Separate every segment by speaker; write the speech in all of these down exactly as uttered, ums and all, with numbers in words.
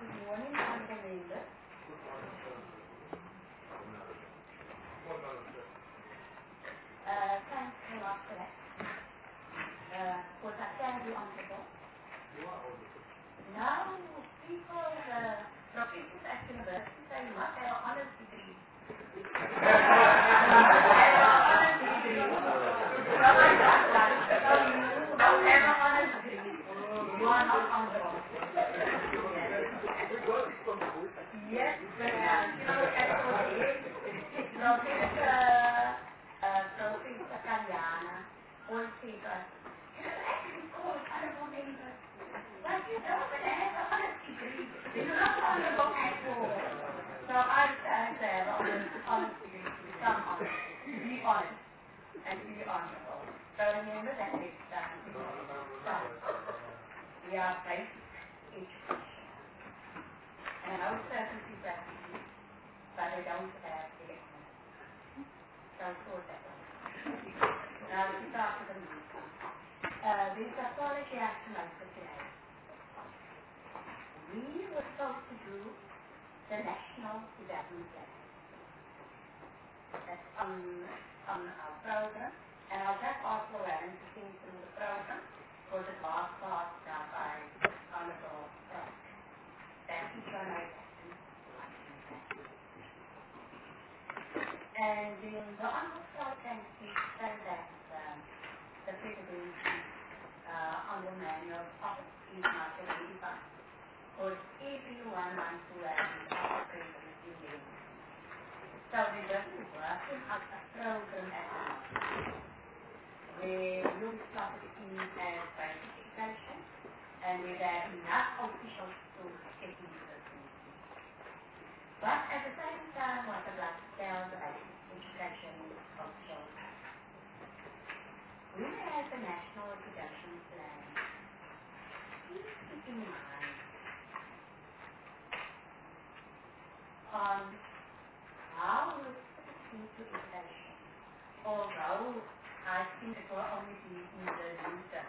Speaker 1: Good morning, honorable members. Uh, thanks a lot for that. Uh, because I can be on the phone. Now, people, uh, professors at university say you must have an honors degree. They have an honors degree. So I got that. So you don't have an honors degree. You are not on the phone. Yes, but uh, you know, as for this, so there's a, a professor italiana, all people, you know, actually called honorable members. But you don't have an honors degree. You're not on the book at all. So I stand there on the honors degree to become honest, to be honest, and to be honorable. So remember that next time. So we are basic education. And I know certain people have degrees, but they don't have the equipment. So I thought that way. Now we start with the meeting. Uh, there's a policy action for today. We were supposed to do the National Development Plan. That's on, on our program. And I'll just ask Lauren to think through the program for the last part done by Honorable Frank. Thank you for my question. And in the Honorable Frank thanks me to say that um, the feasibility uh, on the manual of is not a really fun. Because everyone wants to have the feasibility in there. So we just working on a program at the moment where you'll be started in as basic education and we have enough officials to get into the community. But at the same time, what I'd like to tell the basic education officials, we have the National Education Plan. Please keep in mind on how we put it into education, although I think it will only be in the new term.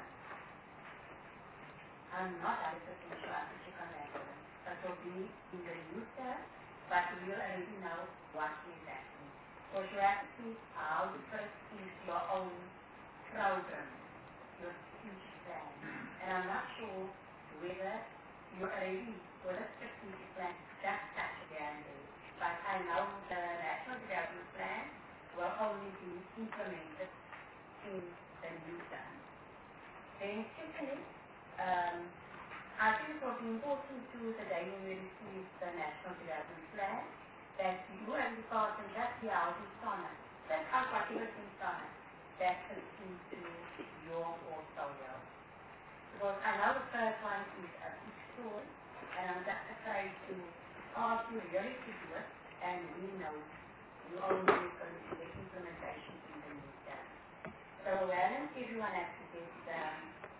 Speaker 1: I'm not one hundred percent sure that you can handle it. It will be in the new term, but you already know what is happening. Because you have to see how you first into your own program, your strategic plan. And I'm not sure whether you already, with a strategic plan, just touch again there. But I know the National Development Plan will only be implemented in the new term. Then secondly, um, I think it will be important to the day when we receive the National Development Plan that you and the department just the housing standard, that's our particular standard that fits into your portfolio. Because I know the first one is a big story, and I'm just afraid to ask you really to do it, and we know you only going to do the implementation in the new term. So Alan, everyone has to get um,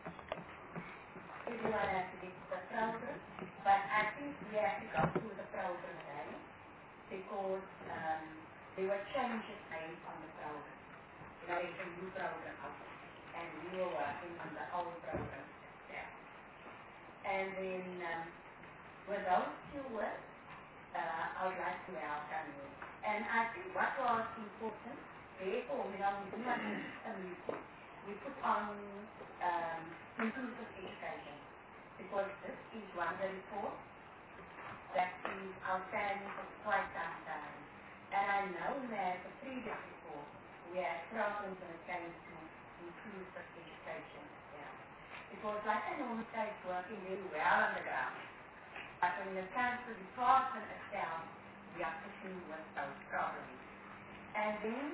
Speaker 1: everyone has to get the program, but I think we have to go through the program again because um, there were changes made on the program. You know, it's a new program out, and we were working on the old program. Yeah. And then um, with those two words, uh, I would like to welcome you. And I think what was important, therefore, we don't do a meeting. We put on um, inclusive education because this is one of the reports that is outstanding for quite some time. And I know that the previous report we had problems when it came to inclusive education. Yeah. Because like I normally say, it's working really well on the ground. But when it comes to the department itself, we are pushing with those problems. And then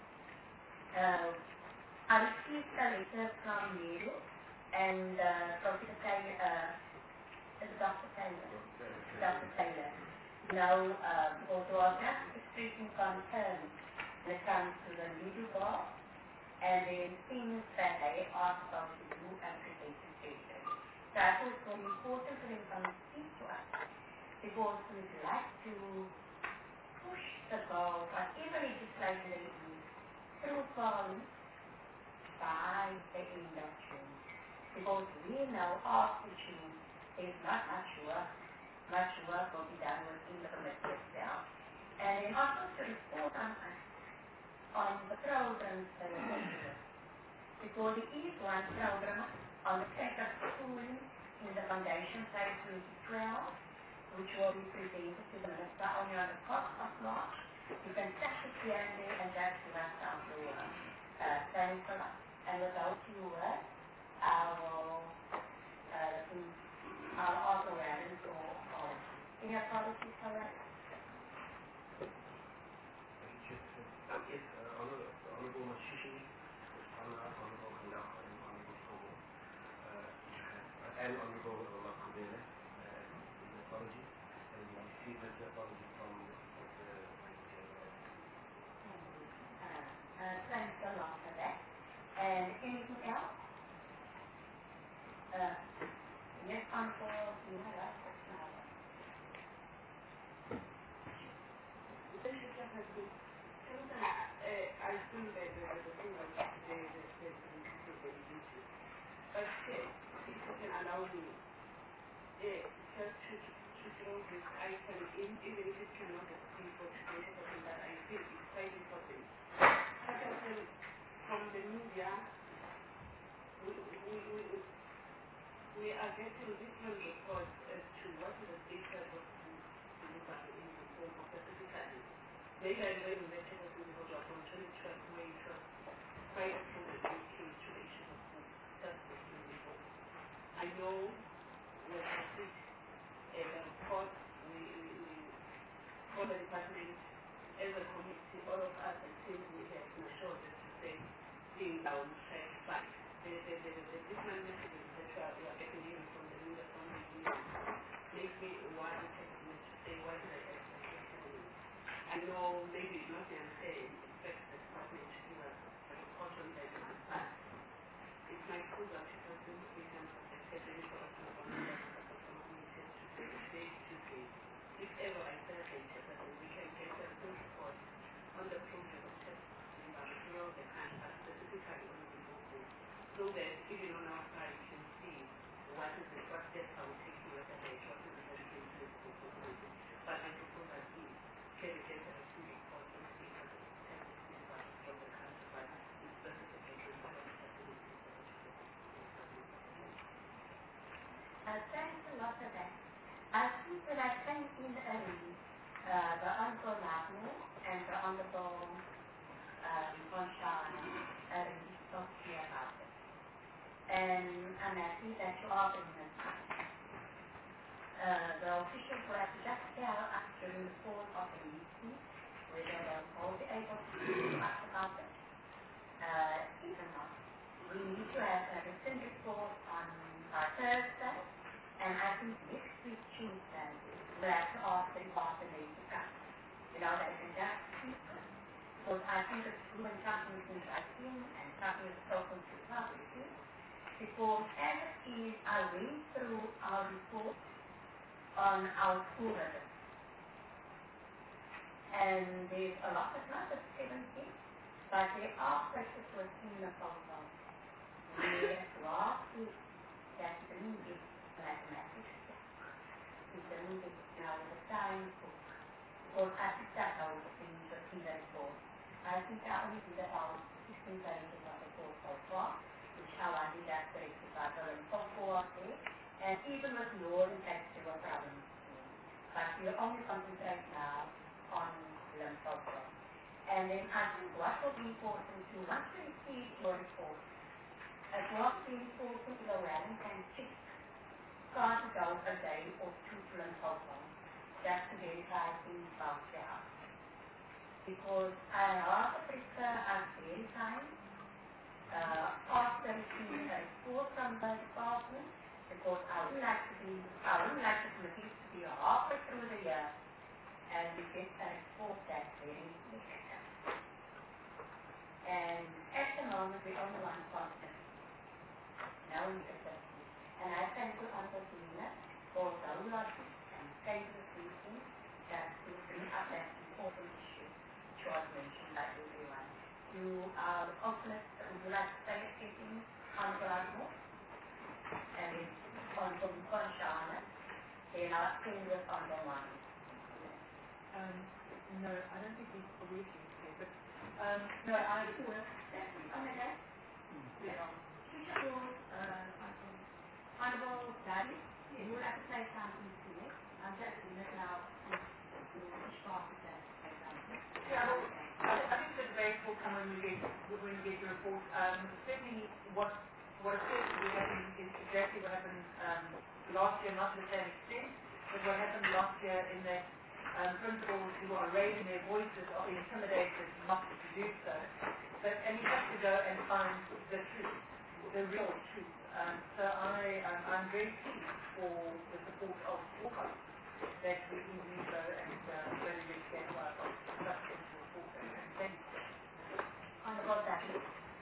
Speaker 1: uh, I received a letter from Nero and uh, Professor Taylor, uh, Doctor Taylor, Doctor Taylor. You know, uh, also was just expressing concern when it comes to the legal bar and then things that they are supposed to do and present to patients. So I thought it was important for them to come and speak to us because we'd like to push the goal, whatever legislation there is, through Parliament by the end of June. Because we know after June there's not much work much work will be done within the committee itself. And then also to report on us on the programs that we're working with. Because there is one program on the sector schooling in the foundation phase twenty twelve, which will be presented to the Minister only on the fourth of March. You can touch it here and there, and that's what I'll do. Uh, thanks a lot. And without you, uh, I will, uh, I'll also add it for all. Any apologies for that?
Speaker 2: Yes, uh, Honorable, Honorable Mashishi, Honorable Kandar, and Honorable Togo, uh, and Honorable Makubele, uh, an apology, and we received an apology from the
Speaker 1: Uh, uh, thanks a lot for that. And anything else? Uh, yes, Honorable, you have a question.
Speaker 3: This is just a good. I think that the thing was the the the the issue. But uh, if you can allow me uh, just to to throw this item in, even if it cannot be for today, something that I feel is quite important. Such as um, from the media, we, we, we, we are getting different reports as to what is the status of food delivery in the form of specifically. Maybe I read in the lecture of the book from twenty twelve where it was quite a problem when it came to the issue of food substitute before. I know when I sit at the report, we, we, we for the department as a committee, all of us at T I M we have been assured to say being down track back. The, the, the, the different messages that we are getting in from the leader from the union makes me want to take a minute to say what is the expectation. I know maybe it's not the unfair in expect the department to give us a report on that demand, but it's my school that it has been in terms of the scheduling for us to come on the committee to say today Tuesday. If ever I celebrate it, then we can get a full report on the progress of testing throughout the country, but specifically on the movement, so that even on our side we can see what is the what steps are we taking with the date, what is the dedicated to the community. But my proposal is can we get a full report on the data that is tested from the country, but in specific cases what are the facilities that we should
Speaker 1: Uh, thanks a lot for that. I think that I sent in early uh, the Honorable Lago and the Honorable um, Bonshana early spoke to me about it. And I'm happy that you are in this. Uh, the officials will have to just tell us during the course of the meeting whether they'll all be able to talk us about it. Uh, if not, we need to have a written report on uh, Thursday, and I think next week, Tuesday, we'll have to ask the department to come. You know, they can just keep it. Because I think it's doing something since I've seen and something is spoken to publicly. Because as it is, I went through our report on our school visits. And there's a lot, it's not just seventy, but there are places within the program where last week that didn't get mathematics, we didn't get, you know, the science book, because I picked up those things within the report. I think I only did about sixteen pages of the report so far, which how I did that thirty-five and so forth there. And even with your impact, there were problems. But we'll only concentrate now on Limpopo. And then I think what will be important too, once we receive your report, it will be important to go around and check, start to go a day or two to Limpopo, just to verify things about the house. Because I rather prefer us verifying uh, after receiving a report from the department, because I would like to be, I would like the committee to be halfway through the year and we get a report that's very negative. And at the moment, we only want positive. Now we get that. And I thank you, Uncle Tina, for the lot and thank you for thinking that to bring up that important issue, which was mentioned by everyone. You are hopeless, would you like to say anything on Glasgow? And it's on Bonshana. So you're not seeing this on the line.
Speaker 3: Um, no, I don't think he's working today, but um, no, I
Speaker 1: Did you work on the day?
Speaker 3: yeah.
Speaker 1: Future rules, uh, Honorable Daddy, you would have to say something to me. I'm just in it now to to start with that, for example.
Speaker 3: Yeah, well, I I think the debate will come when we get when we get the report. Um, certainly, what what appears to be happening is exactly what happened um, last year, not to the same extent, but what happened last year in that um, principals who are raising their voices are intimidated not to do so. But and you have to go and find the truth, the real truth. Um, so I um, I'm very pleased for the support of Walcott that we we go and uh, really really get a lot of substantive report and thank you.
Speaker 1: Honorable Daddy.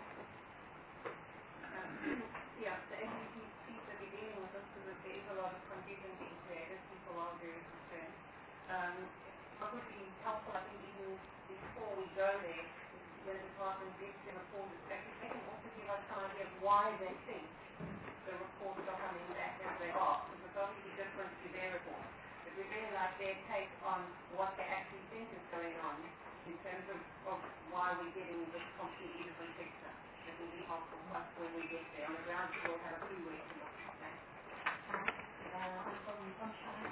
Speaker 3: Um, yeah, the N D P piece that we're dealing with this because there is a lot of confusion being created. People are very concerned. Um, what would be helpful, I think, even before we go there, when the department gives the report, is that they can also give us some idea of why they think the reports are coming back as they are, because it's obviously different to their report. But we really like their take on what they actually think is going on in terms of, of why we're getting this completely different picture. It will be helpful for us when we get there. On the ground, we'll have a clue where to look. Thanks.
Speaker 1: Uh, Honorable Sunshine.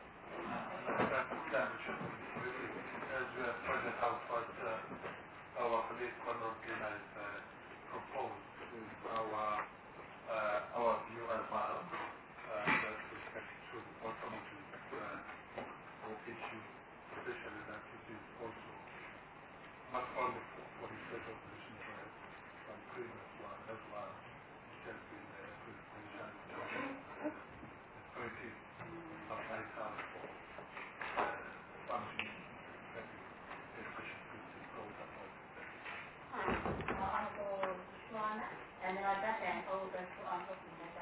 Speaker 4: As we have pointed out, what uh, our colleague Conor Gina has uh, proposed is our uh, our view as well, uh, that respect to the bottom of this uh, issue, especially that it is also not only for, for the special position but some previous one as well, which has been uh, presidential uh, authorities are vital for uh, functioning effective education system goes about it.
Speaker 1: Uh, Honorable Shwana. And then I got then over to Honorable Nina.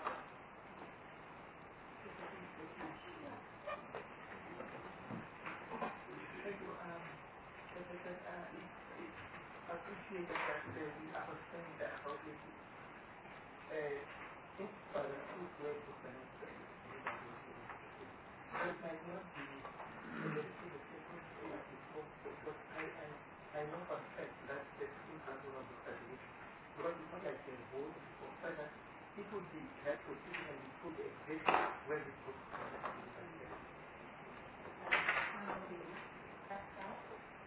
Speaker 5: Thank you. Um, as I said, uh, it's, it's appreciated that uh, we understand that about it. Uh, it's for the food work to connect the But might not be immediately the second thing at this moment, but I, I, I know for a fact that the school has one of the strategies. Because it's not like a vote for further, it would be that position and it would exist where the book is.
Speaker 1: Honorable That's right.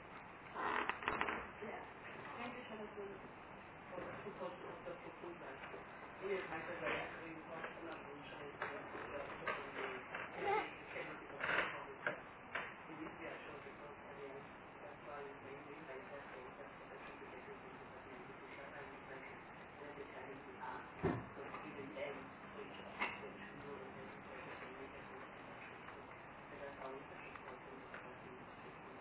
Speaker 3: Yeah. Thank you, Jonathan, for the support of the proposal. We as much as I agree with what Honorable Shah is saying, we are also on the the cannot be the we need to be assured because again, that's why we may be like that saying that protection to get into the community to shut down this country. Then the challenge we are, but even then, we just want to know that there is pressure and we have to look at action. So and that's how we have to support them with about the system.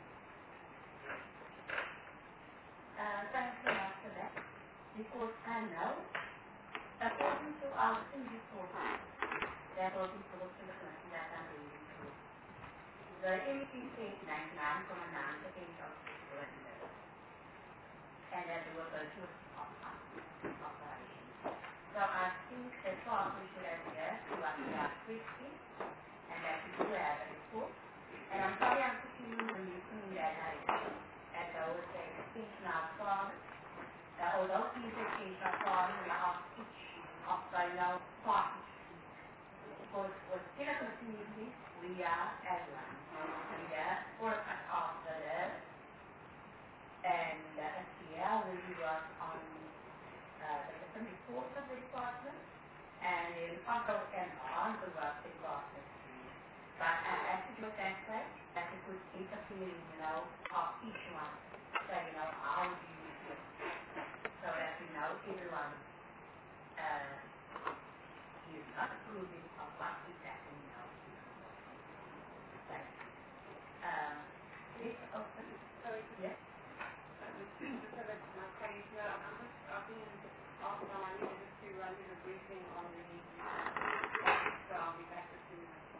Speaker 1: Uh, thanks so much for that. Because I know, according to our previous report, there will be supposed to the committee that I'm reading to. The M E P said ninety-nine point nine percent of people are in there. And that they were going to operation. So I think the thought we should have here to answer quickly, and that we do have a report. And I'm sorry I'm putting you in the meeting in that direction, as I would say, extinction of farmers. Uh, although these extinction of farmers are each of the now parties. Because within a community, we are everyone. We are for after that. And uh, here we work on uh, the different reports of the department, and in Uncle and on the work department. But I have to do it that way, that it would interfere, you know, of each one. So, you know, how do you feel? So that you know everyone uh, is not approving of what exactly, you know. Thank you. Um, this open,
Speaker 3: Sorry,
Speaker 1: yes?
Speaker 3: just so that my colleagues know, I'm just asking after my manager just to run through the briefing on the so I'll be back as soon as I can.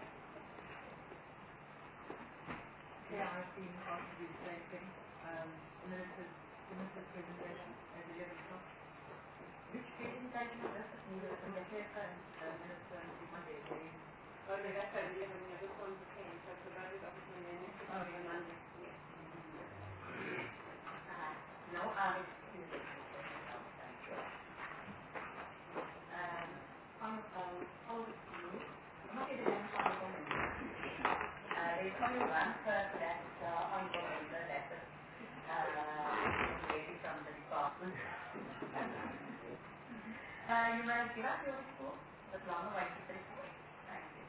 Speaker 5: Yeah, I've been asked to do the same thing. Um, the minister's, the minister's presentation at eleven o'clock.
Speaker 1: Which presentation is this?
Speaker 5: The, the minister, uh, minister is Monday again.
Speaker 3: Or the rest of the year when you're going to pay, so the budget obviously the next Monday.
Speaker 1: No, um, excuse me. Um, on, um, over to you. What is an ongoing member? Uh, there's only one person that's uh, ongoing member that's uh, lady from the department. uh, you might give us your report, but long way to the report. Thank you.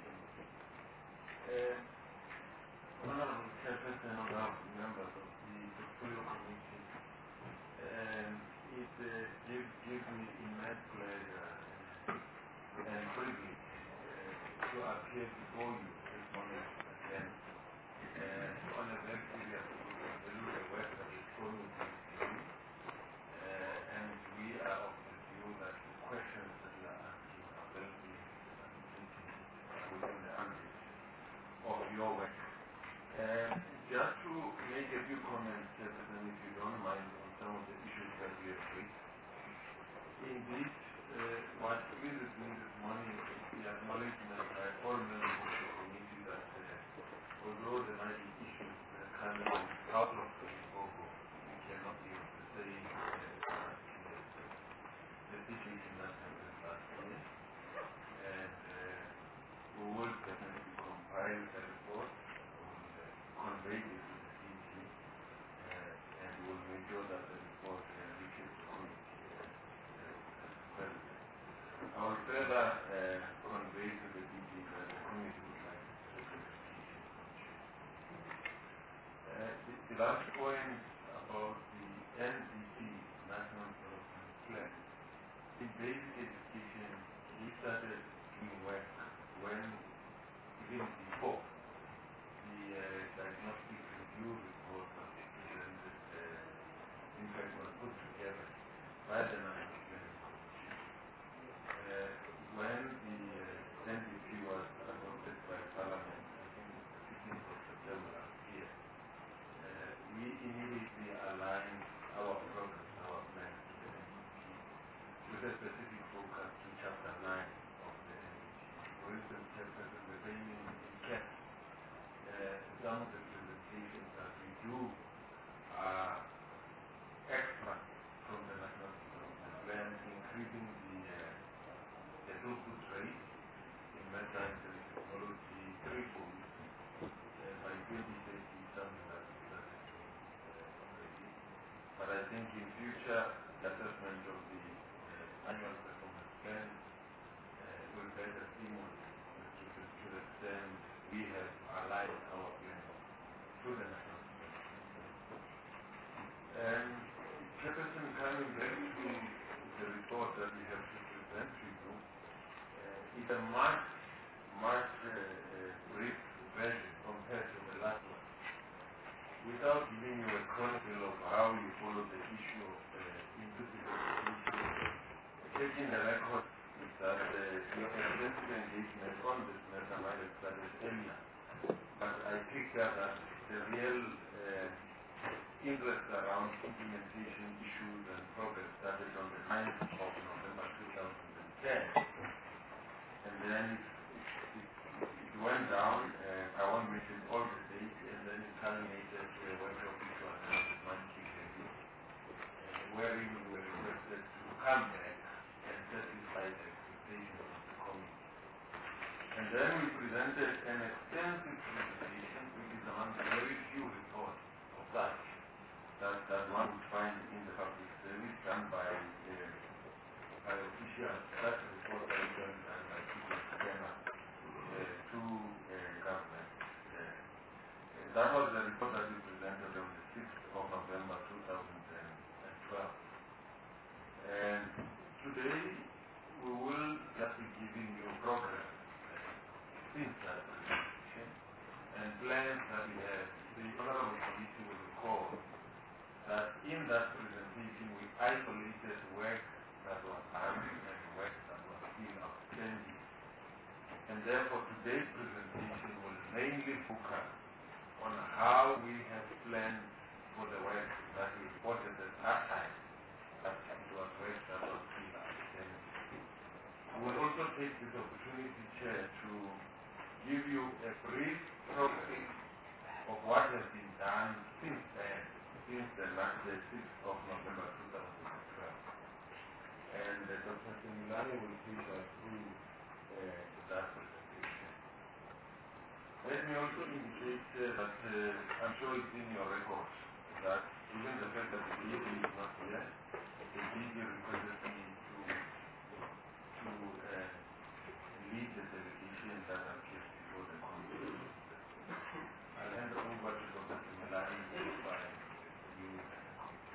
Speaker 6: Uh, Honorable Chairperson, honorable members of the Portfolio Committee, um, it uh, gives, gives me immense pleasure and privilege uh, to appear before you this morning again uh, on a very serious program, the Luda West of the Committee is doing, uh, and we are of the view that the questions that you are asking are well within the ambit of your work. Uh, just to make a few comments, Chairperson, if you don't mind, on some of the issues that we have raised. Indeed, uh, what pleases me this morning is the acknowledgement by all members of the committee that uh, although there might be issues uh, coming out of the Congo, we cannot be of the same uh, the situation that happened last year. And uh, we will definitely compile the report, we will uh, convey it to the D G, uh, and we will make sure that the report uh, reaches the committee uh, uh, as president. I will further uh, convey to the D G that the committee would like representation from you. Uh, the, the last point about the N D P, National Development Plan, in basic education, we started doing work when, even before, the uh, diagnostic review report was presented, uh, in fact, was put together by the National Planning Commission. Uh, when the uh, N D P was adopted by Parliament, I think it was the fifteenth of September last year, uh, we immediately aligned our programs, our plans to the N D P with a specific focus to Chapter nine of the N D P. For instance, Chapter the training we kept uh, some of the presentations that we do are extra from the National Development Plan, increasing the uh, the throughput rate in math science and technology threefold uh, by twenty thirty, something that we started doing uh, already. But I think in future, the assessment of the uh, annual performance plan uh, will better stimulate to the, to the extent we have aligned our plan to the national development plan. And Chairperson, coming back to the report that we have to present to you, uh, is a much, much uh, uh, brief version compared to the last one, without giving you a chronicle of how you follow the issue of uh, inclusive education. Taking the record is that uh, your extensive engagement on this matter might have started earlier, but I picked up that the real uh, interest around implementation issues and progress started on the ninth of November two thousand ten, and then it, it, it went down, uh, I won't mention all the dates, and then it culminated to a workshop which was held at Manchester, uh, wherein we were requested to come back and satisfy the expectations of the committee. And then we presented an extensive presentation, which is among the very few reports of that that, that one would find in the public service, done by, uh, by officials. That's a report that is done by people scanner uh, to uh, government. Uh, that was the report that we presented on the sixth of November two thousand twelve. And today we will just be giving you progress since that presentation and plans that we have. The Honorable Committee will recall that in that presentation we isolated work that was done and work that was still outstanding. And therefore today's presentation will mainly focus on how we have planned for the work that we reported at that time, that it was work that was still outstanding. We will also take this opportunity, Chair, to give you a brief prospect of what has been done since then, since the, the sixth of November two thousand twelve. And uh, Doctor Similani will take us through uh, that presentation. Let me also indicate uh, that uh, I'm sure it's in your records that even the fact that the D G is not here, the D G requested me to, to uh, lead the delegation that appears before the committee. I'll hand over to Doctor Similani by you and the committee.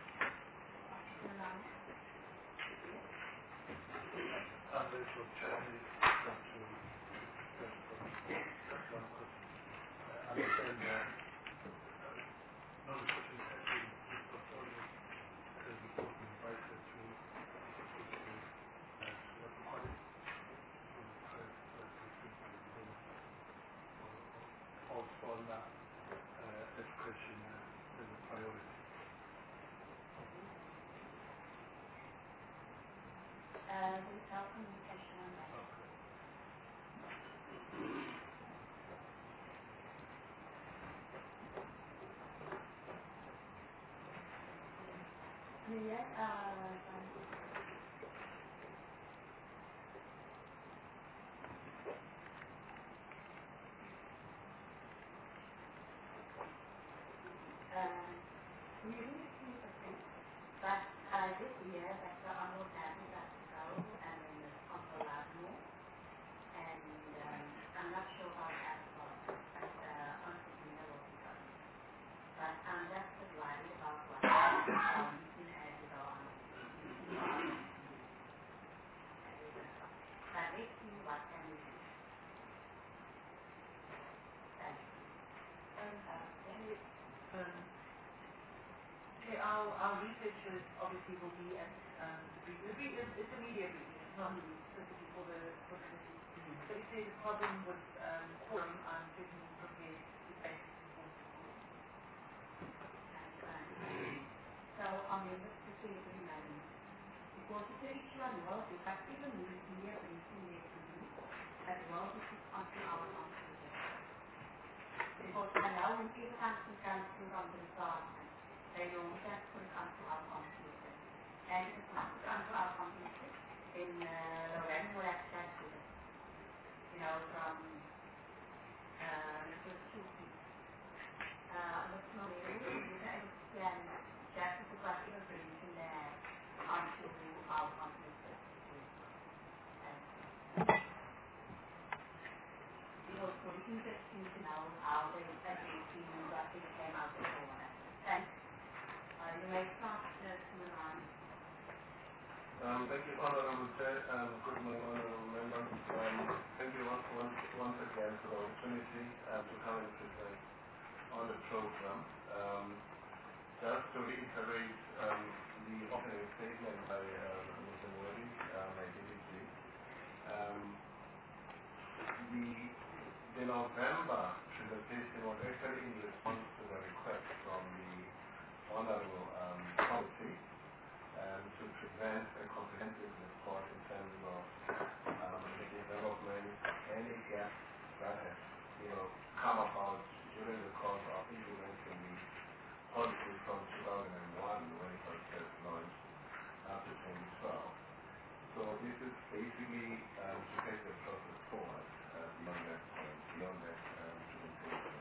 Speaker 4: And there's no Chinese country. That's one question. I understand that no discussion has been portfolio has been invited to participate as what we call it to press that we also on uh, education uh, as a priority.
Speaker 1: Uh, without communication on that.
Speaker 4: Okay.
Speaker 1: Yes, uh, um, we really see the thing, but uh, this year that the Honorable Daddy got to go and then the Uncle Ladmo, and um, I'm not sure how that was, but uh, Uncle Dina will be going. But I'm just worried about what um, we can add on. But let's see what can we do. Thank you.
Speaker 3: Um, uh, um, okay, our, our researchers obviously will be at um, the briefing. The brief, it's, it's a media briefing, it's not specifically for the for the committee. Mm-hmm. So if there's a problem with um, quorum, I'm certainly prepared to take support.
Speaker 1: That's right. So on the specifically, madam, because it's a ritual world, in fact, even we media briefing there to do, as well as it's onto our computer. Because I know when people come to come to from the department, they don't just put it onto our computer. And if it's not put onto our computer, then uh, Lorraine will access to it. You know, from uh, the first two people. Uh, what's not really, you can scan just to put information there onto our computer. It was very interesting to know how the agency got it came out of the water. Thanks. Uh, you may start uh, to move on.
Speaker 6: Um, thank you, Honorable Chair, and good morning, Honorable Members. Um, thank you once, once, once again for the opportunity uh, to come and present on the program. Um, just to reiterate um, the opening statement by um, Mister Modi, uh, my D D G. Um, the, the November presentation was actually in response to the request from the Honorable um, Committee um, to present a comprehensive report in terms of um, the development, any gaps that have, you know, come about during the course of implementing the policy from two thousand one when it was first launched up to twenty twelve. So this is basically um, to take the process forward uh, beyond that point, beyond that um, presentation.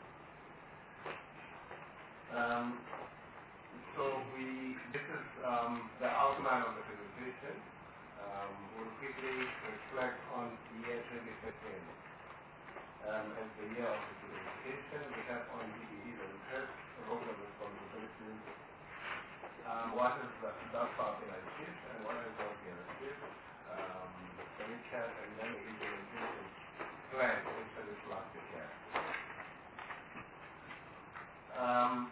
Speaker 6: Um, so we, this is um, the outline of the presentation. Um, we'll quickly reflect on the year twenty fifteen. Um, as the year of implementation, we have on D B Es and PERS, roles and responsibilities. Um, what has thus far been achieved and what has not been achieved. Um, the recap and then the implementation plan into this last year. Um,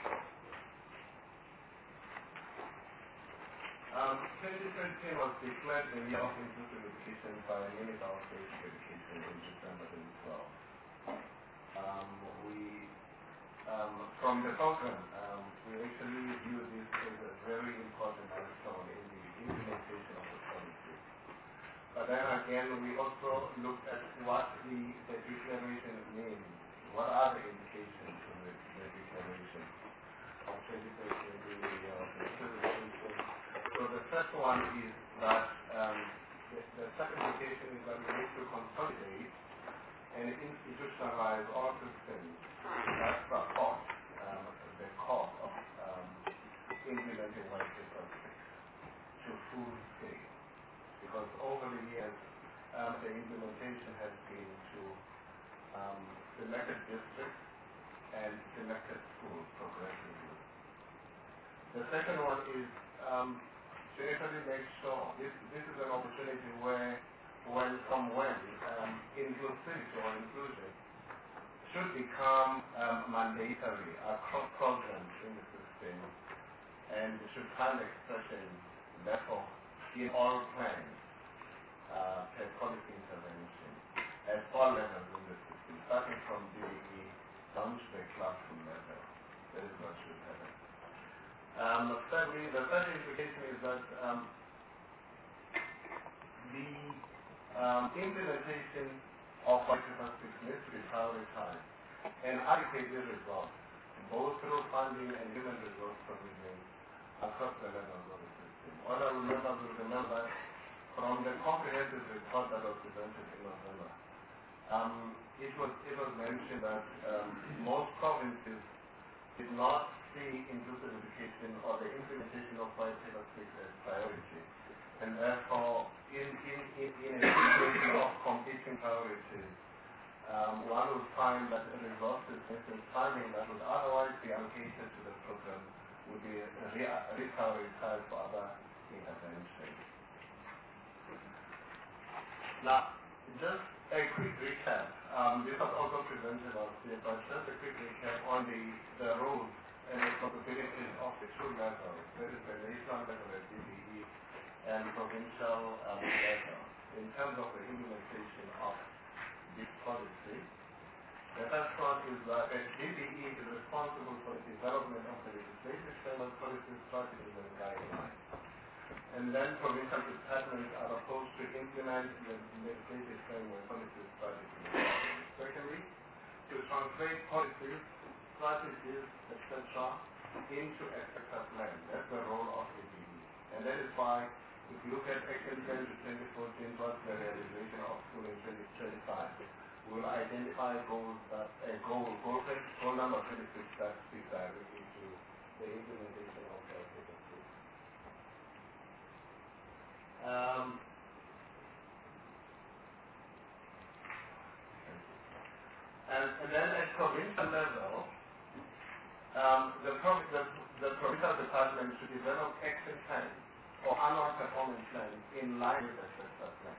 Speaker 6: um, twenty fifteen was declared the year of inclusive education by Minister of Basic Education in December twenty twelve. Um, we, um, from the program, um, we actually view this as a very important milestone in the implementation of the policy. But then again, we also looked at what the, the declaration means. What are the implications of the, the declaration of twenty thirteen in the year of implementation? So the first one is that um, the, the second implication is that we need to consolidate and institutionalize all systems that support um, the cause of um, implementing white paper six to full scale. Because over the years, um, the implementation has been to um, selected districts and selected schools progressively. The second one is um, to actually make sure this, this is an opportunity where, when from when um, inclusivity or inclusion should become um, mandatory across programs in the system and should find expression, therefore, in all plans. Uh, per policy intervention at all levels in the system, starting from D B E down to the classroom level. That is what should happen. Um, thirdly, the third implication is that um, the um, implementation of white paper six needs to be prioritized and adequately resolved, both through funding and human resource provision across the levels of the system. All I remember will remember from the comprehensive report that was presented in November, um, it was it was mentioned that um, most provinces did not see inclusive education or the implementation of white paper six as priority, and therefore, in in in, in a situation of competing priorities, um, one would find that the resources, for instance, funding that would otherwise be allocated to the program would be re reprioritized for other interventions. Now, just a quick recap. Um, this was also presented last year, but just a quick recap on the, the roles and responsibilities of the two levels. That is the national level at D B E and provincial um, level in terms of the implementation of this policy. The first one is that uh, D B E is responsible for the development of the legislative framework, policies, strategies, and guidelines. And then provincial departments are supposed to implement the legislative framework, policies, strategies. Secondly, to translate policies, strategies, et cetera into a sector plan. That's the role of A D B. And that is why, if you look at Action Plan twenty fourteen towards the realization of school in twenty twenty-five, we will identify goals that, a uh, goal, goal, goal number twenty-six that speaks directly to the implementation of the policy. Um, and, and then at provincial level, um, the, prov the, the provincial department should develop action plans or annual performance plans in line with the sector plan.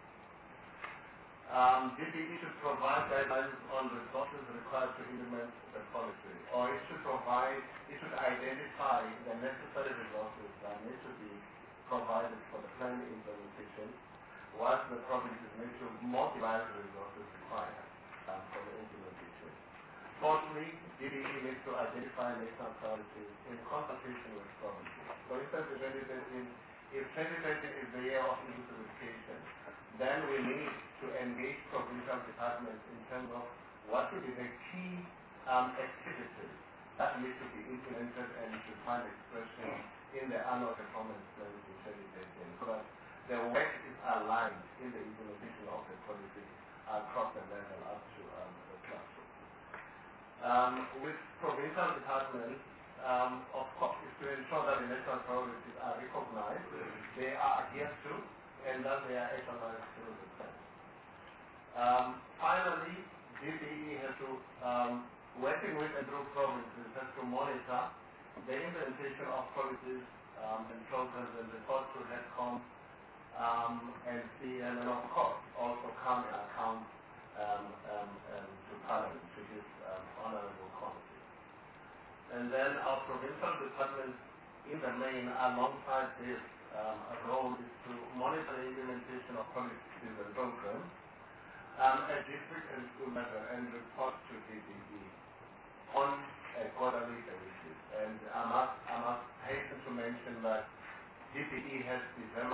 Speaker 6: Um, D B E should provide guidelines on resources required to implement the policy, or it should provide, it should identify the necessary resources that need to be provided for the plan implementation, whilst the provinces need to mobilize the resources required um, for the implementation. Fourthly, D B E needs to identify national priorities in consultation with provinces. For instance, in twenty thirteen, if twenty thirteen is the year of inclusive education, then we need to engage provincial departments in terms of what will be the key um, activities that need to be implemented and to find expression in the annual performance plans in twenty thirteen, so that the work is aligned in the implementation of the policy across the level up to um, the classroom. Um, with provincial departments, um, of course, is to ensure that the national priorities are recognized, they are adhered to, and that they are actualized through the plan. Um, finally, D B E has to, um, working with and through provinces, has to monitor the implementation of policies um, and programs and report to HEDCOM um, and C M, and of course also come and account um, um, um, to Parliament, to his um, honorable committee. And then our provincial departments in the main, alongside this um, role, is to monitor the implementation of policies and programs um, at district and school level and report to D B E on a quarterly basis. And I must, I must hasten to mention that D B E has developed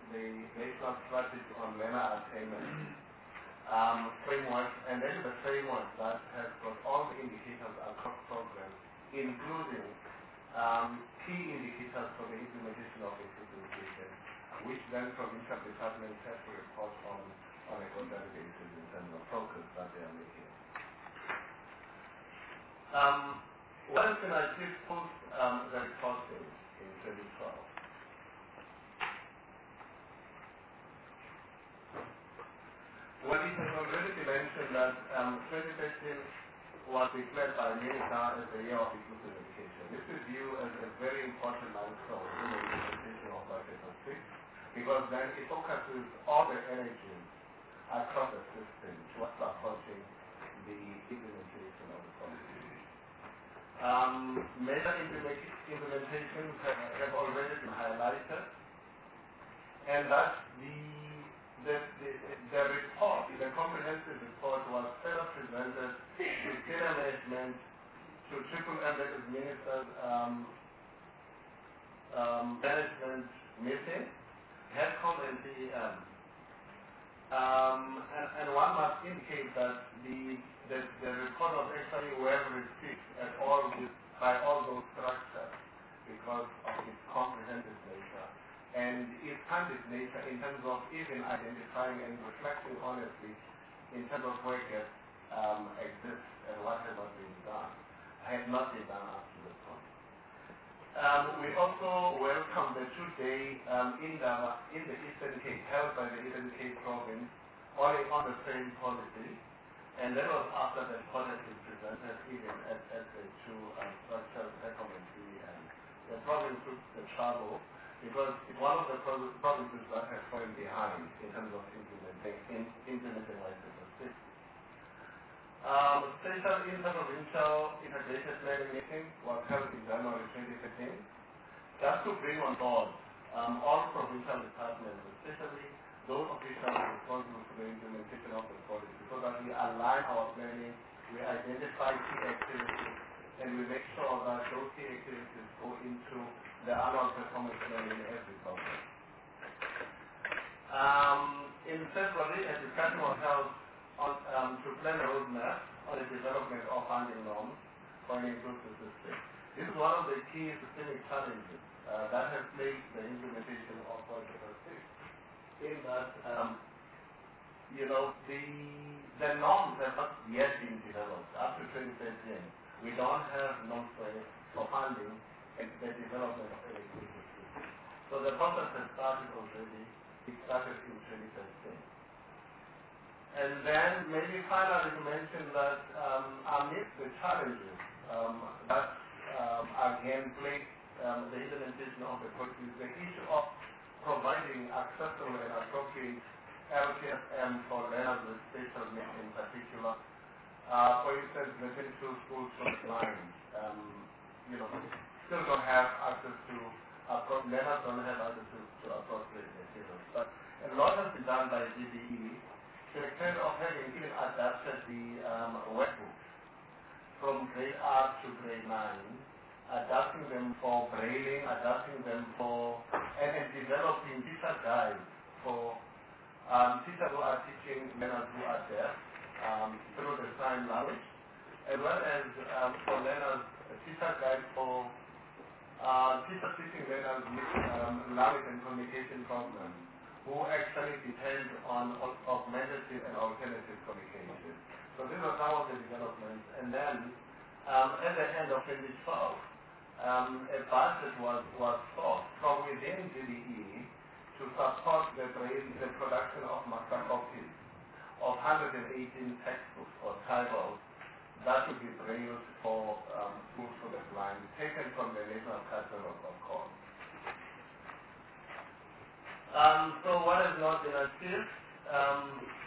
Speaker 6: the National Strategy on Learner Attainment um, framework, and that is a framework that has got all the indicators across programs, including um, key indicators for the implementation of the implementation, which then provincial departments have to report on on a quarterly basis in terms of progress that they are making. Um, what has been achieved post um, the reporting in twenty twelve? Well, it has already been mentioned that um, twenty thirteen was declared by MINISA as the year of inclusive education. This is viewed as a very important milestone in the implementation of Article six, because then it focuses all the energies across the system towards supporting the implementation of the policy. Um, major implementations have, have already been highlighted, and that the The, the, the report, the comprehensive report was further presented to senior management, to Triple M, that is Minister's um, um, management meeting, HEDCOM and P E M. Um, and, and one must indicate that the, the, the report was actually well received at all this, by all those structures because of its comprehensive nature and its candid nature in terms of even identifying and reflecting honestly in terms of where gaps um, exist and what has not been done, has not been done up to this point. Um, we also welcome the two-day um, in, the, in the Eastern Cape, held by the Eastern Cape province, on, a, on the same policy, and that was after the policy presented even at, at the two um, structures, HEDCOM and P E M. The province took the travel because it's one of the provinces that has fallen behind in terms of implementing, in, implementing Article six. Um, Special Interprovincial Integrated Planning Meeting was held in January twenty fifteen, just to bring on board um, all provincial departments, especially those officials responsible for the implementation of the policy, so that we align our planning, we identify key activities, and we make sure that those key activities go into the annual performance plan in every program. Um, in February, a discussion was held on, um, to plan a roadmap on the development of funding norms for an inclusive system. This is one of the key systemic challenges uh, that has plagued the implementation of Article six, in that, um, you know, the, the norms have not yet been developed. Up to twenty thirteen, we don't have norms for, for funding and the development of an inclusive system. So the process has started already. It started in twenty thirteen. And then maybe finally to mention that um, amidst the challenges um, that um, again plague um, the implementation of the policies, the issue of providing accessible and appropriate L T S M for learners with special needs in particular. Uh, for instance, the twenty-two schools from blind, um, you know, still don't have access to, uh, learners don't have access to, to appropriate materials. But a lot has been done by D B E to the extent of having even adapted the um, workbooks from grade R to grade nine, adapting them for brailing, adapting them for, and, and developing teacher guides for um, teachers who are teaching learners who are deaf um, through the sign language, as well as um, for learners, teacher guides for uh, teacher teaching learners with um, language and communication problems who actually depend on augmentative and alternative communication. So these are some of the developments. And then um, at the end of twenty twelve, um, a budget was, was sought from within D B E to support the, the production of master copies of one hundred eighteen textbooks or titles that would be brailled for um, schools for the blind, taken from the National Catalog, of course. Um, so what has not been achieved? Um,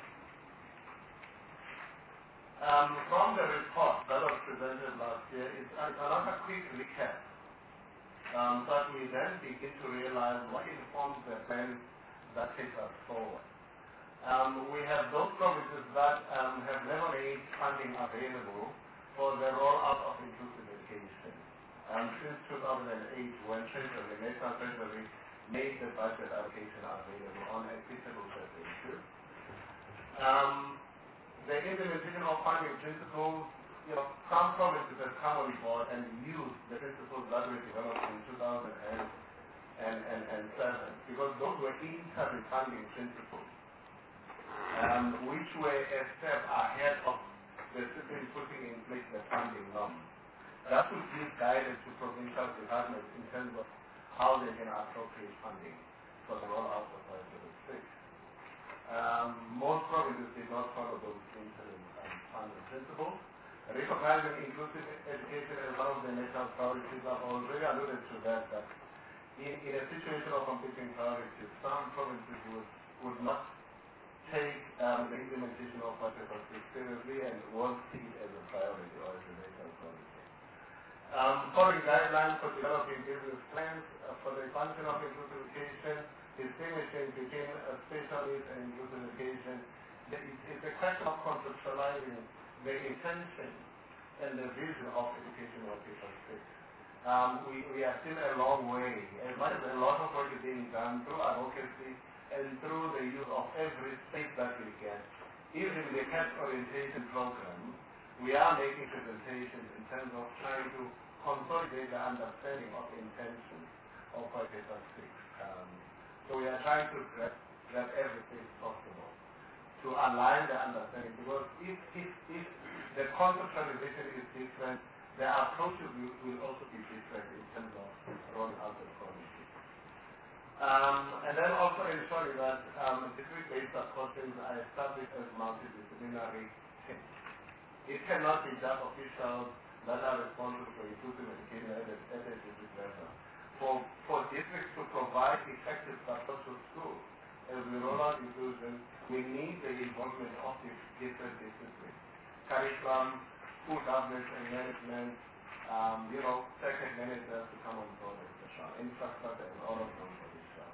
Speaker 6: um, from the report that was presented last year is another quick recap, um, so that we then begin to realize what informs the plans that take us forward. Um, we have those provinces that um, have never made funding available for the rollout of inclusive education. Um, since two thousand eight, when Treasury, National Treasury make the budget allocation available on equitable basis. Um, the implementation of funding principles, you know, some provinces have come on board and used the principles that were developed in two thousand seven, because those were interim funding principles, um, which were a step ahead of the system putting in place the funding norms. That would give guidance to provincial departments in terms of how they can appropriate funding for the rollout of five oh six. Um, most provinces did not follow those interim um, funding principles. Recognizing inclusive education as one of the national priorities, I've already alluded to that, that in, in a situation of competing priorities, some provinces would, would not take um, the implementation of five oh six seriously and won't see it as a priority or as a national priority. Um, following guidelines for developing business plans uh, for the expansion of inclusive education, distinguishing between uh, special needs and inclusive education, it's, it's a question of conceptualizing the intention and the vision of education on paper six. Um, we, we are still a long way. As much as a lot of work is being done through advocacy and through the use of every space that we get, even the CAT orientation program, we are making presentations in terms of trying to consolidate the understanding of intention of paper six. Um, so we are trying to grab, grab every space possible to align the understanding, because if, if, if the conceptualization is different, the approach will, will also be different in terms of rolling out the policy. Um, and then also ensuring that um, district-based support teams are established as multidisciplinary teams. It cannot be just officials that are responsible for inclusive education at the, at the district level. For, for districts to provide effective support to schools, as we roll out inclusion, we need the involvement of these different disciplines. Curriculum, school governance and management, um, you know, second managers to come on board, et cetera. Infrastructure and all of those for this job.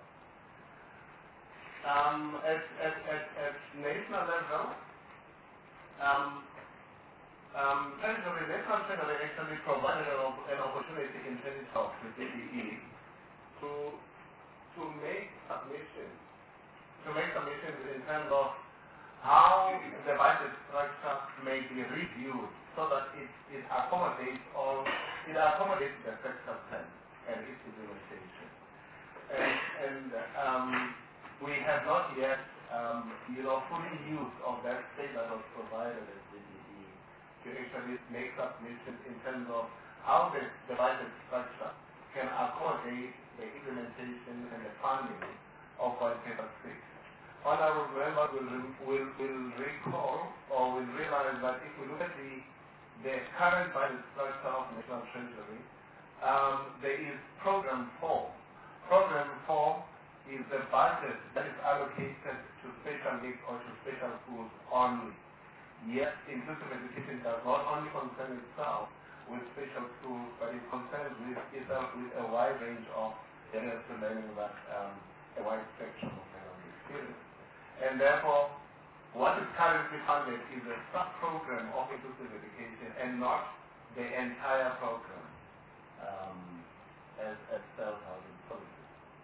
Speaker 6: Um, at, at, at, at national level, um, um, Treasury, National Treasury actually provided an, op an opportunity in twenty twelve to D B E to, to make submissions to make submissions in terms of how the budget structure may be reviewed so that it, it accommodates all, it accommodates the sector plan and its implementation. And, and um, we have not yet, um, you know, fully used of that space that was provided at D B E to actually make submissions in terms of how the, the budget structure can accommodate the implementation and the funding of White Paper six. Honorable members will, will, will recall or will realize that if we look at the, the current budget structure of National Treasury, um, there is Program four. Program four is the budget that is allocated to special needs or to special schools only. Yet, inclusive education does not only concern itself with special schools, but it concerns with itself with a wide range of areas to learning that um, a wide spectrum of learning experience. And therefore, what is currently funded is a sub-program of inclusive education and not the entire program um, as, as self-housing policy.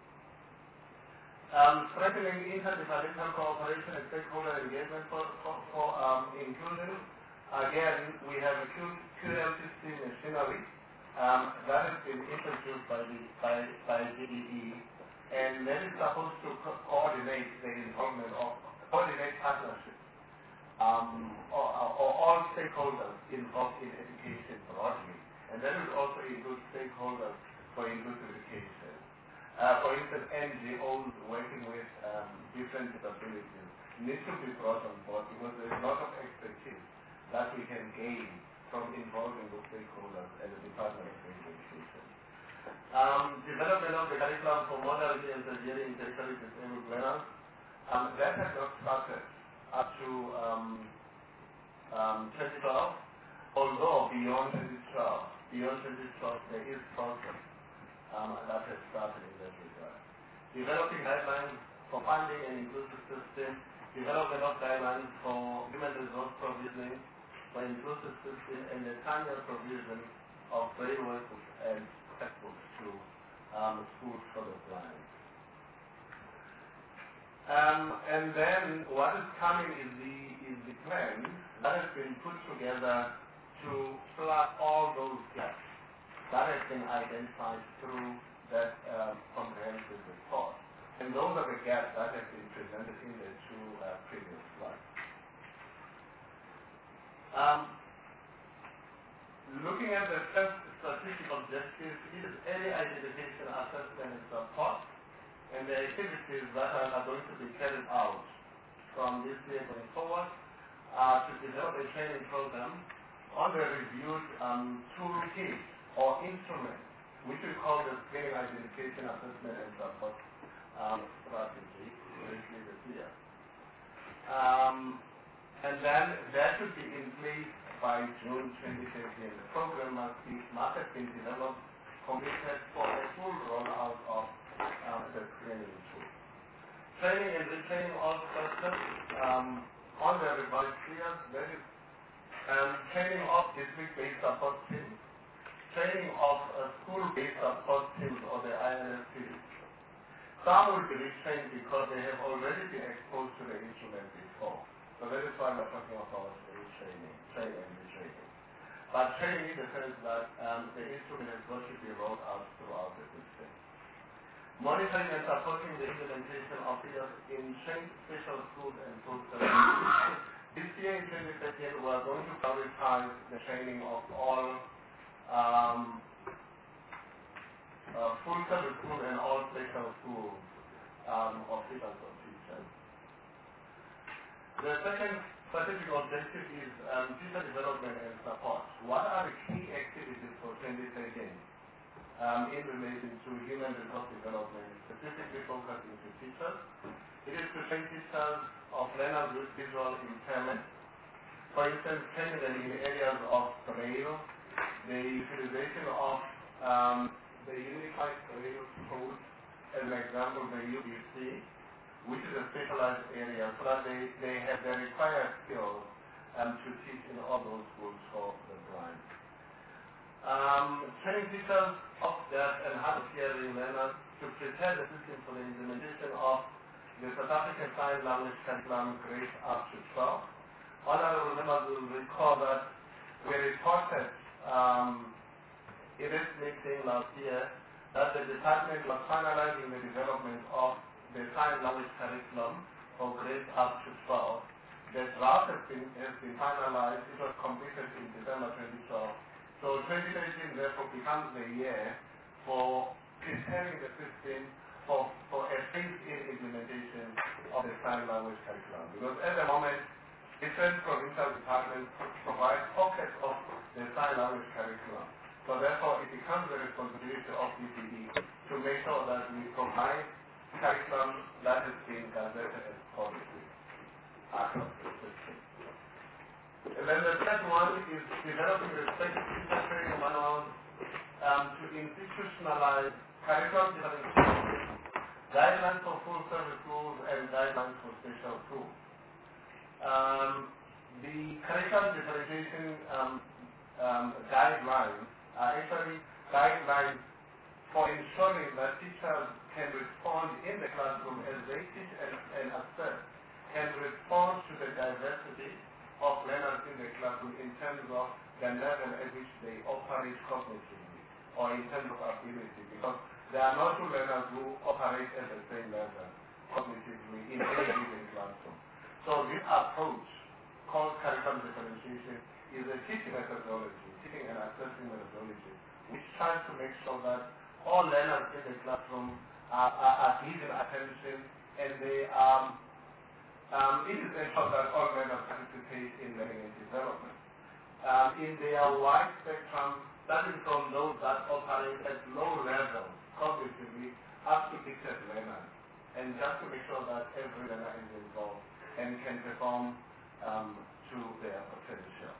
Speaker 6: Um, strengthening interdepartmental cooperation and stakeholder engagement for, for, for um, inclusion. Again, we have a Q L C C machinery um, that has been introduced by the by, by D E E. And that is supposed to co coordinate the involvement of, coordinate partnerships, um, or, or all stakeholders involved in education broadly. And that will also include stakeholders for inclusive education. Uh, for instance, N G Os working with um, different disabilities need to be brought on board because there is a lot of expertise that we can gain from involving the stakeholders and the Department of Education. Um, development of the curriculum for modernity and severely intellectually disabled learners. Um, that has not started up to um, um, twenty twelve, although beyond twenty twelve, beyond twenty twelve there is progress um, that has started in that regard. Developing guidelines for funding and inclusive system, development of guidelines for human resource provisioning, for inclusive system, and the timely provision of braille workbooks and textbooks to um, schools for the blind. Um, and then what is coming is the, is the plan that has been put together to plug all those gaps that have been identified through that um, comprehensive report. And those are the gaps that have been presented in the two uh, previous slides. Um, looking at the first strategic objective is early identification, assessment, and support. And the activities that are, are going to be carried out from this year going forward are to develop a training program on the reviewed um, toolkit or instrument, which we call the screening identification, assessment, and support um, strategy, basically this year. Um, and then that should be in place by June twenty fifteen. The program must be must have been developed, completed for a full rollout of um, the screening tool. Training and retraining all structures um, on the revised spheres, that is um, training of district-based support teams, training of uh, school-based support teams or the I N S Ts. Some will be retrained because they have already been exposed to the instrument before. So that is why we're talking about retraining, training and retraining. But training in the sense that um, the instrument has got to be rolled out throughout the system. Monitoring and supporting the implementation of fields in trained special schools and food services. This year in twenty fifteen, we are going to prioritize the training of all um, uh, full service schools and all special schools um, officials or teachers. The second strategic objective is um, teacher development and support. What are the key activities for twenty thirteen? Um, in relation to human resource development, specifically focusing to teachers. It is to train teachers of learners with visual impairment. For instance, training them in areas of Braille, the utilization of um, the Unified Braille Code, as an example, the U B C, which is a specialized area, so that they, they have the required skills um, to teach in all those schools for the blind. Um, training teachers of deaf and hard of hearing learners to prepare the system for the implementation of the South African Sign Language Curriculum grades up to twelve. Honorable members will recall that we reported um, in this meeting last year that the department was finalizing the development of the Sign Language Curriculum for grades up to twelve. The draft has been, has been finalized. It was completed in December twenty twelve. So twenty thirteen therefore becomes the year for preparing the system for, for a phased-in implementation of the sign language curriculum. Because at the moment, different provincial departments provide pockets of the sign language curriculum. So therefore, it becomes the responsibility of D P D to make sure that we provide curriculum that is being gazetted as policy across the system. And then the third one is developing respective teacher training manuals um, to institutionalize curriculum differentiation, guidelines for full service schools, and guidelines for special schools. Um, the curriculum differentiation um, um, guidelines are actually guidelines for ensuring that teachers can respond in the classroom as they teach and, and assess, can respond to the diversity of learners in the classroom in terms of the level at which they operate cognitively or in terms of ability, because there are no two learners who operate at the same level cognitively in any given classroom. So this approach, called curriculum differentiation, is a teaching methodology, teaching and assessing methodology, which tries to make sure that all learners in the classroom are, are, are given attention and they are Um, it is ensured that all learners participate in learning and development. Um, in their wide spectrum, starting from those that operate at low levels cognitively up to gifted learners, and just to make sure that every learner is involved and can perform um, to their potential.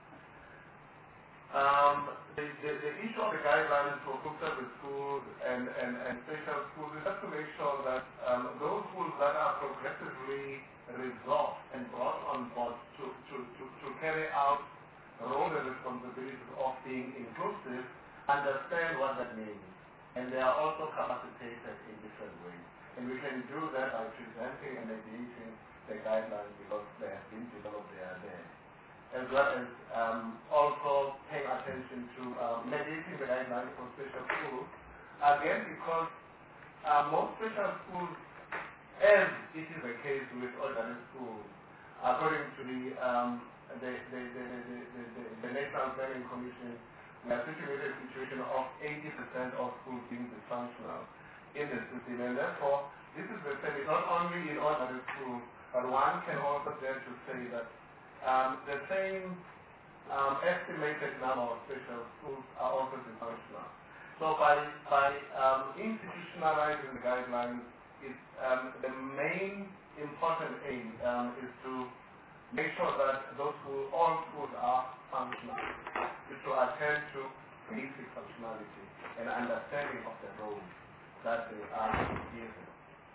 Speaker 6: Um, the, the, the issue of the guidelines for full service schools and, and, and special schools is just to make sure that um, those schools that are progressively resolved and brought on board to, to, to, to carry out the role and responsibilities of being inclusive understand what that means. And they are also capacitated in different ways. And we can do that by presenting and mediating the guidelines because they have been developed, they are there. As well as um, also paying attention to uh, mediating the guidelines for special schools. Again, because uh, most special schools, as it is the case with ordinary schools, according to the, um, the, the, the, the, the, the, the National Planning Commission, we are sitting with a situation of eighty percent of schools being dysfunctional in the system, and therefore this is the same. It's not only in ordinary schools, but one can also dare to say that um, the same um, estimated number of special schools are also dysfunctional. So by by um, institutionalizing the guidelines, it's, um, the main important aim um, is to make sure that those schools, all schools are functional, is to attend to basic functionality and understanding of the role that they are given.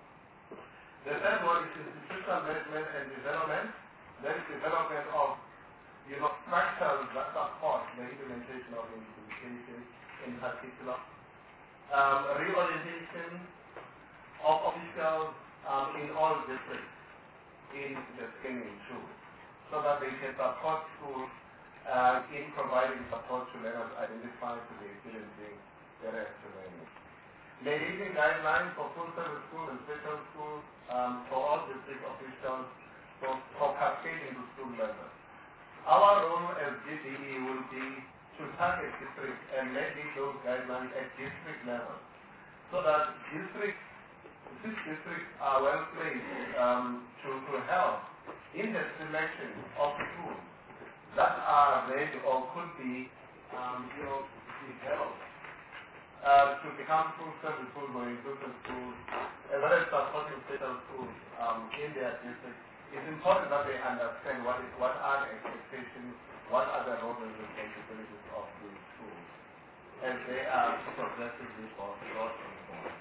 Speaker 6: The third one is institutional management and development. That is development of, you know, structures that support the implementation of education in particular. Um, reorientation of officials um, in all districts in the screening too, so that they can support schools uh, in providing support to learners identified to be experiencing barriers to learning. Mediating guidelines for full service schools and special schools um, for all district officials for, for cascading to school level. Our role as G D E will be to target districts and mediate those guidelines at district level, so that districts, these districts are well placed um, to, to help in the selection of schools that are ready or could be um, you know, developed uh, to become full service schools or inclusive schools, as well as supporting special schools um, in their districts. It's important that they understand what is what are the expectations, what are the roles and responsibilities of these schools, as they are progressively brought on board.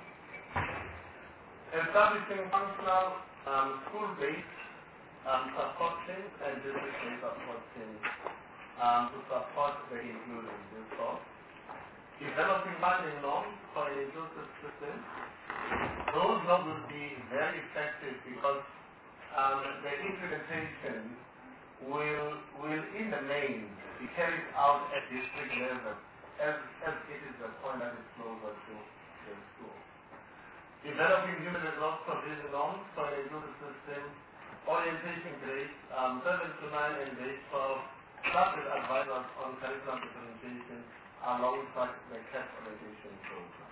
Speaker 6: Establishing functional um, school-based um, support teams and district-based support teams um, to support the inclusion discourse. Developing funding norms for an inclusive system. Those norms will be very effective because um, the implementation will, will in the main be carried out at district level as, as it is the point that is closer to the school. Developing human resource provision norms for an inclusive system. Orientation grades um, seven to nine and grade twelve, subject advisors on curriculum implementation alongside the C A P orientation program.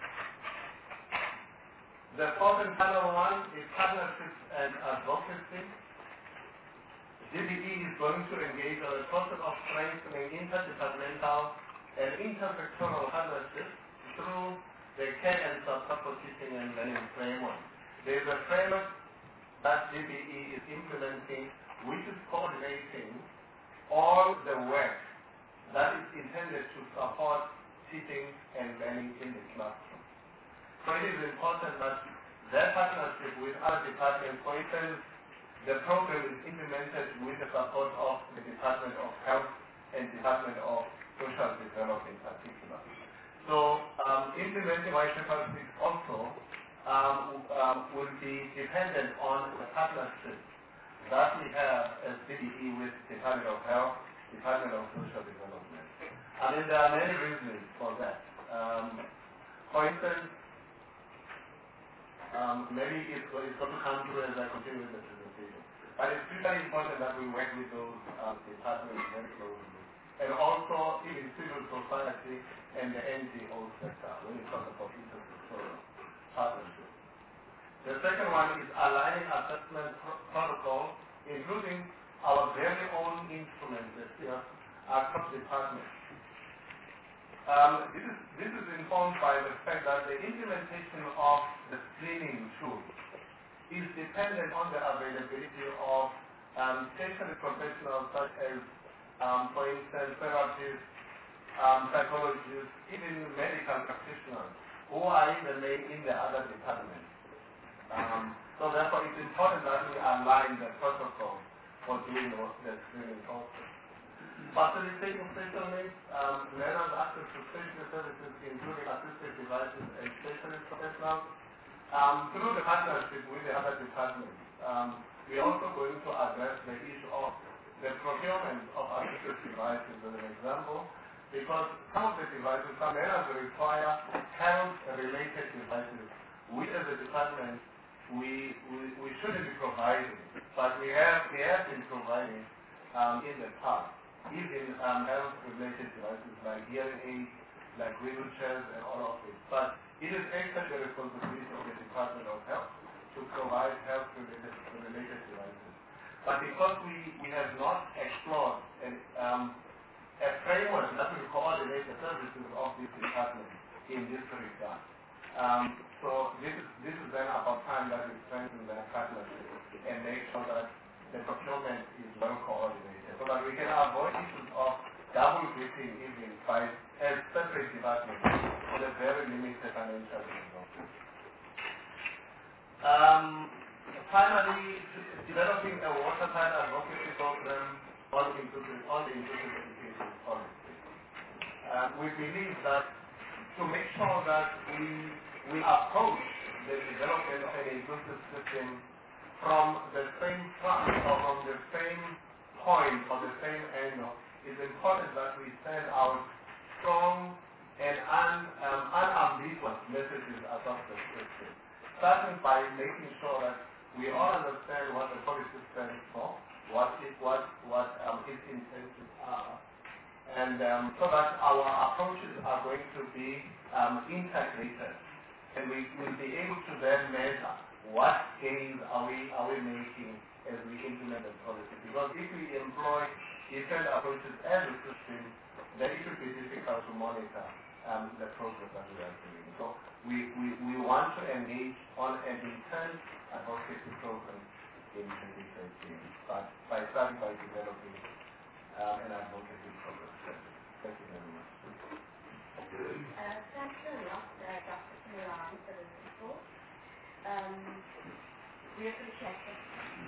Speaker 6: The fourth and final one is partnerships and advocacy. G D E is going to engage on the process of strengthening interdepartmental and intersectoral partnerships through the care and support for teaching and learning framework. There is a framework that G D E is implementing, which is coordinating all the work that is intended to support teaching and learning in the classroom. So it is important that their partnership with other departments, for instance, the program is implemented with the support of the Department of Health and Department of Social Development in particular. So um, implementing White Paper six also um, um, will be dependent on the partnership that we have as C D E with Department of Health, Department of Social Development. I mean, there are many reasons for that. Um, for instance, um, maybe it's, it's going to come through as I continue with the presentation. But it's really important that we work with those uh, departments very closely. And also even civil society and the N G O sector when we talk about intersectoral partnership. The second one is aligning assessment pro protocol, including our very own instruments that we have across departments. Um, this, is, this is informed by the fact that the implementation of the screening tool is dependent on the availability of um, specialist professionals such as, um, for instance, therapists, um, psychologists, even medical practitioners who are in the main in the other departments. Um, so therefore, it's important that we align the protocol for doing the, the screening process. Facilitating special needs, um, learners access to special services including assistive devices and specialist professionals.
Speaker 4: Um, through the partnership with the other departments, um, we're also going to address the issue of the procurement of assistive devices as an example, because some of the devices, some areas require health-related devices. We as a department, we, we, we shouldn't be providing, but we have, we have been providing um, in the past, even um, health-related devices like hearing aids, like wheelchairs and all of it. But it is actually the responsibility of the Department of Health to provide health-related related devices. But because we, we have not explored an, um, a framework that will coordinate the services of this department in this regard. Um, so this is, this is then about time that we strengthen that partnership and make sure that the procurement is well coordinated so that we can avoid issues of double dipping even by as separate departments with a very limited financial resources. Um, finally, developing a watertight advocacy program on inclusive, on the inclusive education policy. Um, we believe that to make sure that we, we approach the development of an inclusive system from the same front or from the same point or the same angle, it's important that we send out strong and un, um, unambiguous messages across the system, starting by making sure that we all understand what the policy stands for, what it, what, what um, its intentions are, and um, so that our approaches are going to be um, integrated, and we will be able to then measure what gains are we are we making as we implement the policy. Because if we employ different approaches as a system, then it will be difficult to monitor um, the progress that we are doing. So we, we, we want to engage on an intense advocacy program in twenty thirteen, but by starting by developing um, an advocacy program. Thank you very much.
Speaker 1: Uh, thanks a lot, uh, Doctor Milani, for this report. Um, we appreciate it.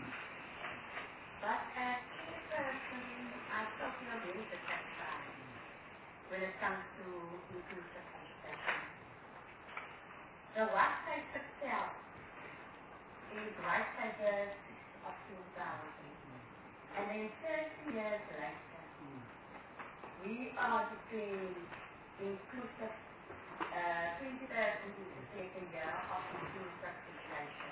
Speaker 1: But as chairperson, I still feel really dissatisfied when it comes to inclusive education. The white paper itself is white paper of two thousand. And then thirty years later, we are between inclusive, uh, twenty thirteen is the second year of inclusive education.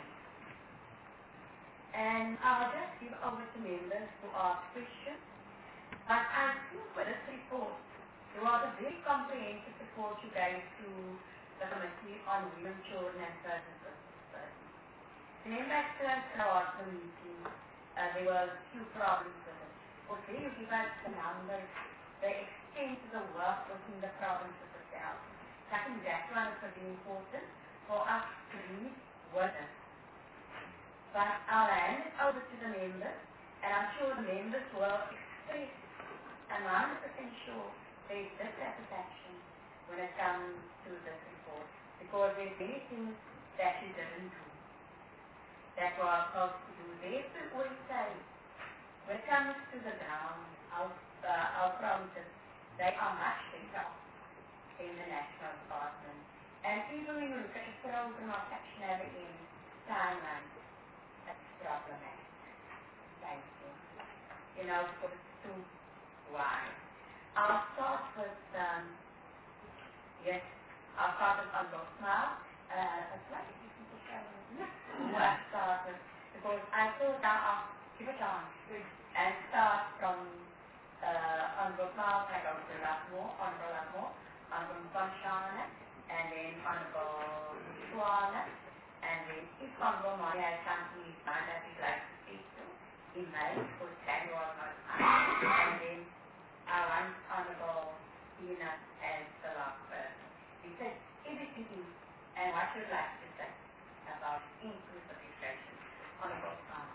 Speaker 1: And I'll just give over to members to ask questions. But I think with this report, there was a very comprehensive report you gave to the Committee on Women, Children and Persons with Disabilities. Remember at the last meeting, uh, there were two problems with it. Okay, you give us the numbers, the extent of the work within the provinces itself. I think that one is very important for us to read with it. But I'll hand it over to the members, and I'm sure the members will express, and I'm one hundred percent sure there is dissatisfaction when it comes to this report, because there's many things that you didn't do, that were supposed to do. Therefore, always say, when it comes to the ground, our, uh, our provinces, they are much better in the national department. And even when you look at the program of actionary in Thailand, that's problematic. Thank you. You know, for the two why. I'll start with, um, yes, I'll start with Uncle Smile. Uh, that's right, you can just show me. I'll start with, because I thought I'll give it on and start from uh, Uncle Smile, I go to Lakmore, Honorable Lakmore, Honorable Panchana, and then Honorable Swana, and then if Honorable Mari has something in mind that he'd like to speak to, he may, because that was not time, and then I want Honorable Tina as the last person. He said everything and what you'd like to say about inclusive education. Honorable Smile.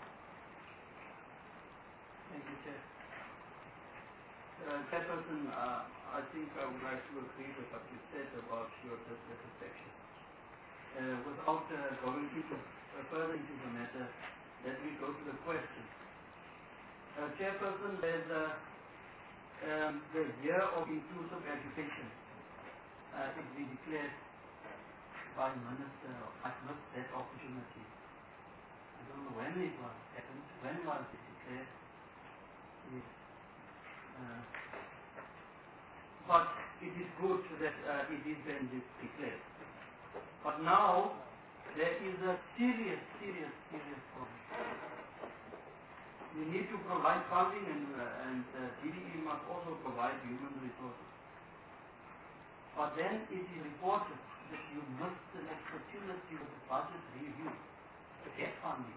Speaker 5: Thank you, Chair. Uh, Chairperson, uh, I think I would like to agree with what you said about your dissatisfaction. Uh, without uh, going into, uh, further into the matter, let me go to the question. Uh, Chairperson, there's uh, um, the year of inclusive education uh, is declared Prime Minister, I missed that opportunity. I don't know when it was happened, when was it declared. Yes. Uh, but it is good that uh, it is then declared. But now there is a serious, serious, serious problem. We need to provide funding, and, uh, and uh, D D E must also provide human resources. But then it is reported that you missed an opportunity with the budget review to get funding.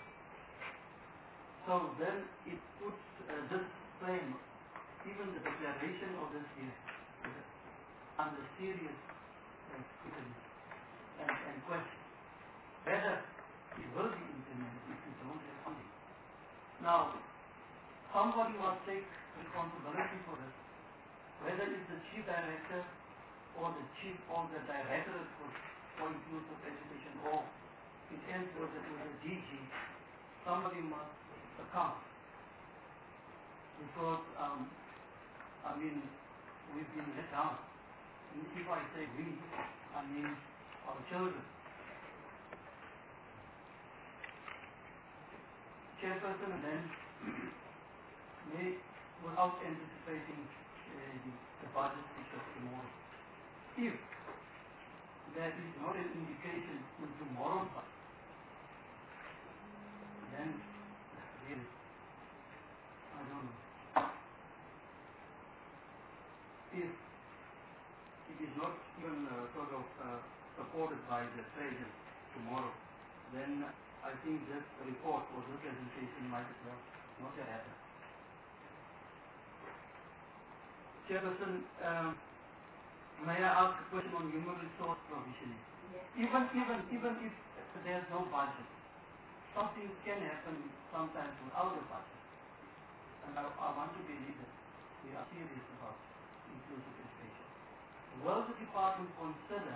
Speaker 5: So then it puts uh, this frame, even the declaration of this year, uh, under serious uh, scrutiny and, and question whether it will be implemented if you don't have funding. Now, somebody must take responsibility for this, whether it's the chief director or the chief or the directorate for, for inclusive education, or it ends with the, with the D G. Somebody must account, because um, I mean we've been let down. And if I say we, I mean our children. Chairperson, and then may, without anticipating uh, the, the budget picture tomorrow, if there is not an indication in tomorrow's budget, then really, I don't know. If it is not even uh, sort of uh, supported by the treasury tomorrow, then I think this report or this presentation might as well not have happened. Chairperson, um, may I ask a question on human resource provisioning?
Speaker 1: Yes.
Speaker 5: Even, even, even if there's no budget, something can happen sometimes without a budget. And I, I want to believe that we are serious about inclusive education. Will the department consider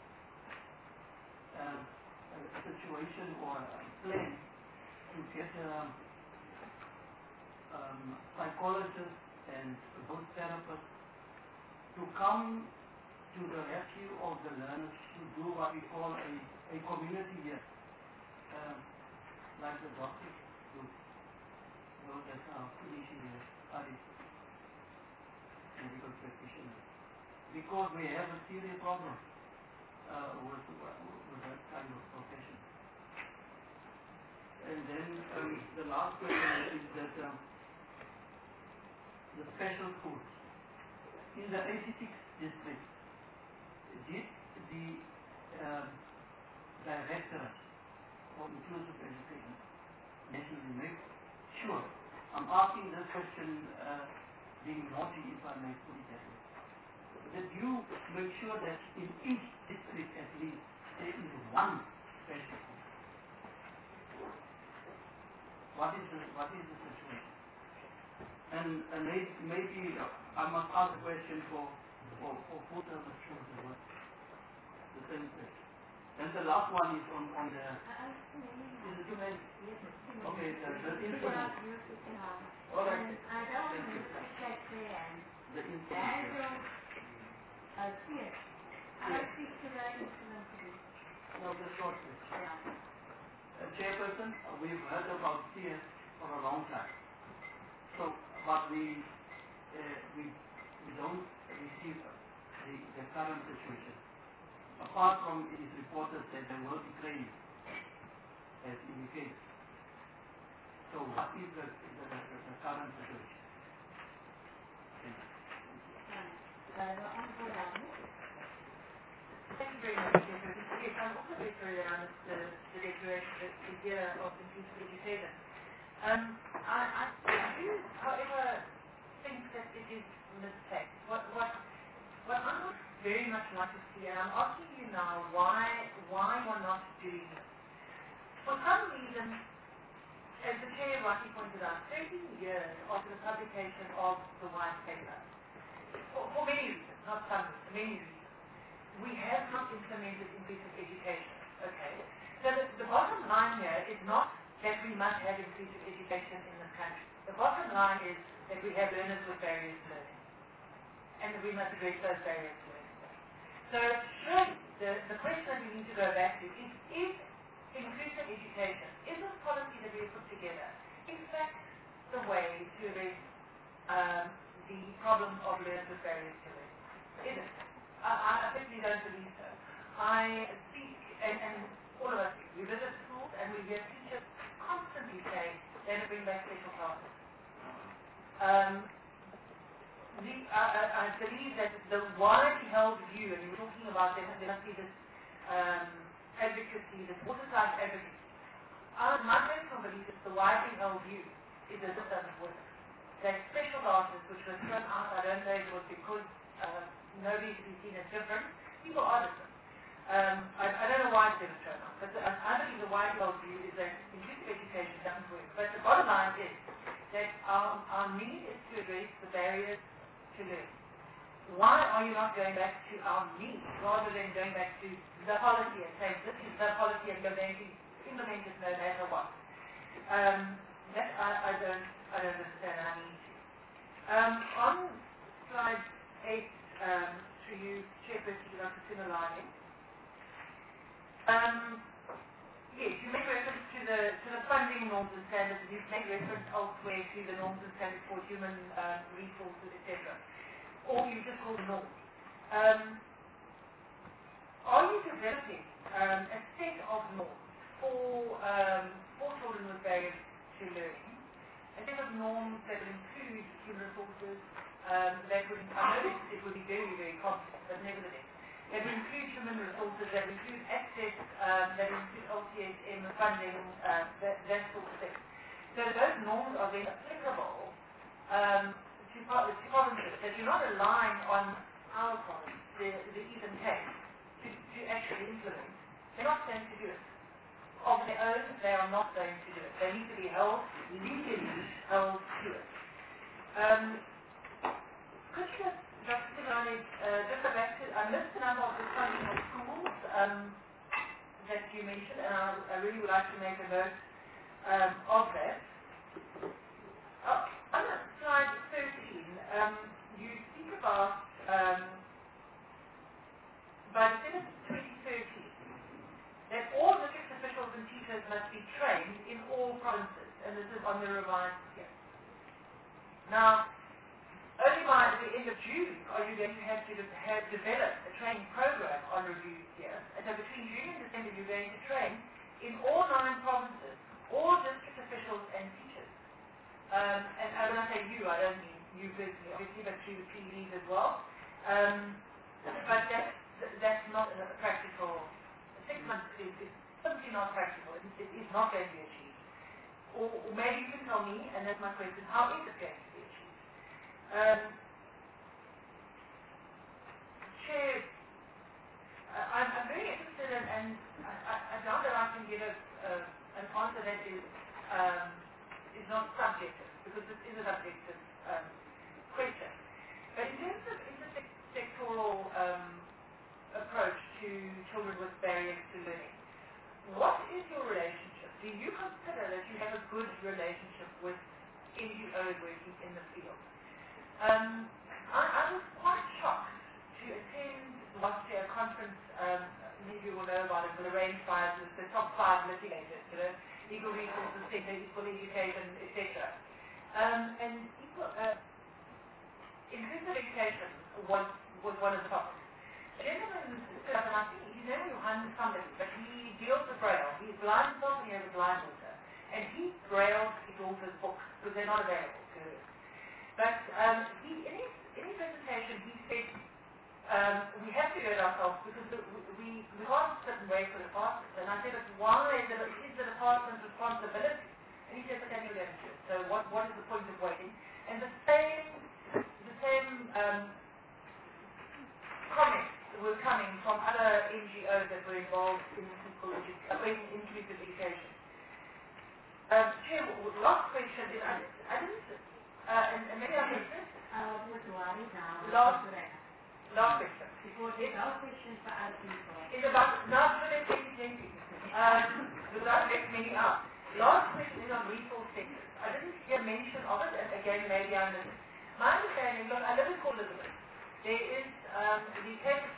Speaker 5: um, a, a situation or a plan to get um, um, psychologists and those therapists to come to the rescue of the learners, to do what we call a, a community year, um, like the doctors do, those that are finishing their studies, medical practitioners, because we have a serious problem uh, with, with that kind of profession. And then um, the last question is that um, the special schools. In the eighty-six district, did the um, Directorate of Inclusive Education nationally make sure? I'm asking this question uh, being naughty, if I may put it that way. Did you make sure that in each district at least there is one special school? What is the, what is the situation? And, and may, maybe uh, I must ask a question for, for, for full service schools as well. The same question. And the last one is on, on the, is it too many? Okay, the, the instrument. All right.
Speaker 1: And I don't want to check there.
Speaker 5: The
Speaker 1: I
Speaker 5: instrument.
Speaker 1: don't uh, see it. I don't speak to the instrument today.
Speaker 5: No, the short question.
Speaker 1: Yeah.
Speaker 5: Uh, Chairperson, uh, we've heard about C S for a long time. So, but we, uh, we, we don't receive the, the current situation. Apart from it is reported that there will be training, as indicated. So what is the, the, the, the current situation? Thank you.
Speaker 1: Uh, the Honorable Governor.
Speaker 3: Thank you very much, Chairperson. Yes, I'm also very sorry that I missed the, the declaration that the year of inclusive education. Um, I, I, I do, however, think that it is misplaced. What, what, what I would very much like to see, and I'm asking you now why, why you're not doing this. For some reason, as the Chair rightly pointed out, thirteen years after the publication of the white paper, for, for many reasons, not some reasons, many reasons, we have not implemented inclusive education. Okay? So the, the bottom line here is not that we must have inclusive education in this country. The bottom line is that we have learners with barriers to learning, and that we must address those barriers to learning. So should
Speaker 1: the, the question that we need to go back to is, is inclusive education, is this policy that we have put together, in fact, the way to address um, the problem of learners with barriers to learning? Is it? I, I certainly don't believe so. I speak, and, and all of us, we visit schools and we hear teachers constantly say they don't bring back special classes. Um, the, I, I, I believe that the widely held view, and you were talking about there, there must be this um, advocacy, this watertight advocacy. Uh, my personal belief is the widely held view is that this doesn't work. That special classes which were thrown out, I don't know if it was because uh, nobody could be seen as different. People are different. Um, I, I don't know why it was thrown out, but the, I believe the widely held view is that inclusive education doesn't work. But the bottom line is that our, our need is to address the barriers to learn. Why are you not going back to our need rather than going back to the policy and saying this is the policy and you're going to implement it no matter what? Um, that I, I don't I don't understand. I need to. Um, on slide eight, um, to you, Chairperson Doctor Simalani. Um, yes, you make reference to the to the funding norms and standards, and you make reference elsewhere to the norms and standards for human uh, resources, et cetera. Or you just call them norms. Um, are you developing um, a set of norms for um, for children with barriers to learning? A set of norms that would include human resources, um, that would, I know it, it would be very, very complex, but nevertheless, that would include human resources, that would include access, um, that would include L T S M funding, uh, that, that sort of thing. So those norms are then applicable um, to, to provinces, that you're not relying on our province, the, the Eastern Cape, to, to actually implement. They're not going to do it. Of their own, they are not going to do it. They need to be held, legally held to it. Um, could you just, Doctor Simalani, uh, just go back to, I missed the number of the funding of schools um, that you mentioned, and I, I really would like to make a note um, of that. Uh, on slide thirteen, um, you speak about, um, by December twenty thirteen, that all district officials and teachers must be trained in all provinces, and this is on the revised scale. Now, only by the end of June are you going to have to de- have developed a training program on review here. And so between June and December you're going to train in all nine provinces, all district officials and teachers. Um, and uh, when I say you, I don't mean you personally, obviously, but through the P Ds as well. Um, but that's, that's not a practical, six months is, is simply not practical. It, it is not going to be achieved. Or, or maybe you can tell me, and that's my question, how is it going to be achieved? Um, Chair, uh, I'm, I'm very interested in, and I, I, I doubt that I can give a, uh, an answer that is um, is not subjective, because this is a subjective um, question. But in terms of intersectoral um, approach to children with barriers to learning, what is your relationship? Do you consider that you have a good relationship with N G Os working in the field? Um, I, I was quite shocked to attend last year a conference, um, many of you will know about it, the Range Five, the, the top five litigators, you know, Equal Resources Center, Equal Education, et cetera. Um, and equal, uh, inclusive education was, was one of the topics. A gentleman stood up, and I think his name is Johan somebody, but he deals with Braille. He's blind himself and he has a blind daughter. And he brailed his daughter's books because they're not available to her. But um, he, in, his, in his presentation, he said, um, we have to do it ourselves because the, we, we can't sit and wait for the department. And I said, but why is it, is the department's responsibility? And he said, but then you're going to do it. So what, what is the point of waiting? And the same, the same um, comments were coming from other N G Os that were involved in, equal edu- uh, in inclusive education. Um, Chair, last question is, I, I didn't, uh, and, and maybe I missed it.
Speaker 7: Uh, what do I need now?
Speaker 1: Last, last question.
Speaker 7: Before there's no questions for other people.
Speaker 1: It's about, not for the twenty twenty, um, without letting me out. Last question is on resource centers. I didn't hear mention of it, and again, maybe I missed it. My understanding, look, I live in Port Elizabeth. There is um, the Cape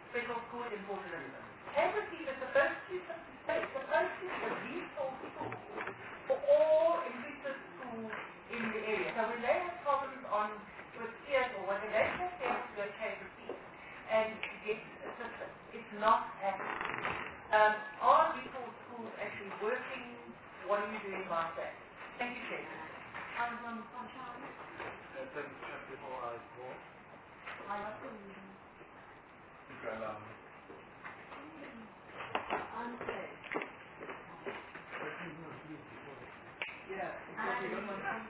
Speaker 1: special school in Port Elizabeth. Cambridge is supposed to, it's supposed to be a resource school for all inclusive schools in the area. So when they have problems on with peers or whatever, they take them to go Cambridge and get assistance. It's not happening. Um, are resource schools actually working? What are you doing about that? Thank you, Chair.
Speaker 4: Uh, then check before I go. You can allow me.
Speaker 5: Yeah, because you don't want to.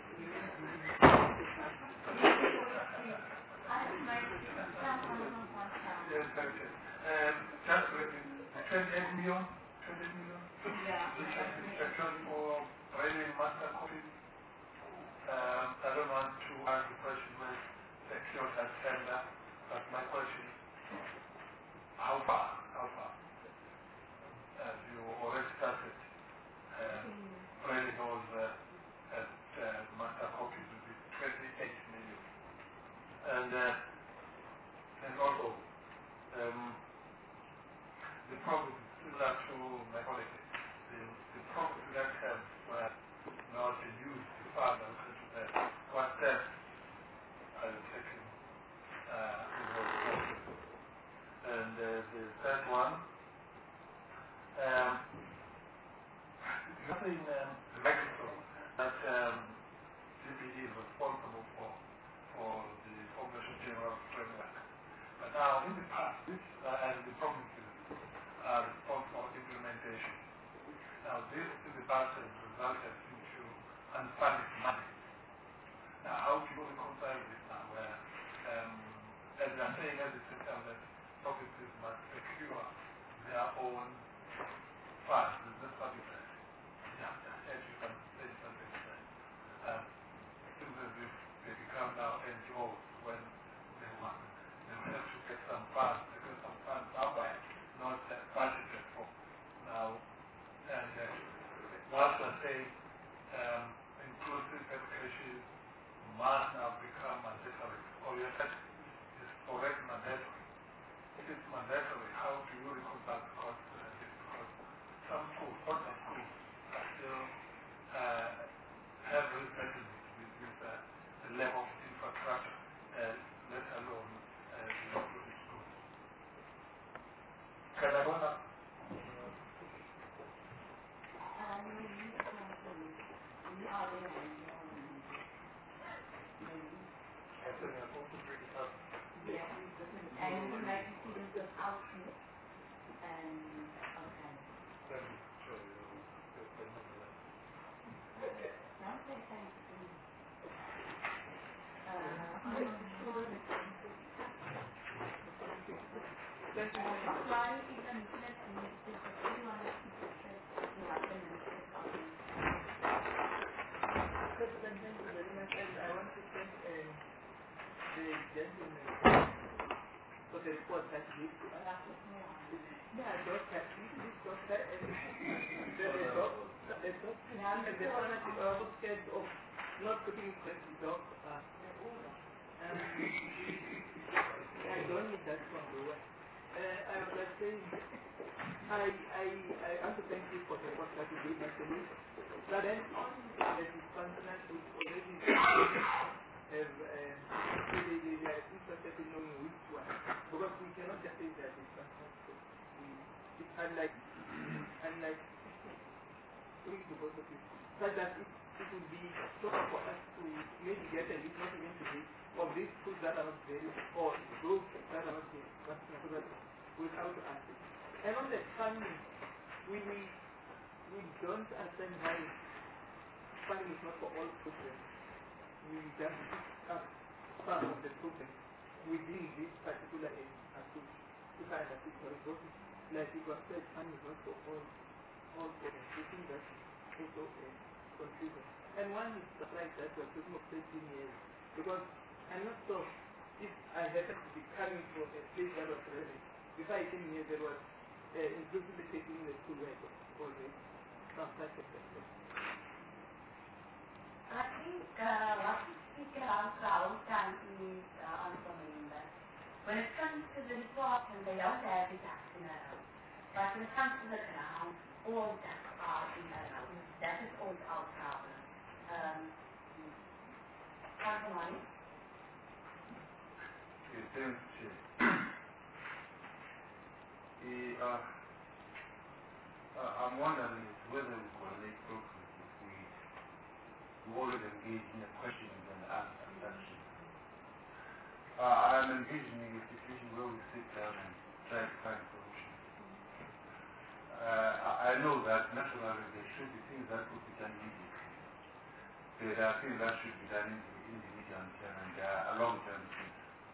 Speaker 4: Yes, thank you. Um, just with the twenty-eight million, twenty million,
Speaker 1: Yeah.
Speaker 4: which is instruction for training master copy. Um, I don't want to ask the question when secure that tender, but my question is how far, how far? As you already started uh, training those uh, at uh, master copies with the twenty-eight million. And, uh, and also, um, the problem is similar to my colleague. The, the problem that have were not used to fund and to the what steps are you taking uh, in those process. And uh, the third one, um, you in um, the register that um, G P D is responsible for for the Formation General Framework. But now in the past, this uh, and the provinces are responsible for implementation. Now this in the past has resulted into unfunded money. Now how do you reconcile this now where, um, as they are saying at the same time that provinces must secure their own funds, is this what you said? Yeah, yeah, if you can say something to that. Um, seems as if they become now N G Os when they want, they will have to get some funds, to get some funds somewhere, not uh, budgeted for. Now, and uh, whilst I say um, inclusive education must now become mandatory, or you said it's already mandatory. If it's mandatory, how do you reconcile the cost uh, this? Because some schools, not some schools, are still uh, have resettlement with, with uh, the level of infrastructure, uh, let alone uh, the inclusive schools. Can I go now? I think I'm going to bring it up.
Speaker 7: And you make students of outfit and okay.
Speaker 4: Let me show you the, the number.
Speaker 7: Don't say thank you. Uh, I'm not sure that why even let me just a few hundred people said you have been in the government.
Speaker 5: President, thank you very much. And I want to thank um, the gentleman for the report that he gave to us. Yeah, doctor, this doctor, and the, the doctor, the doctor, and the fanatic are also scared of not putting it back to dog. Uh, um, I don't need that from the way. Uh, I was like saying, I, I, I want to thank you for the work that you did actually. But then on the dysfunctional which already have, um, they, they, they are interested in knowing which one. Because we cannot just say that dysfunctional. We, it's unlike, unlike doing the both of it. Such that it, it would be tough for us to maybe get a list, not even to this, of these schools that are not very, or those that are not very, so that without us. And on the funding, we, we, we don't understand why funding is not for all programs. We just pick up some of the programs within this particular approach. If I understand correctly, like you have said, funding is not for all, all programs. We think that is also a confusion. And one is surprised that we are talking of thirteen years, because I'm not sure if I happen to be coming from a place that was relevant. Before I came here, there was uh, inclusively taking the school work already. Some such a perspective.
Speaker 7: I think uh, what we speak about the outcome is uh, also mean that when it comes to
Speaker 1: the department, they don't have the ducks in a row. But when it comes to the ground, all ducks are in a row. That is always our problem. Um, Councillor Mani?
Speaker 6: Okay, thanks, Chair. Eh, uh, uh, I'm wondering whether we correlate progress if we, we always engage in a questions and answer session. Uh, I'm envisioning a situation where we sit down and try to find solutions. Uh, I I know that naturally there should be things that could be done immediately. There are things that should be done in the, in the medium term and there are long-term things.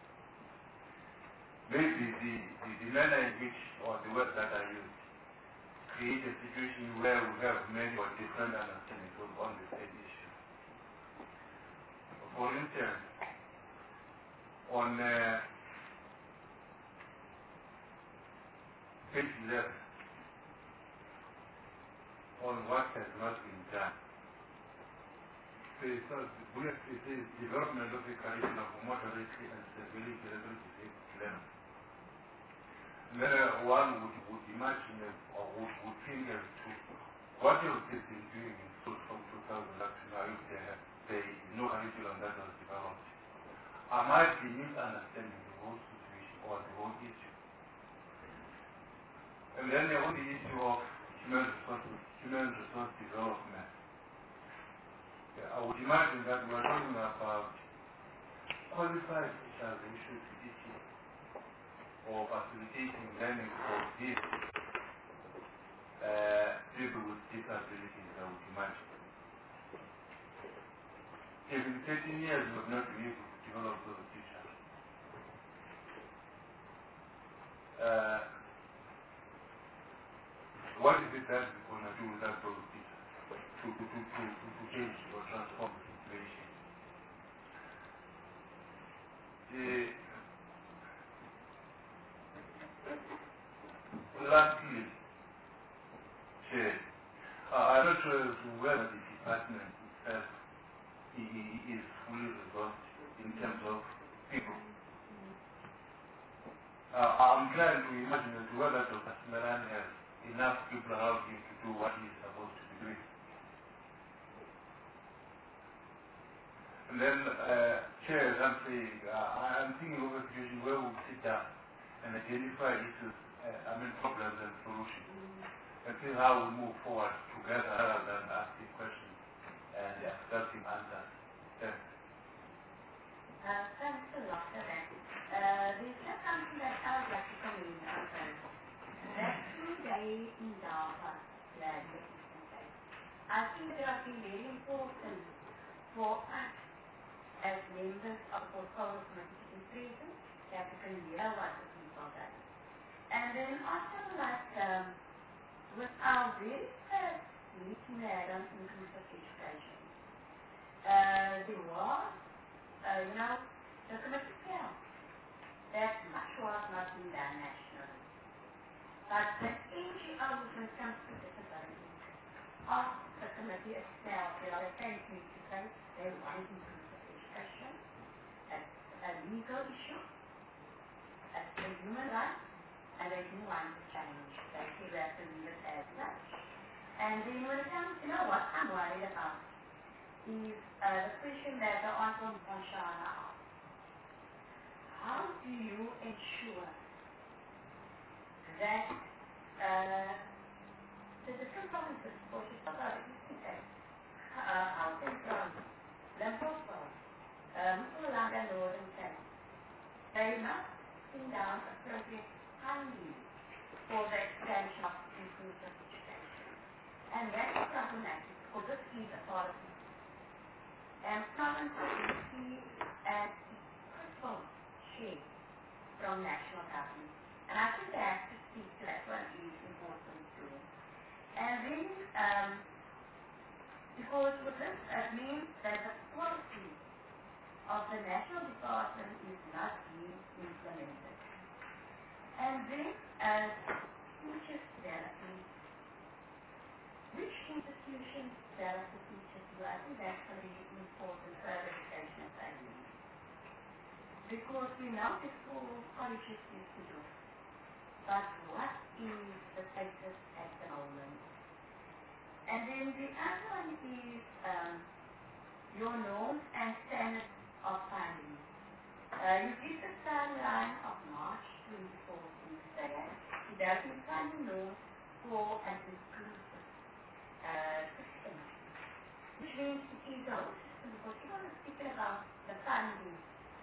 Speaker 6: Maybe the, the, the manner in which, or the words that I use, create a situation where we have many or different understandings of on the same issue. For instance, on uh, page eleven, on what has not been done, there is a bullet, it says development of a curriculum for moderately and severely cerebral disabled learners. And then uh, one would, would imagine uh, or would, would think as to what else they've been doing in school from two thousand up to now if there, have, there is no curriculum that was developed. Am I misunderstanding the whole situation or the whole issue? And then there was the issue of human resource, human resource development. Yeah, I would imagine that we are talking about qualified teachers who should be teaching or facilitating learning for these uh, people with disabilities, I would imagine. If in thirteen years we have not been able to develop those teachers, uh, what is it that we're going to do without those teachers to, to, to, to, to, to change or transform the situation? The, lastly, Chair, uh, I'm not sure as to whether the department itself is fully resourced in terms of people. Uh, I'm trying to imagine as to whether Doctor Smeran has enough people around him to do what he's supposed to be doing. And then, uh, Chair, as I'm saying, uh, I'm thinking of a situation where we sit down and identify issues, uh, I mean problems and solutions, and see how we move forward together rather than asking questions and accepting answers. Thanks.
Speaker 1: Uh, thanks a lot for that. Uh, there's just something that I would like to come in on first. That two-day Indaba land assistance. I think that has been very important for us as members of the portfolio committee to be present, that we can hear what the people do. And then also like um, with our very first meeting we had on inclusive education, uh, there was, uh, you know, the committee felt that much was not being done nationally. But the N G Os, when it comes to disability, of the committee itself, you know, they came to me to say they want inclusive education, it's a legal issue, it's a human right, and they do want to change. They feel they have to leave it as such. And then when it comes, you know what I'm worried about is uh, the question that the Honorable Ponshana asked. How do you ensure that uh, the different provinces, for example, uh, Gauteng province, Limpopo, um, Mpumalanga, Northern Cape, they must bring down appropriate funding for the expansion of inclusive education. And that's problematic because this is a policy. And provinces receive an equitable share from national government. And I think they have to speak to that one is important too. And then, um, because with this, it means that the policy of the national department is not being implemented. And then, as teachers development, which institutions develop the teachers? Well, I think that's very important for education as I mean. because we know before colleges used to do. But what is the status at the moment? And then the other one is um, your norms and standards of funding. Uh, you give the timeline of March twenty fourteen. Say it doesn't fund norms for an inclusive uh, system, which means it is a whole system, because people are speaking about the funding.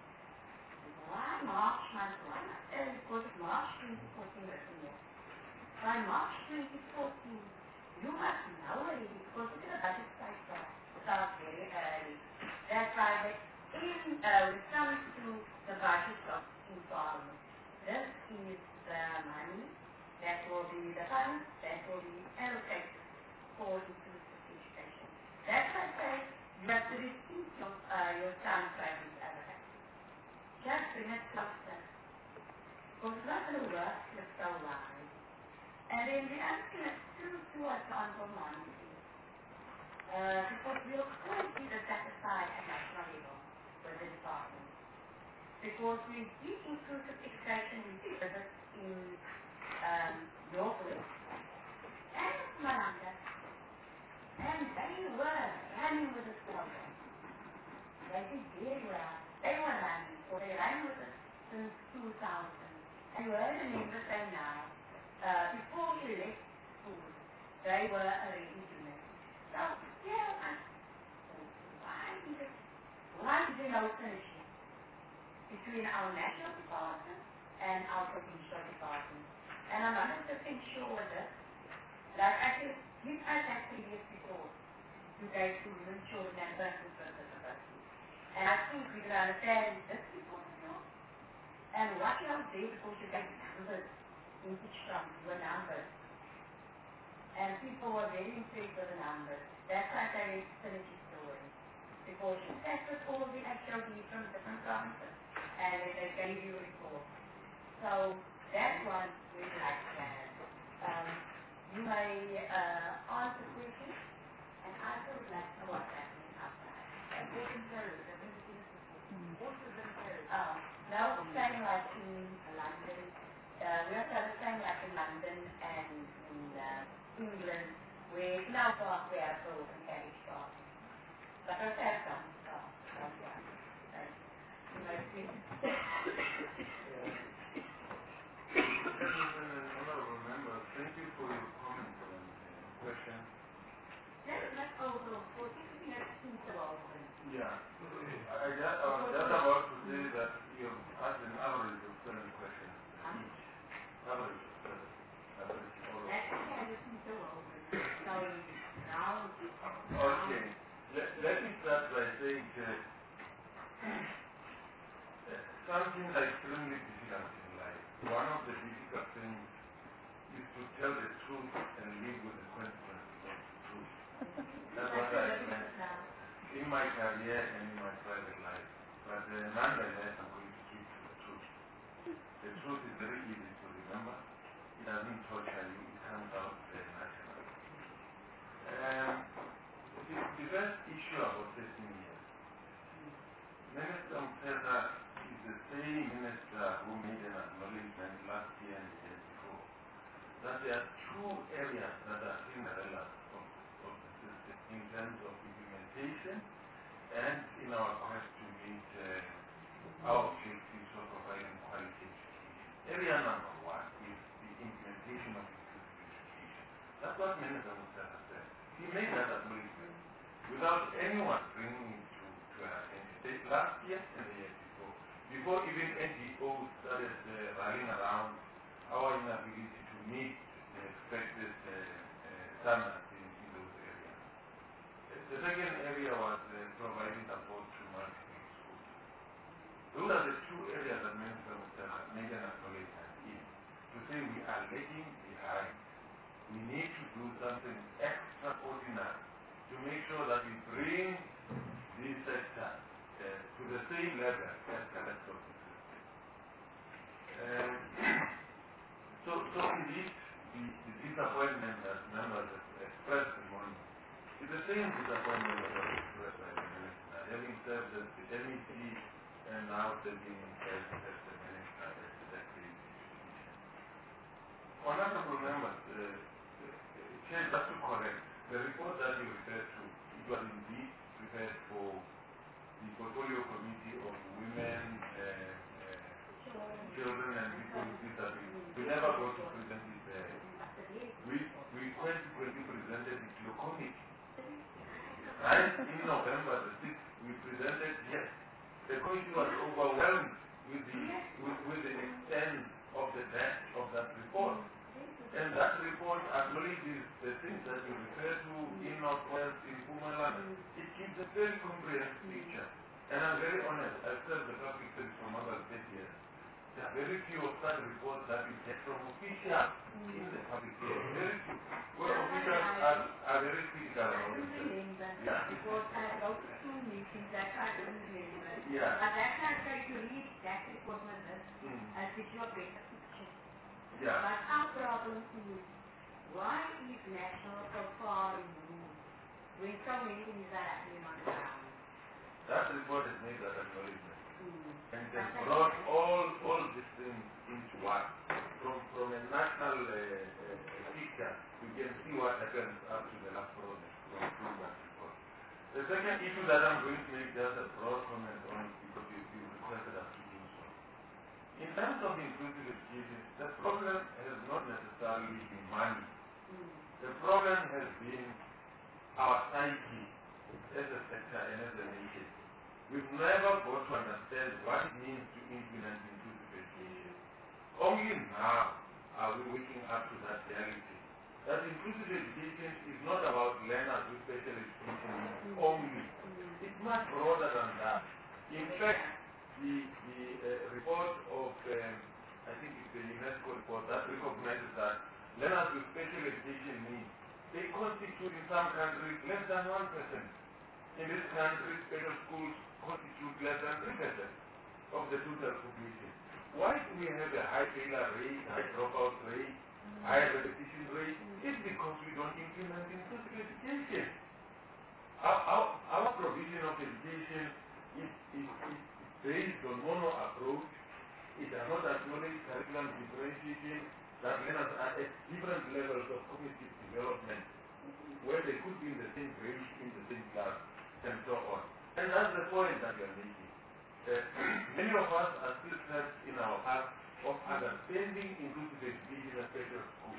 Speaker 1: Why March month? Why not? Uh, because it's March twenty fourteen written here. By March twenty fourteen, you must know already, because look at the budget cycle starts very early. That's why they, in, uh, when it comes to the budget of in Parliament, this is the money that will be the funds that will be allocated for inclusive education. That's why I say you have to receive your, uh, your time frame is allocated. Just bring it closer. Because it's not going to work with so wide. And then the other thing is to do what's on the money. Uh, because we'll always be the satisfied at national level with the department. Because we did inclusive education, we did visit in um, Northwest and Malanga. And they were running with this program. They did very well. They were running, so they ran with it since two thousand. And you heard the member say now, uh, before we left school, they were already doing it. So, yeah, I why is it, why is there no synergy between our national department and our provincial department? And I'm one hundred percent sure with this. Like I said, give us that previous report to go to women, children, and persons with disabilities. And I think we can understand this report as well. And what you have there, because you get numbers in each term, your numbers. And people were very impressed with the numbers. That's why they read synergy story. Because you sat with all the H O D from different provinces, and then they gave you a report. So that one we'd like to have. Um, you may uh, answer questions, and I would like to know what's happening outside. And what in Paris? I think it's in what is in Paris? Oh, no, same like in London. Uh, we also have the same like in London and in uh, England, where now far we are full and carriage park. But I have some stuff. You may see.
Speaker 6: Honorable member, thank you for your comments and uh, questions.
Speaker 1: That is not overall. For this we have two overall.
Speaker 6: Yeah, I, just, I was just about to say that you have asked an average of seven questions each. Average of seven. Average all of
Speaker 1: That's okay, I just need to over. So now,
Speaker 6: Okay, let, let me start by saying that uh, something that's extremely difficult in life. One of the difficult things is to tell the truth and live with the consequences of the truth. That's what I meant in my career and in my private life. But uh, nonetheless, I'm going to keep to the truth. The truth is very easy to remember. It doesn't torture you. It comes out very naturally. Um, the, the first issue about thirteen years. Minister Mteta is the same minister who made an acknowledgement last year and the year before that there are two areas that are Cinderella of, of the system in terms of implementation and in our quest to meet uh, our objectives of providing quality education. Area number one is the implementation of inclusive education. That's what Minister Mteta said. He made that acknowledgement without anyone bringing it to, to her attention. Last year and the year before, before even N G Os started uh, running around our inability to meet the expected uh, uh, standards in, in those areas. The second area was uh, providing support to multiple schools. Those are the two areas that Minister Mutala made an acknowledgement in, to say we are lagging behind. We need to do something extraordinary to make sure that we bring this sector uh, to the same level as the rest of the system. Um, so, so indeed, the, the disappointment that members have expressed this morning is the same disappointment that was expressed by the minister, having said that the M E C and now taking as, as the minister, as the secretary. Honorable members, uh, uh, Chair, just to correct, the report that you referred to, it was indeed prepared for the Portfolio Committee of Women, uh, uh, Children and People with Disabilities. We never got to present it there. We, we consequently presented it to your committee. Right in November the sixth, we presented, yes, the committee was overwhelmed with the, with, with the extent of the depth of that report. And that report acknowledges the things that you refer to in Northwest, in Pumaland. It gives a very comprehensive picture. And I'm very honest, I've served the public service for more than thirty years. There are very few of such reports that you get from officials in the public service. Very few. Where officials are, are very critical about themselves. Yeah.
Speaker 1: Because I wrote two meetings that I couldn't remember.
Speaker 6: Yeah.
Speaker 1: But that I tried to read that report with us.
Speaker 6: Mm.
Speaker 1: I'll give you a better picture.
Speaker 6: Yeah.
Speaker 1: But our problem is, why is national so far removed when so many things are happening on the ground?
Speaker 6: That report has made that acknowledgement.
Speaker 1: Mm.
Speaker 6: And it has brought all, all these things into one. From, from a national uh, uh, picture, we can see what happens up to the last project from, from that report. The second issue that I'm going to make just a broad comment on it because you, you requested us to do so. In terms of inclusive education, the problem has not necessarily been money.
Speaker 1: Mm.
Speaker 6: The problem has been our psyche as a sector and as a nation. We've never got to understand what it means to implement inclusive education. Only now are we waking up to that reality. That inclusive education is not about learners with special education needs only. It's much broader than that. In fact, the, the uh, report of, um, I think it's the UNESCO report that recognizes that learners with special education needs, they constitute in some countries less than one percent. In this country, special schools constitute less than three percent of the total population. Why do we have a high failure rate, high dropout rate, high repetition rate? It's because we don't implement inclusive education. Our, our, our provision of education is, is, is based on mono approach. It does not acknowledge curriculum differentiation, that learners are at different levels of cognitive development, where they could be in the same grade, in the same class, and so on. And that's the point that we are making. Uh, many of us are still trapped in our path of understanding inclusive education in a special school.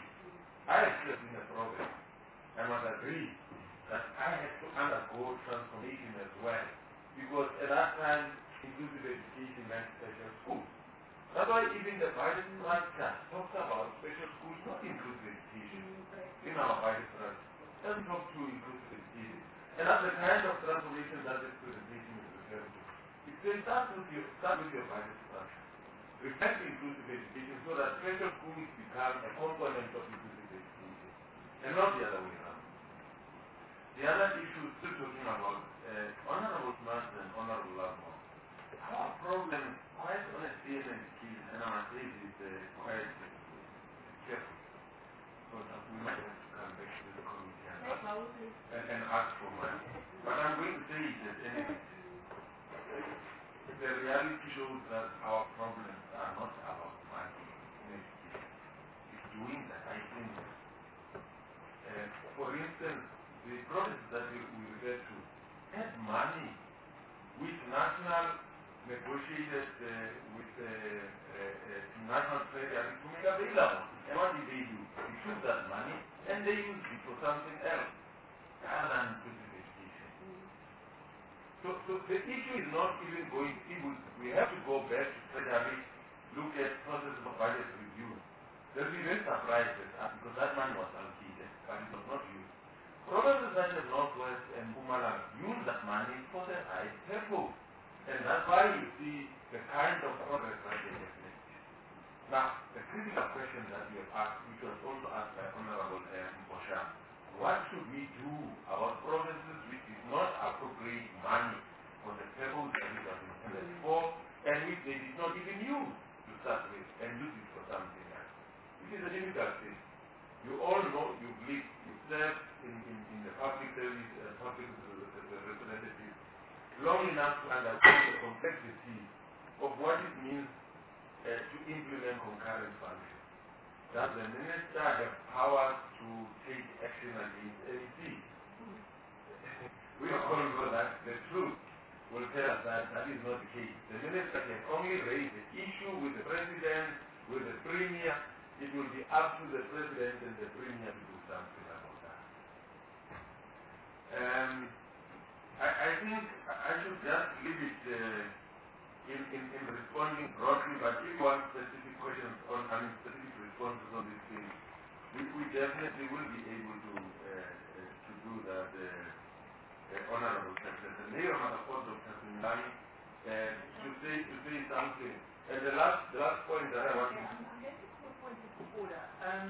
Speaker 6: I have still been a problem. I must agree that I had to undergo transformation as well, because at that time, inclusive education meant special schools. That's why even the budget structure talks about special schools, not inclusive education, in our budget structure. It doesn't talk to inclusive education. And that's the kind of transformation that this presentation is referring to. It says start with your, start with your budget structure. Reflect inclusive education so that special schools become a component of inclusive education, and not the other way around. The other issue, still talking about uh, Honorable Smart and Honorable Lavmore. Our problem, quite honestly, in education, and I must say this uh, quite uh, careful, because we might have to come back to the committee and ask, and, and ask for money. But I'm going to say it at any rate. The reality shows that our problems are not about money in education. It's doing the right thing. Uh, for instance, the process that we, we refer to had money which national negotiated uh, with uh, uh, uh, national treasury to make available. And what did they do? They took that money and they used it for something else rather than inclusive education. So, so the issue is not even going, we have to go back to treasury, look at processes of budget review. They'll be very surprised at that because that money was allocated, but it was not used. Provinces such as Northwest and Pumaland use that money for the right purpose. And that's why you see the kind of progress that they have made. Now, the critical question that you have asked, which was also asked by Honorable uh, Mosha, what should we do about provinces which did not appropriate money for the purpose that it was intended for, and which they did not even use to start with, and use it for something else? It is a difficult thing. You all know, you live, you serve in, in, in the public service, uh, public uh, representative, long enough to understand the complexity of what it means uh, to implement concurrent functions. Does the minister have powers to take action against N E C? We all know that the truth will tell us that that is not the case. The minister can only raise the issue with the president, with the premier. It will be up to the president and the premier to do something about that. Um, I, I think I should just leave it uh, in, in, in responding broadly, but if you want specific questions on, I mean, specific responses on these things, we, we definitely will be able to, uh, uh, to do that. Uh, Uh, Honorable President, the Mayor of the Port of Tasmania, uh, to say to say something. And the last the last point that I want
Speaker 5: yeah,
Speaker 6: to
Speaker 5: I'm, I'm going to call a point of order. Um,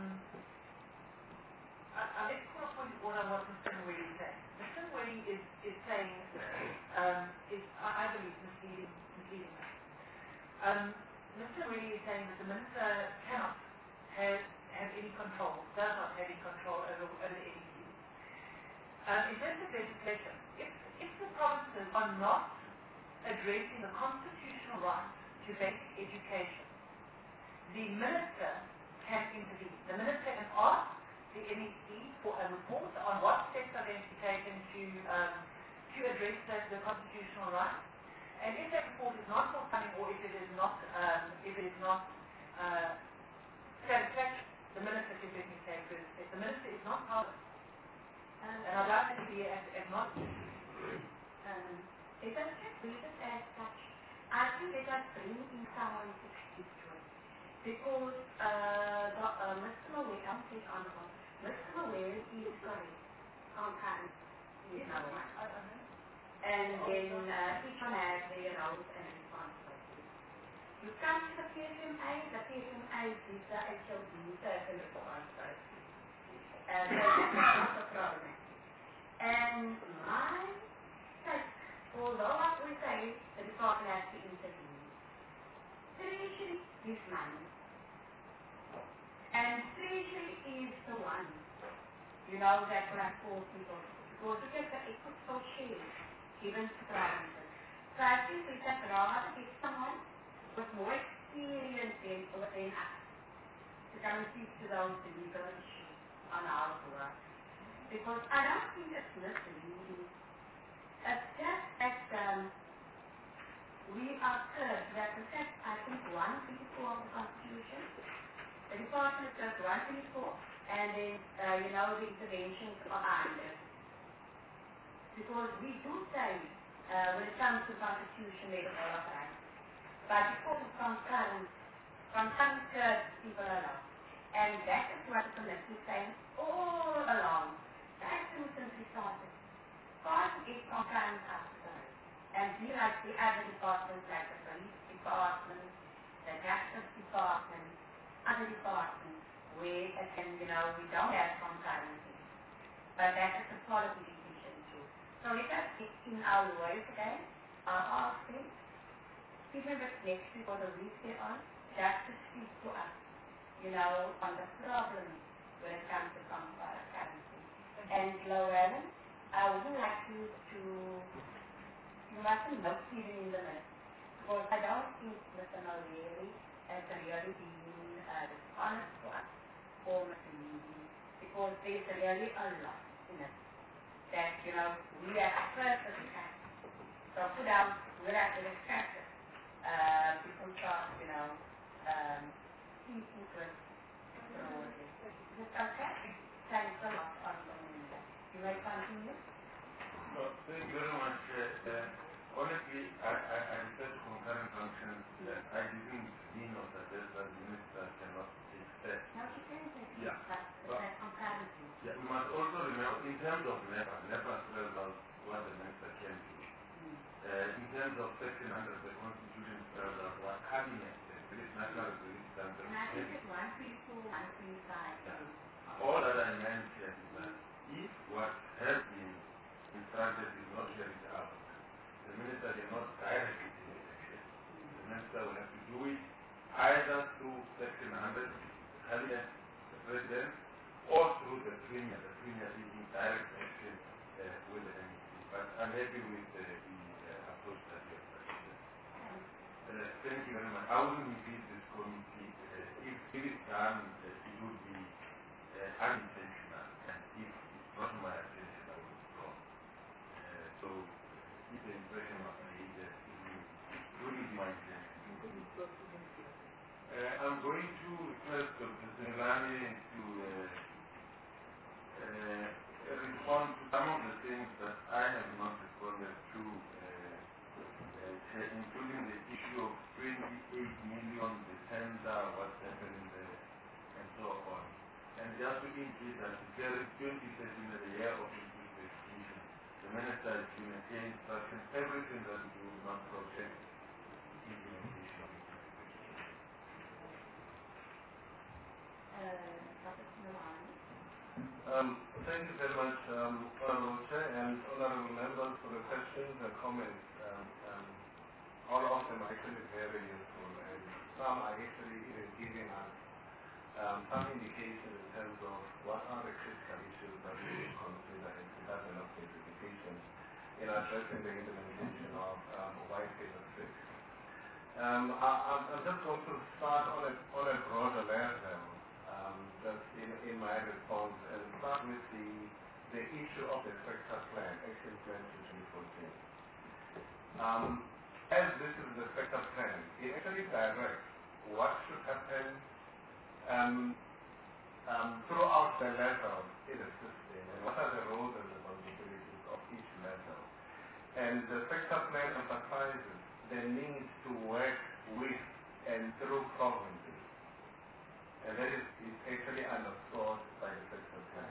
Speaker 5: I, I'm going to call a point of order on what Mister Nweli is saying. Mister Nweli is, is saying, um, is, I, I believe, misleading, misleading us. Um, Mister Nweli is saying that the Minister cannot have, have any control, does not have any control over, over the N E C. Um, in terms of legislation, if, if the provinces are not addressing the constitutional right to basic education, the minister can intervene. The minister can ask the N E C for a report on what steps are going to be taken to, um, to address the, the constitutional right. And if that report is not forthcoming, or if it is not, um, if it is not uh, satisfactory, the minister can certainly take further steps. The minister is not powerless.
Speaker 7: Um,
Speaker 5: And I'd like to be as, as not
Speaker 7: um, let us just read it as such. I think let us bring in someone to speak to it. Because uh, the, uh, Mister Nweli, I'll take on one. Mister Nweli is correct. Concurrent is no one. And then uh, each one has their roles and responsibilities. You come to the P S M A, the P S M A is the H O D, certain responsibilities. Uh, so that's not the problem. And my take, although what we say the department has to intervene, Treasury is money. And Treasury is the one, you know, that will have four people. Because look at the equitable shares given to provinces. So I think we can rather get someone with more experience than, than us to come and speak to those legal issues on our work. Because I don't think it's misleading. It's just that um, we are clear that in fact I think one twenty-four of the Constitution, the department does one twenty-four, and then uh, you know the interventions are under. Because we do say uh, when it comes to Constitution they don't have rights. But because it's concurrent, concurrent uh, people are allowed. And that is what the committee is saying all along. That's since we started. God is concurrent after. And be like the other departments, like the police department, the justice department, other departments, where, again, you know, we don't have concurrency. But that is a policy decision too. So let us get in our lawyers again, are asking, even if next week or the week thereon, just to speak to us, you know, on the problem when it comes to concurrency. And Llewellyn, I would like you to, you mustn't note even in the minutes, because I don't think Mister Nweli has really been uh, dishonest to us or misleading, because there's really a lot in it that, you know, we as a person have. So put out, we have to discuss it. Uh, people start, you know, um, speaking to us. Is it okay? Thanks a lot, Honorable Minister. You may continue.
Speaker 6: No, thank you very much. Uh, uh, honestly, I, I, I research concurrent functions. Uh, I didn't mean or suggest that the minister cannot take steps.
Speaker 7: No, she can take it,
Speaker 6: Yeah.
Speaker 7: but
Speaker 6: But-
Speaker 7: that's concurrency.
Speaker 6: Yeah, we must also remember, in terms of NEPA, NEPA spells out what the minister can do.
Speaker 7: Mm.
Speaker 6: Uh, in terms of section one hundred, the Constitution spells out what cabinet, the national relief council,
Speaker 7: And I think it's one twenty-four, one twenty-five.
Speaker 6: Yeah. All that I meant here is that if what has been instructed is not carried out, the minister cannot directly take action. The minister will have to do it either through section one hundred, the cabinet, the president, or through the premier, the premier taking direct action uh, with the N E C. But I'm happy with uh, the uh, approach that you have taken. Uh, thank you very much. I wouldn't repeat this committee. Uh, if it is done, uh, it would be uh, unintentional. And if it's not my attention, I will stop. Uh, so, if the impression of me that it will really be my intention. Uh, I'm going to request Doctor Zenglani to uh, uh, respond to some of the things that I have not responded to, uh, uh, including the issue of twenty-eight million, the tender, what's happening there, and so on. And just to indicate that there is twenty thirteen as the year of increased education. The minister has been again instruction everything that we do not project implementation.
Speaker 8: Um, thank you very much, um, Honorable Chair and Honorable Members, for the questions and comments. Um, um, all of them are actually very useful, and some are actually even giving us um, some indication in terms of what are the critical issues that we should consider in the Department of Education in addressing the implementation of um, White Paper six. Um, I, I'm, I'm just going to start on a, on a broader level. Um, just in, in my response, and start with the, the issue of the sector plan, Action Plan twenty fourteen. Um, as this is the sector plan, it actually directs what should happen um, um, throughout the levels in the system, and what are the roles and responsibilities of each level. And the sector plan emphasizes the need to work with and through provinces. And that is, is actually underscored by the sector plan.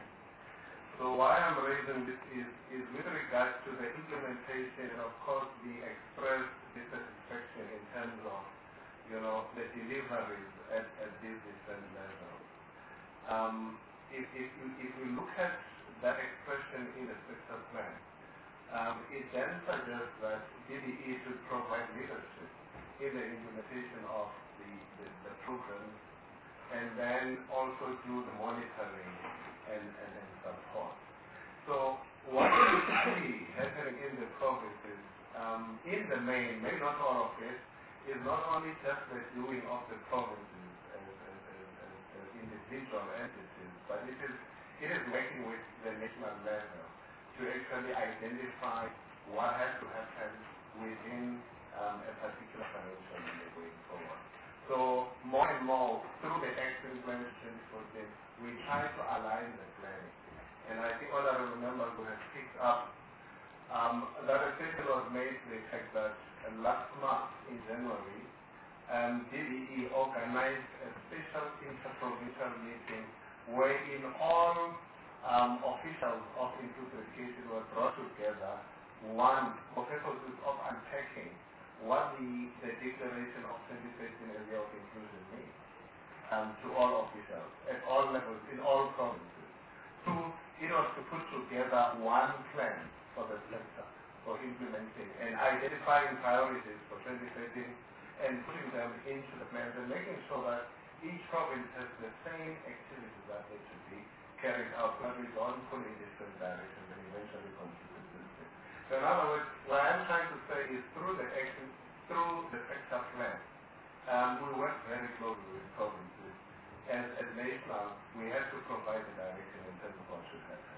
Speaker 8: So why I'm raising this is, is with regard to the implementation and of course the expressed dissatisfaction in terms of, you know, the deliveries at, at these different levels. Um, if, if, you, if we look at that expression in the sector plan, um, it then suggests that D B E should provide leadership in the implementation of the, the, the programs, and then also do the monitoring and, and, and support. So what we see happening in the provinces, um, in the main, maybe not all of it, is not only just the doing of the provinces as, as, as, as, as individual entities, but it is, it is working with the national level to actually identify what has to happen within um, a particular financial year going forward. So more and more, through the action plan twenty fourteen, we try to align the planning. And I think all I remember who has picked up um, that a statement was made to the effect that uh, last month in January, um, D B E organized a special interprovincial meeting wherein all um, officials of inclusive education were brought together, one, for purposes of unpacking what the, the declaration of twenty thirteen as year of inclusion means um, to all officials at all levels in all provinces. Two, it was to put together one plan for the sector for implementing and identifying priorities for twenty thirteen and putting them into the plans and making sure that each province has the same activities that need to be carried out, but we don't pull in different directions and eventually complete the system. So in other words, what I'm trying to say is through the action, through the sector plan, um, we work very closely with provinces. As, as national, we have to provide the direction in terms of what should happen.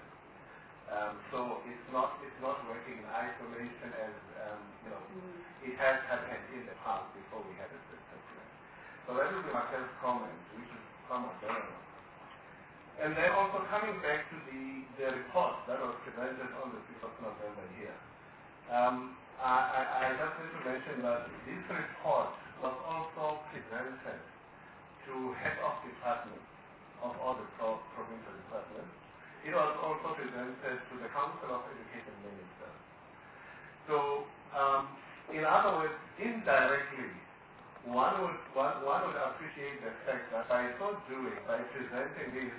Speaker 8: Um, so it's not it's not working in isolation as um, you know mm. it has happened in the past before we had a sector plan. So that will be my first comment, which is somewhat general. And then also coming back to the, the report that was presented on the sixth of November here. Um, I, I, I just need to mention that this report was also presented to head of departments of all the pro provincial departments. It was also presented to the Council of Education Ministers. So, um, in other words, indirectly, one would, one, one would appreciate the fact that by so doing, by presenting this,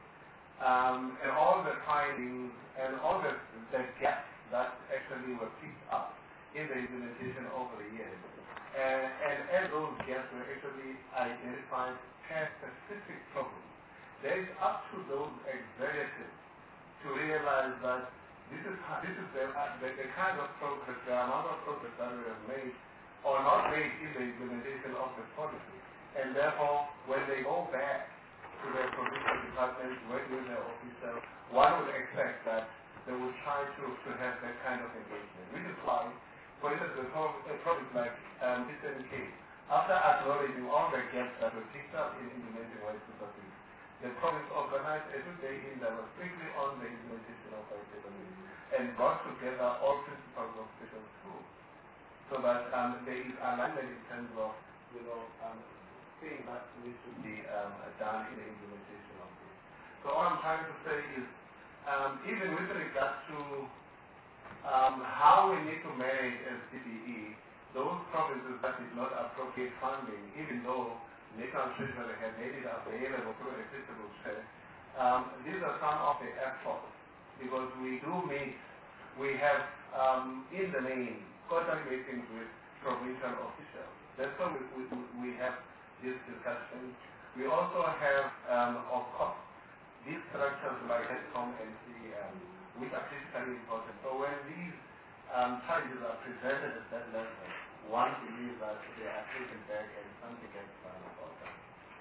Speaker 8: um, and all the findings and all the, the gaps that actually were picked up in the implementation over the years, and, and as those gaps were actually identified per specific problem, there is up to those executives to realize that this is this is the, uh, the, the kind of progress, the amount of progress that we have made or not made in the implementation of the policy. And therefore, when they go back to their provincial departments, work with their officials, one would expect that they would try to, to have that kind of engagement. Which is why, for instance, a province like um, Eastern Cape, after acknowledging all the gaps that were picked up in implementing white supervision, the province organized a two-day in that was strictly on the implementation of white supervision and brought together all principals of special schools so that um, there is alignment in terms of, you know, um, things that needs to be um, done in the implementation of this. So all I'm trying to say is, um, even with regard to um, how we need to manage as D P E, those provinces that did not appropriate funding, even though National Treasury had made it available through a fiscal share, um, these are some of the efforts because we do meet, we have um, in the main contact meetings with provincial officials. That's why we, we, we have this discussion. We also have, um, of course, these structures like HESCOM and C M, which are critically important. So when these um, challenges are presented at that level, one believes that they are taken back and something gets done about them.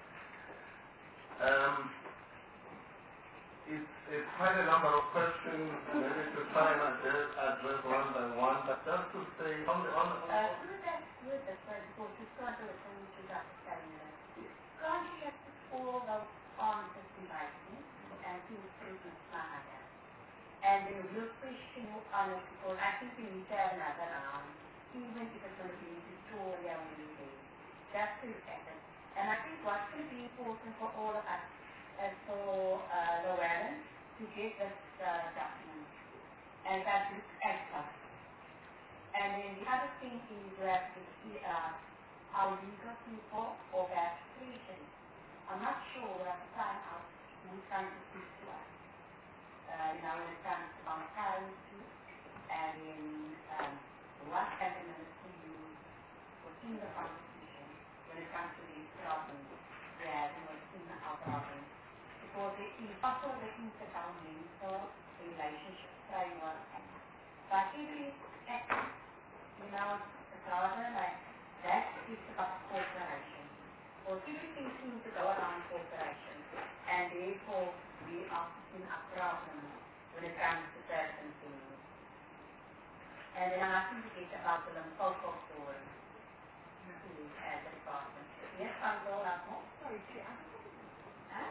Speaker 8: Um, it's, it's quite a number of questions, maybe to try and address, address one by one, but just to say on the on the
Speaker 7: Uh, with that, with the first book, you start with the which is up to seven minutes. Can't you just put all those answers devices and do treatment plan again? And they will question you on it because I think we need to have another round, even if it's going to be in Victoria or anything. Just to look at it. And I think what's going to be important for all of us is for uh, Llewellyn to get this uh, document and that look at us. And then the other thing is that the, uh, our legal people or that patient, I'm not sure that the time out who's trying to speak to us. Uh, you know, when it comes to our currency and in um, what cabinet to use within the constitution when it comes to these problems we have within our province. Because it is also the intergovernmental relationship framework. But it is, you know, the government, like, that is about cooperation. Or everything seems to go around cooperation. And therefore, we are in a problem when it comes to certain things. And then I'm asking to get about the Limpopo story. As a department. Yes, I'm going up more. Sorry, see, I'm huh?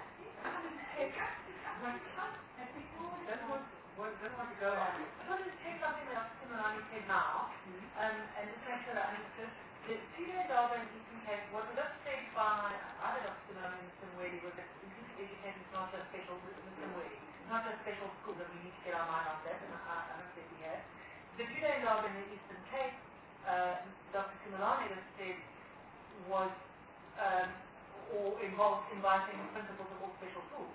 Speaker 5: That was, what, that was go on.
Speaker 3: I wanted to take something that Doctor Simonani said now, um, and just make sure that I understood. The two-day Delta in Eastern Cape, what was said by either Doctor Simonani and Mister Mwedi was that inclusive education is not just special, Mister Mwedi, not just special school, that we need to get our mind off that, and I, I hope that we have. The two-day Delta in the Eastern Cape, uh, Doctor Simonani has said was, um, or involved inviting principals of all special schools.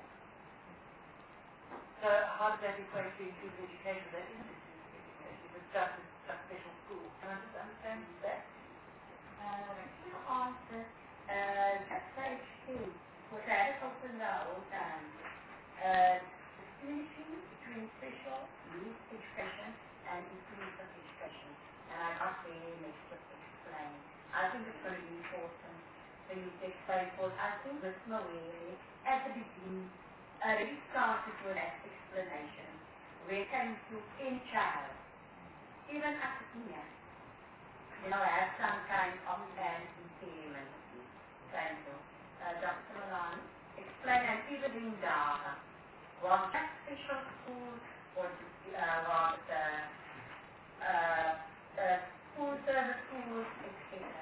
Speaker 3: So how does that equate to inclusive education? That isn't inclusive education, it's just a special school. Can I just understand that?
Speaker 7: Uh, you answer, uh, at stage two, what I also know, um, uh, distinction between special needs education and inclusive education. And I got very mixed up explain. I think it's going to be important for you to explain because I think this Mawere, at the beginning, uh, he started with that explanation where it came to any child, even academia, you know, have some kind of an impairment. Thank you. Uh, Doctor Milan, explain and even in data, was that special school or uh, was the uh, uh, school service schools, et cetera?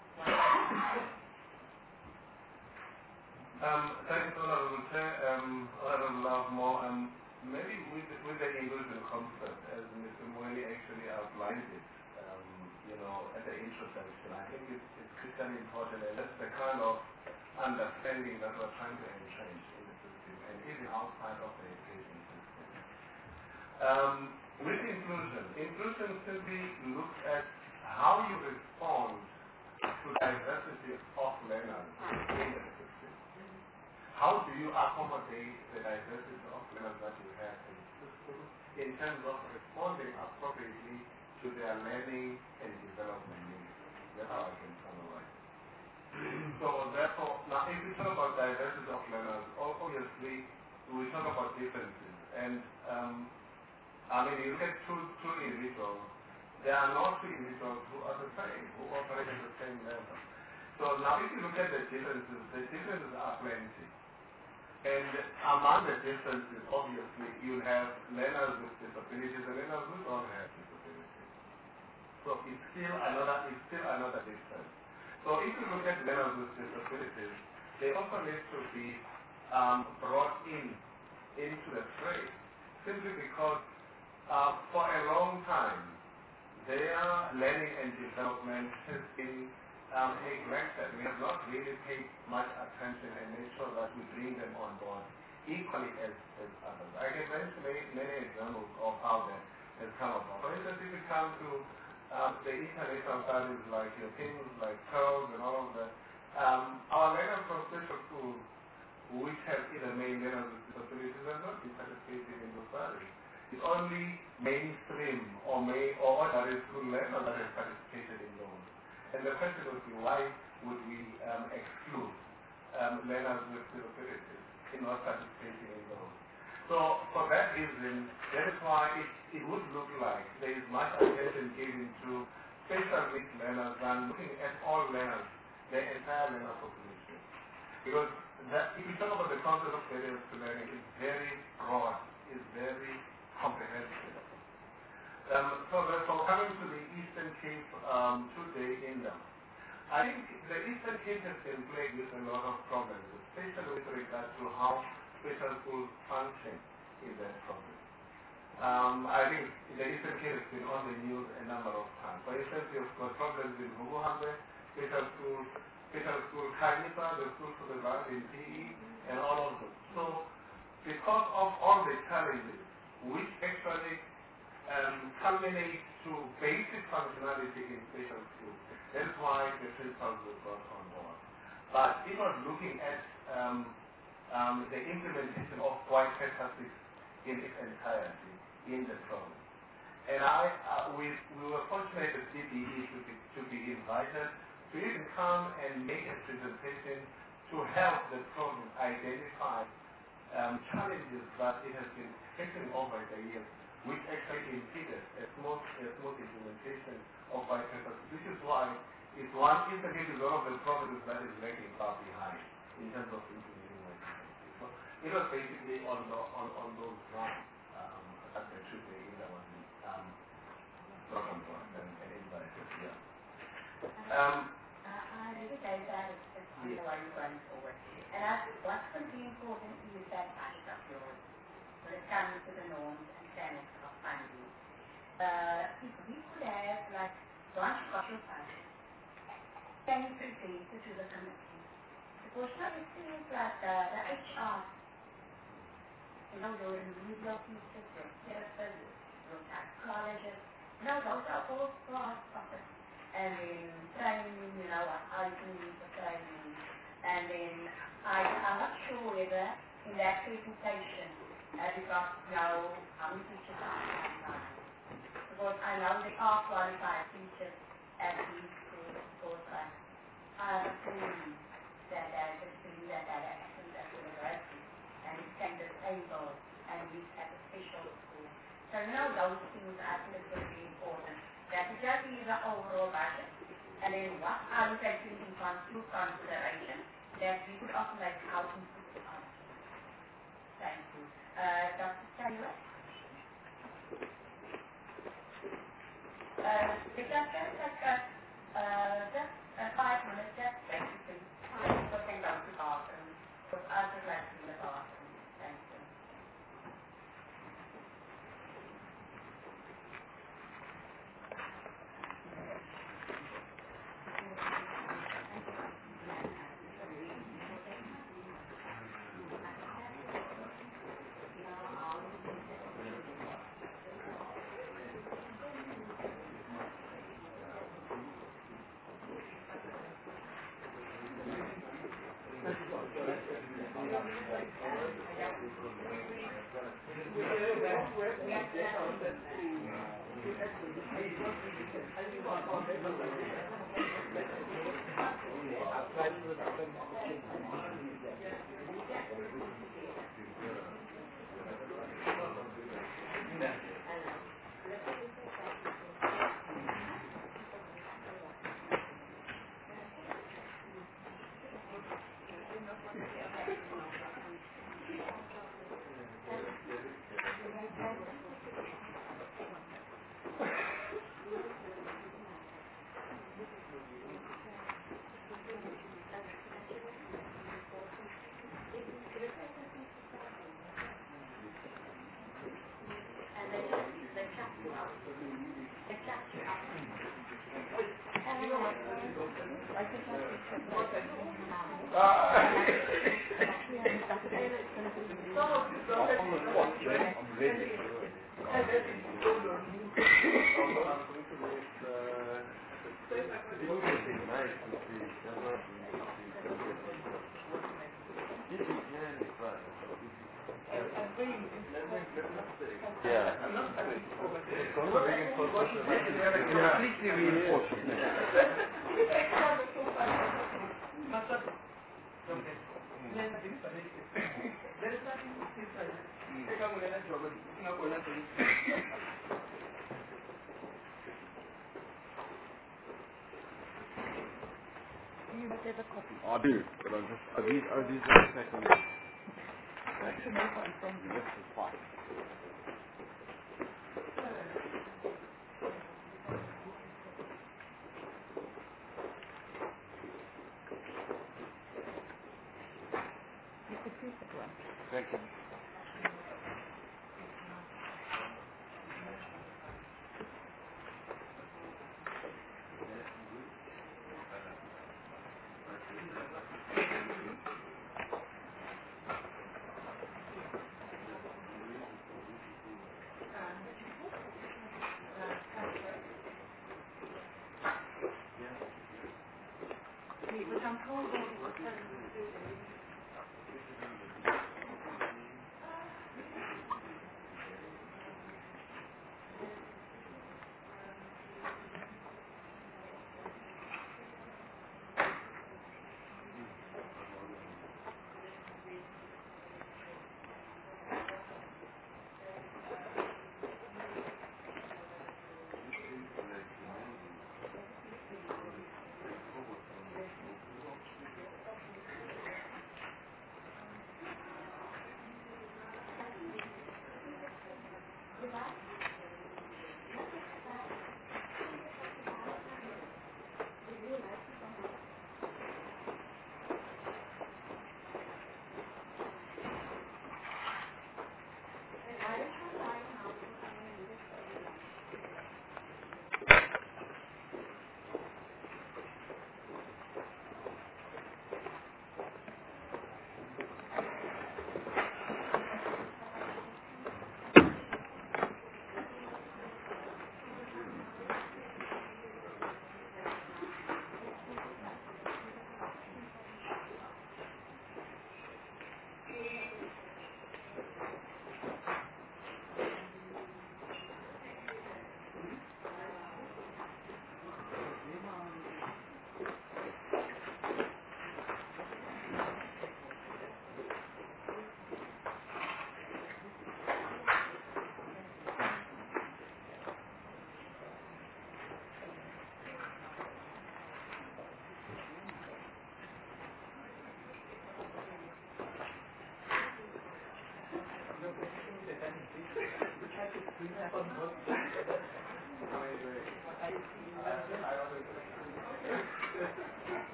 Speaker 8: Um, thank you, Honorable Chair. Um, Honorable Love More. Um, maybe with, with the inclusion concept, as Mister Mweli actually outlined it, um, you know, at the introduction, I think it's, it's critically important, and that's the kind of understanding that we're trying to entrench in the system, and even outside of the education system. Um, with inclusion, inclusion simply looks at how you respond to diversity of learners in the system. How do you accommodate the diversity of learners that you have in the system in terms of responding appropriately to their learning and development needs? That's how I can summarize it. So therefore, now if we talk about diversity of learners, obviously we talk about differences. And um, I mean, you look at two, two individuals, there are no two individuals who are the same, who operate at the same level. So now if you look at the differences, the differences are plenty. And among the differences, obviously, you have learners with disabilities and learners who don't have disabilities. So it's still another, it's still another difference. So if you look at learners with disabilities, they also need to be um, brought in into the fray, simply because uh, for a long time, their learning and development has been um, neglected. We have not really paid much attention and made sure that we bring them on board equally as, as others. I can mention many, many examples of how that has come about. For instance, if you come to um, the international studies like your things like Pearls and all of that, um, our learners from special schools, which have either made learners with disabilities have not been participating in those studies. It's only mainstream or may or ordinary school learners that have participated in those. And the question would be, why would we um, exclude um, learners with disabilities in not participating in those? So for that reason, that is why it, it would look like there is much attention given to special needs learners than looking at all learners, the entire learner population. Because that, if you talk about the concept of barriers to learning, it's very broad, it's very comprehensive. Um, so therefore, coming to the Eastern Cape um, today in them, I think the Eastern Cape has been plagued with a lot of problems, especially with regard to how special schools function in that problem. Um, I think the Eastern Cape has been on the news a number of times. For instance, you've got problems in Huguhambe, special school, special school Kanipa, the school for the blind in P E, and all of them. So, because of all the challenges, which actually um, culminate to basic functionality in special schools, that's why the principals were brought on board. But it was looking at um, um, the implementation of white statistics in its entirety in the province. And I, uh, we, we were fortunate at C B E to be, to be invited to even come and make a presentation to help the province identify um, challenges that it has been facing over the years, which actually impeded a smooth, a smooth implementation of white statistics, which is why it's one institute is one of the provinces that is lagging far behind in terms of implementing white statistics. So it was basically on, the, on, on those grounds um, that the truth in that was um, brought on board and, and invited. Yeah. Um,
Speaker 7: Uh, I really take that as as on the line going forward. And I think what's going to be important is that budget of yours when it comes to the norms and standards of funding. Uh, if we could have, like, once you got your budget, can you present it to the committee? Because now it seems like uh, the H R, you know, your remedial teachers, your therapists, your psychologists, you know, those are all part of it. And then training, you know, how you can use the training. And then I, I'm not sure whether in that presentation uh, we got to know how many teachers are qualified. Because I know they are qualified teachers at these schools, because I have a friend that has a student that had accent at the university and he became disabled and he's at a special school. So you know those things I think is very important. That is just the overall budget, and then what are we taking into consideration that we could also make our input on. Thank you. Uh, Doctor Taylor? Uh, if that's just like a, uh, just uh, five minutes, just basically, people can go to the bathroom, because I would like to be in the bathroom. Thank you.
Speaker 1: And they just, they chat you up. They chat you up. I just want to check what I think now.
Speaker 6: Yeah. Completely I do, but I just, I these, I these are the second. This is fine. Thank you.
Speaker 1: Which I'm told all the tenants do.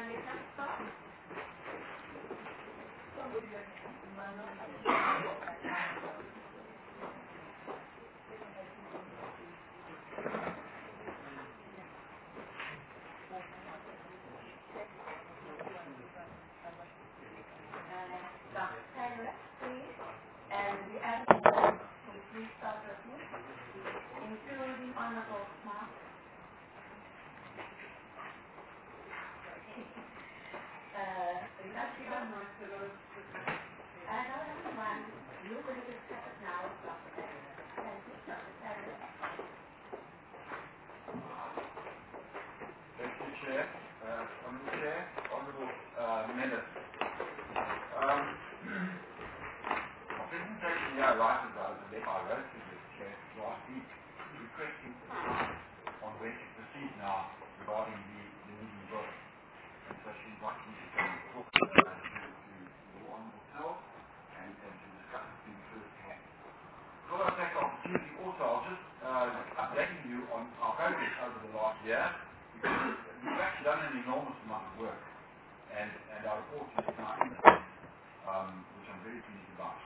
Speaker 7: get that start? Doctor Taylor, please. And the other, will you please start with me, including Honorable Mark. Uh, we got you on North Road. I know that's one. You're going to discuss it now with Doctor Taylor. Thank you, Doctor Taylor.
Speaker 6: Thank you, Chair. Uh, Honourable Chair, Honourable uh, Members. Um, my presentation here arises out of the letter I wrote to the Chair last week requesting on where to proceed now regarding the, the meeting bill. And so she invited me to come and talk uh, to, to the Honourable Self and, and to discuss it in first hand. So I'll take the opportunity also, I'll just uh, updating you on our progress over the last year, because we've actually done an enormous amount of work, and, and our report is now in the um, which I'm very pleased about.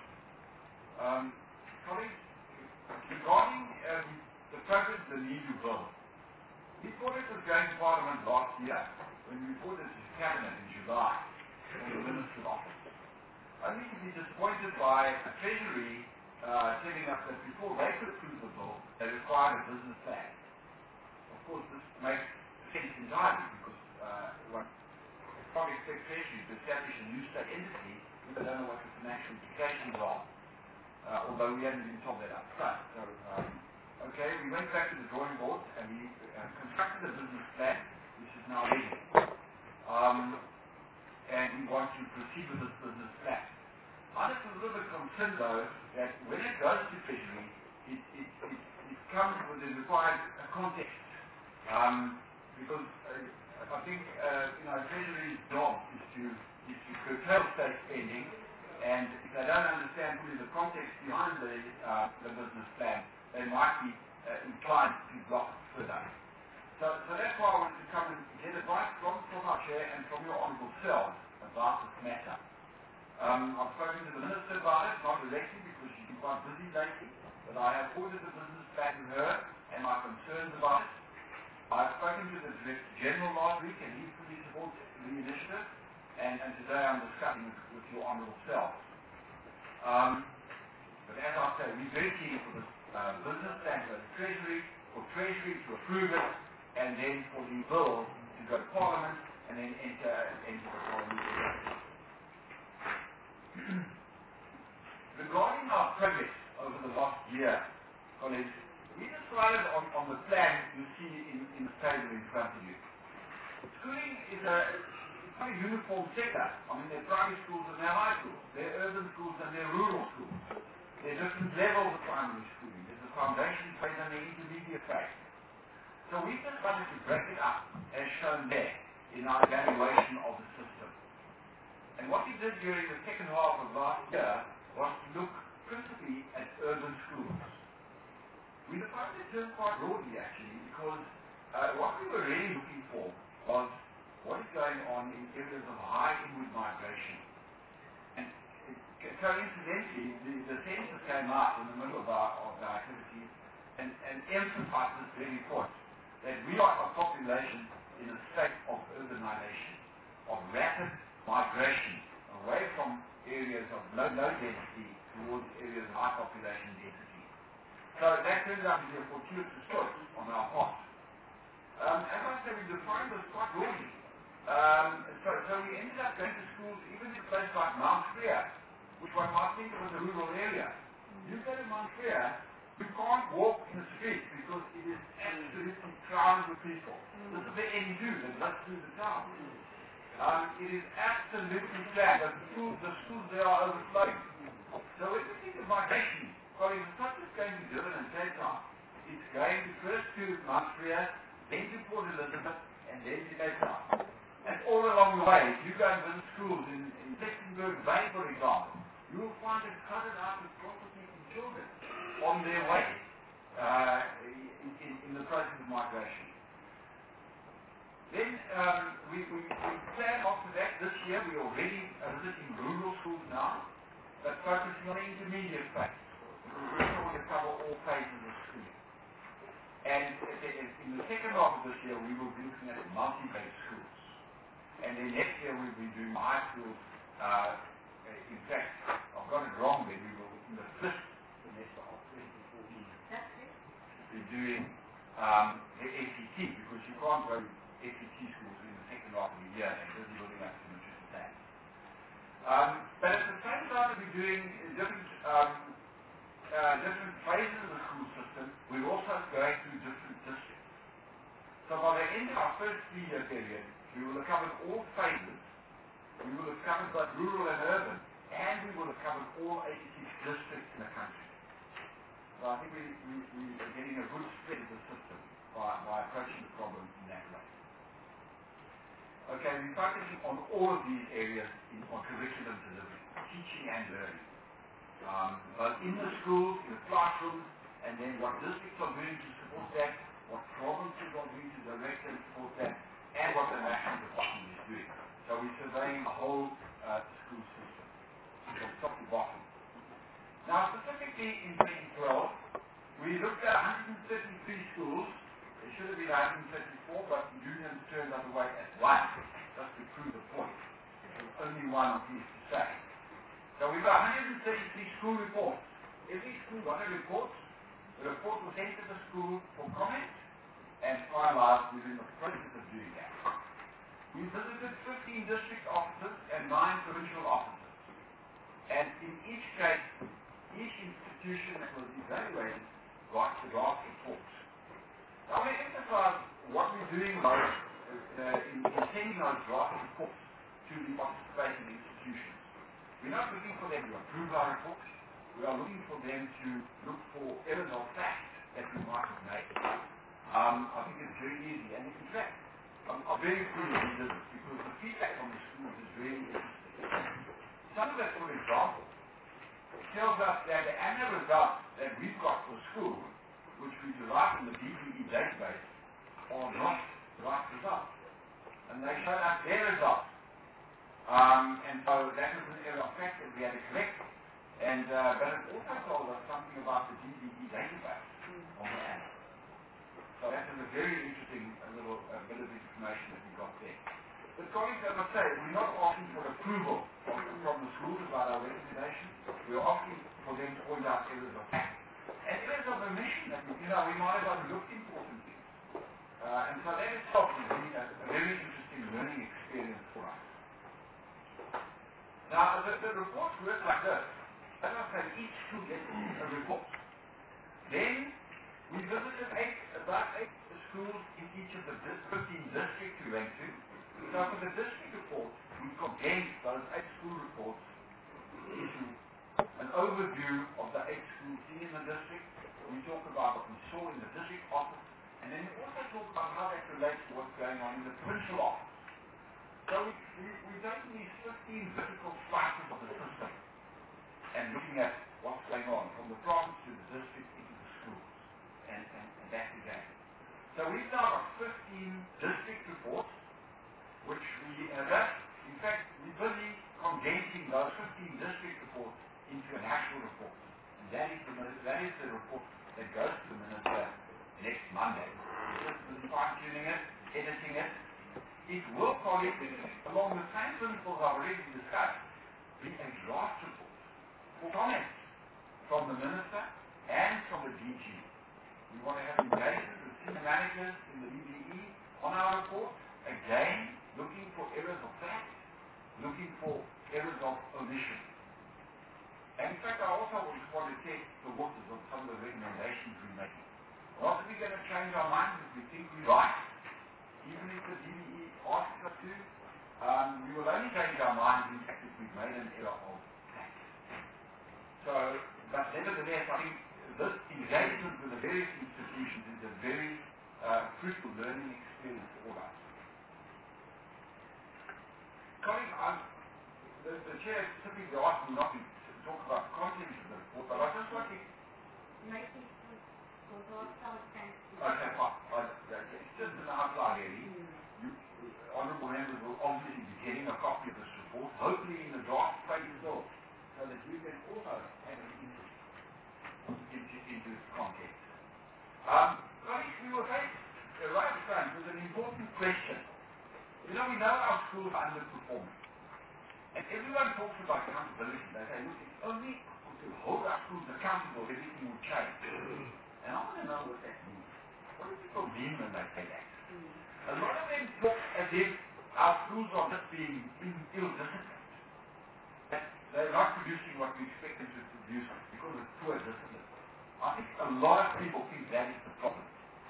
Speaker 6: Um, colleagues, regarding um, the progress of the new bill, we thought it was going to Parliament last year when we reported to Cabinet in July from the Minister's office. Only to be disappointed by a Treasury uh, telling us that before they could approve the bill, they required a business plan. Of course, this makes sense entirely because uh, one can't expect Treasury to establish a new state entity if they don't know what the financial implications are, uh, although we hadn't been told that up front. So, um, okay, we went back to the drawing board and we uh, constructed a business plan, which is now ready. Um, and we want to proceed with this business plan. I'm just a little bit concerned, though, that when it goes to Treasury, it, it, it, it comes with the required uh, context. Um, because uh, I think uh, you know, Treasury's job is to, is to curtail state spending, and if they don't understand fully the context behind the, uh, the business plan, they might be uh, inclined to block it further. So, so that's why I wanted to come and get advice from, from our chair and from your honourable selves about this matter. Um, I've spoken to the Minister about it, not directly because she's been quite busy lately, but I have ordered the business back to her and my concerns about it. I've spoken to the Director General last week and he fully supports the initiative, and, and today I'm discussing it with your honourable self. Um, but as I say, we're very keen for this uh, business plan to go to Treasury, for Treasury to approve it, and then for the bill to go to Parliament, and then enter into the Parliament. Regarding our progress over the last year, colleagues, we decided on, on the plan you see in, in the table in front of you. Schooling is a, it's not a uniform sector. I mean, there are primary schools and there are high schools. There are urban schools and there are rural schools. There are different levels of primary schooling. There's a foundation phase and an intermediate phase. So we decided to break it up as shown there in our evaluation of the system. And what we did during the second half of last year was to look principally at urban schools. We defined the term quite broadly actually because uh, what we were really looking for was what is going on in areas of high inward migration. And it, coincidentally, the, the census came out in the middle of our, of our activities and, and emphasized this very point, that we are a population in a state of urbanization, of rapid migration away from areas of low, low density towards areas of high population density. So that turns out to be a fortuitous choice on our part. Um, as I said, we defined this quite broadly. Um, so, so we ended up going to schools even in a place like Mount Freer, which one might think was a rural area. You go to Mount Freer, you can't walk in the street because it is absolutely crowded with people. This is the N two that runs through the town. Um, it is absolutely flat. The schools, the schools there are overflowing. So if we think of migration, colleagues, it's not just going to Durban and Cape Town. It's going to first to Mount Freer, then to Port Elizabeth, and then to Cape Town. And all along the way, if you go and visit schools in, in Lichtenburg Bay, for example, you will find it cluttered out with property and children on their way uh, in, in, in the process of migration.
Speaker 9: Then um, we, we, we plan after that, this year we are already uh, visiting rural schools now, but focusing on the intermediate phase. We want to cover all phases of school. And in the second half of this year, we will be looking at multi-grade schools. And then next year, we'll be doing high schools. Uh, in fact, I've got it wrong there. We will, in the fifth semester of twenty fourteen, be doing um, the A C T, because you can't go A C T schools in the second half of the year and busy building up to nutrition plans. Um, but at the same time that we're doing different um, Uh, different phases of the school system, we're also going through different districts. So by the end of our first three-year period, we will have covered all phases, we will have covered both rural and urban, and we will have covered all eighty-six districts in the country. So I think we, we, we are getting a good spread of the system by, by approaching the problem in that way. Okay, we're focusing on all of these areas in, on curriculum delivery, teaching and learning. Um, both in the schools, in the classrooms, and then what districts are doing to support that, what provinces are doing to direct and support that, and what the national department is doing. So we're surveying the whole uh, school system, from top to bottom. Now, specifically in twenty twelve, we looked at one hundred thirty-three schools. There should have been one hundred thirty-four, but unions turned out away at one, just to prove the point. There was only one, I'm pleased to say. So we've got one hundred thirty-three school reports. Every school got a report. The report was sent to the school for comment and finalized within the process of doing that. We visited fifteen district offices and nine provincial offices. And in each case, each institution that was evaluated got the draft report. Now I want to emphasize what we're doing those, uh, in, in sending those draft reports to the participating institutions. We're not looking for them to approve our reports. We are looking for them to look for errors of fact that we might have made. Um, I think it's very easy. And in fact, I'm, I'm very pleased we did this because the feedback from the schools is very interesting. Some of it, for example, tells us that the annual results that we've got for school, which we derive from the D B E database, are not the right results. And they show us their results. Um, and so that was an error of fact that we had to correct. And, uh, but it also told us something about the D B E database on the app. So that was a very interesting uh, little uh, bit of information that we got there. But colleagues, as I say, we're not asking for approval from, from the schools about our recommendations. We're asking for them to point out errors of fact. And errors of omission that, you know, we might have overlooked important things. Uh, and so that itself has been a, a very interesting learning experience for us. Now, the, the reports work like this. As I said, each school gets a report. Then, we visited eight, about eight schools in each of the fifteen districts we went to. So for the district report, we condensed those eight school reports into an overview of the eight schools seen in the district. We talk about what we saw in the district office, and then we also talk about how that relates to what's going on in the provincial office. So we, we, we've taken these fifteen vertical slices of the system and looking at what's going on from the province to the district into the schools and, and, and back again. So we've now got fifteen district reports, which we, uh, that, in fact, we're busy condensing those fifteen district reports into an actual report. And that is the, that is the report that goes to the minister next Monday. We're just busy fine-tuning it, editing it. It will probably, along the same principles I've already discussed, be a draft report for comments from the minister and from the D G. We want to have engagement with senior managers in the D B E on our report, again, looking for errors of fact, looking for errors of omission. And in fact, I also just want to test the waters of some of the recommendations we're making. Not that we're going to change our minds if we think we're right, even if the D B E asks us to. Um, we will only change our minds, in fact, if we've made an error of fact. So, but nevertheless, I think this engagement with the various institutions is a very uh, fruitful learning experience for all of us. Colleagues, I'm, the, the chair typically asked me not to talk about the contents of the report, but I just want to...
Speaker 7: Maybe we'll go outside and...
Speaker 9: Okay, fine. I, okay. It's just an outline, really. You, honourable members will obviously be getting a copy of this report, hopefully in the draft phase still, so that you can also have an interest into, into its context. Um, colleagues, we were faced uh, right front with an important question. You know, we know our schools are underperforming. And everyone talks about accountability. They say, look, if only to hold our schools accountable, everything will change. And I want to know what that means. What do people mean when they say that? A lot of them talk as if our schools are just being ill-disciplined. That they're not producing what we expect them to produce because of poor discipline. I think a lot of people think that is the problem.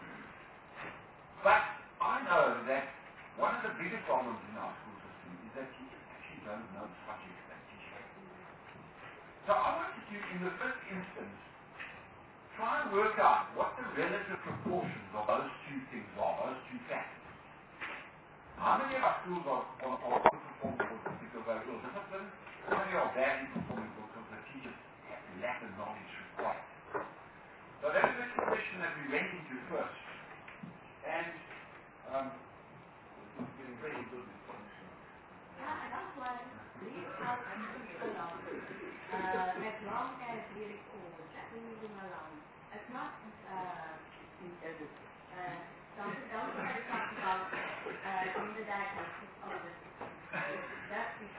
Speaker 9: But I know that one of the biggest problems in our school system is that teachers actually don't know the subjects they teach. So I wanted to, in the first instance, try and work out what the relative proportions of those two things are, those two factors. How many of our schools are, are, are underperforming because they're ill-disciplined? How many are badly performing because the teachers lack the knowledge required? So that is the question that we went into first. And um, it's getting very good with function.
Speaker 7: Yeah, and that's why we have so long. Uh, as long as we record, that we leave them alone. It's not uh, uh, don't don't try to talk about uh, doing the diagnosis of this. That's the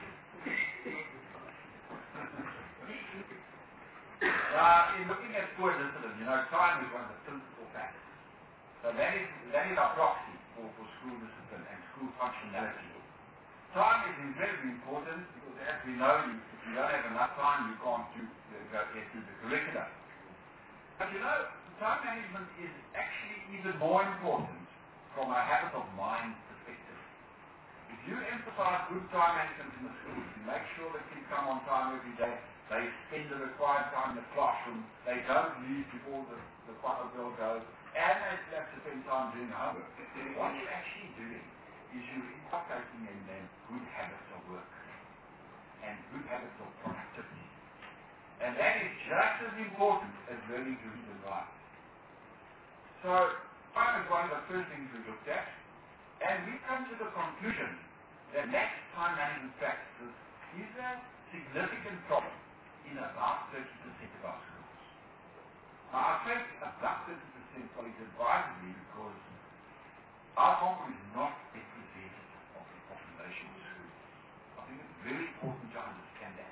Speaker 9: Uh, in looking at poor discipline, you know, time is one of the principal factors. So that is, that is our proxy for, for school discipline and school functionality. Time is incredibly important because, as we know, you, if you don't have enough time, you can't do, uh, go get through the curriculum. But you know, time management is actually even more important from a habit of mind perspective. If you emphasize good time management in the schools, you make sure that kids come on time every day, they spend the required time in the classroom, they don't leave before the, the final bell goes, and they have to spend time doing homework. What you're actually doing is you're inculcating in them good habits of work and good habits of productivity. And that is just as important as learning to read and write. So, time is one of the first things we looked at, and we come to the conclusion that lax time management practices is a significant problem in about thirty percent of our schools. Now, I say about thirty percent colleagues advisedly because our sample is not representative of the population of schools. I think it's very important to understand that.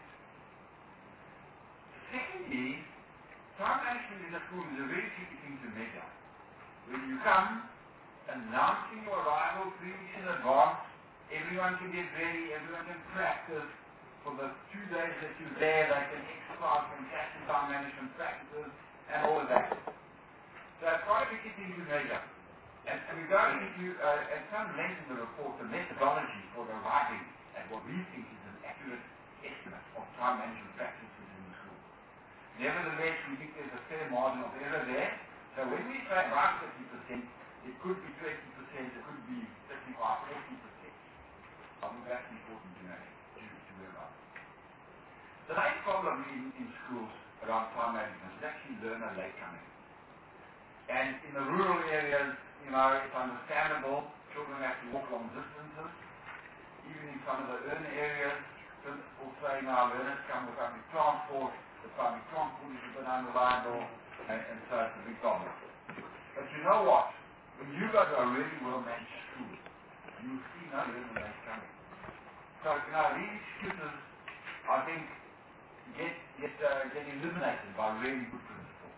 Speaker 9: Secondly, time management in a school is a very tricky thing to measure. When you come announcing your arrival three weeks in advance, everyone can get ready, everyone can practice. For the two days that you're there, they can exercise fantastic time management practices and all of that. So it's quite a tricky thing to measure. And, and we go into, uh, at some length in the report, the methodology for arriving at what we think is an accurate estimate of time management practices in the school. Nevertheless, we think there's a fair margin of error there. So when we say about fifty percent, it could be twenty percent, it could be thirty-five, forty percent. I think that's important to know. The main problem in, in schools around time management is actually learner late coming. And in the rural areas, you know, it's understandable, children have to walk long distances. Even in some of the urban areas, principals say now learners come with public transport, the public transport is a bit unreliable, and, and so it's a big problem. But you know what? When you go to a really well-managed school, you see no learner late coming. So, you know, these excuses, I think, get get uh, get eliminated by really good principles.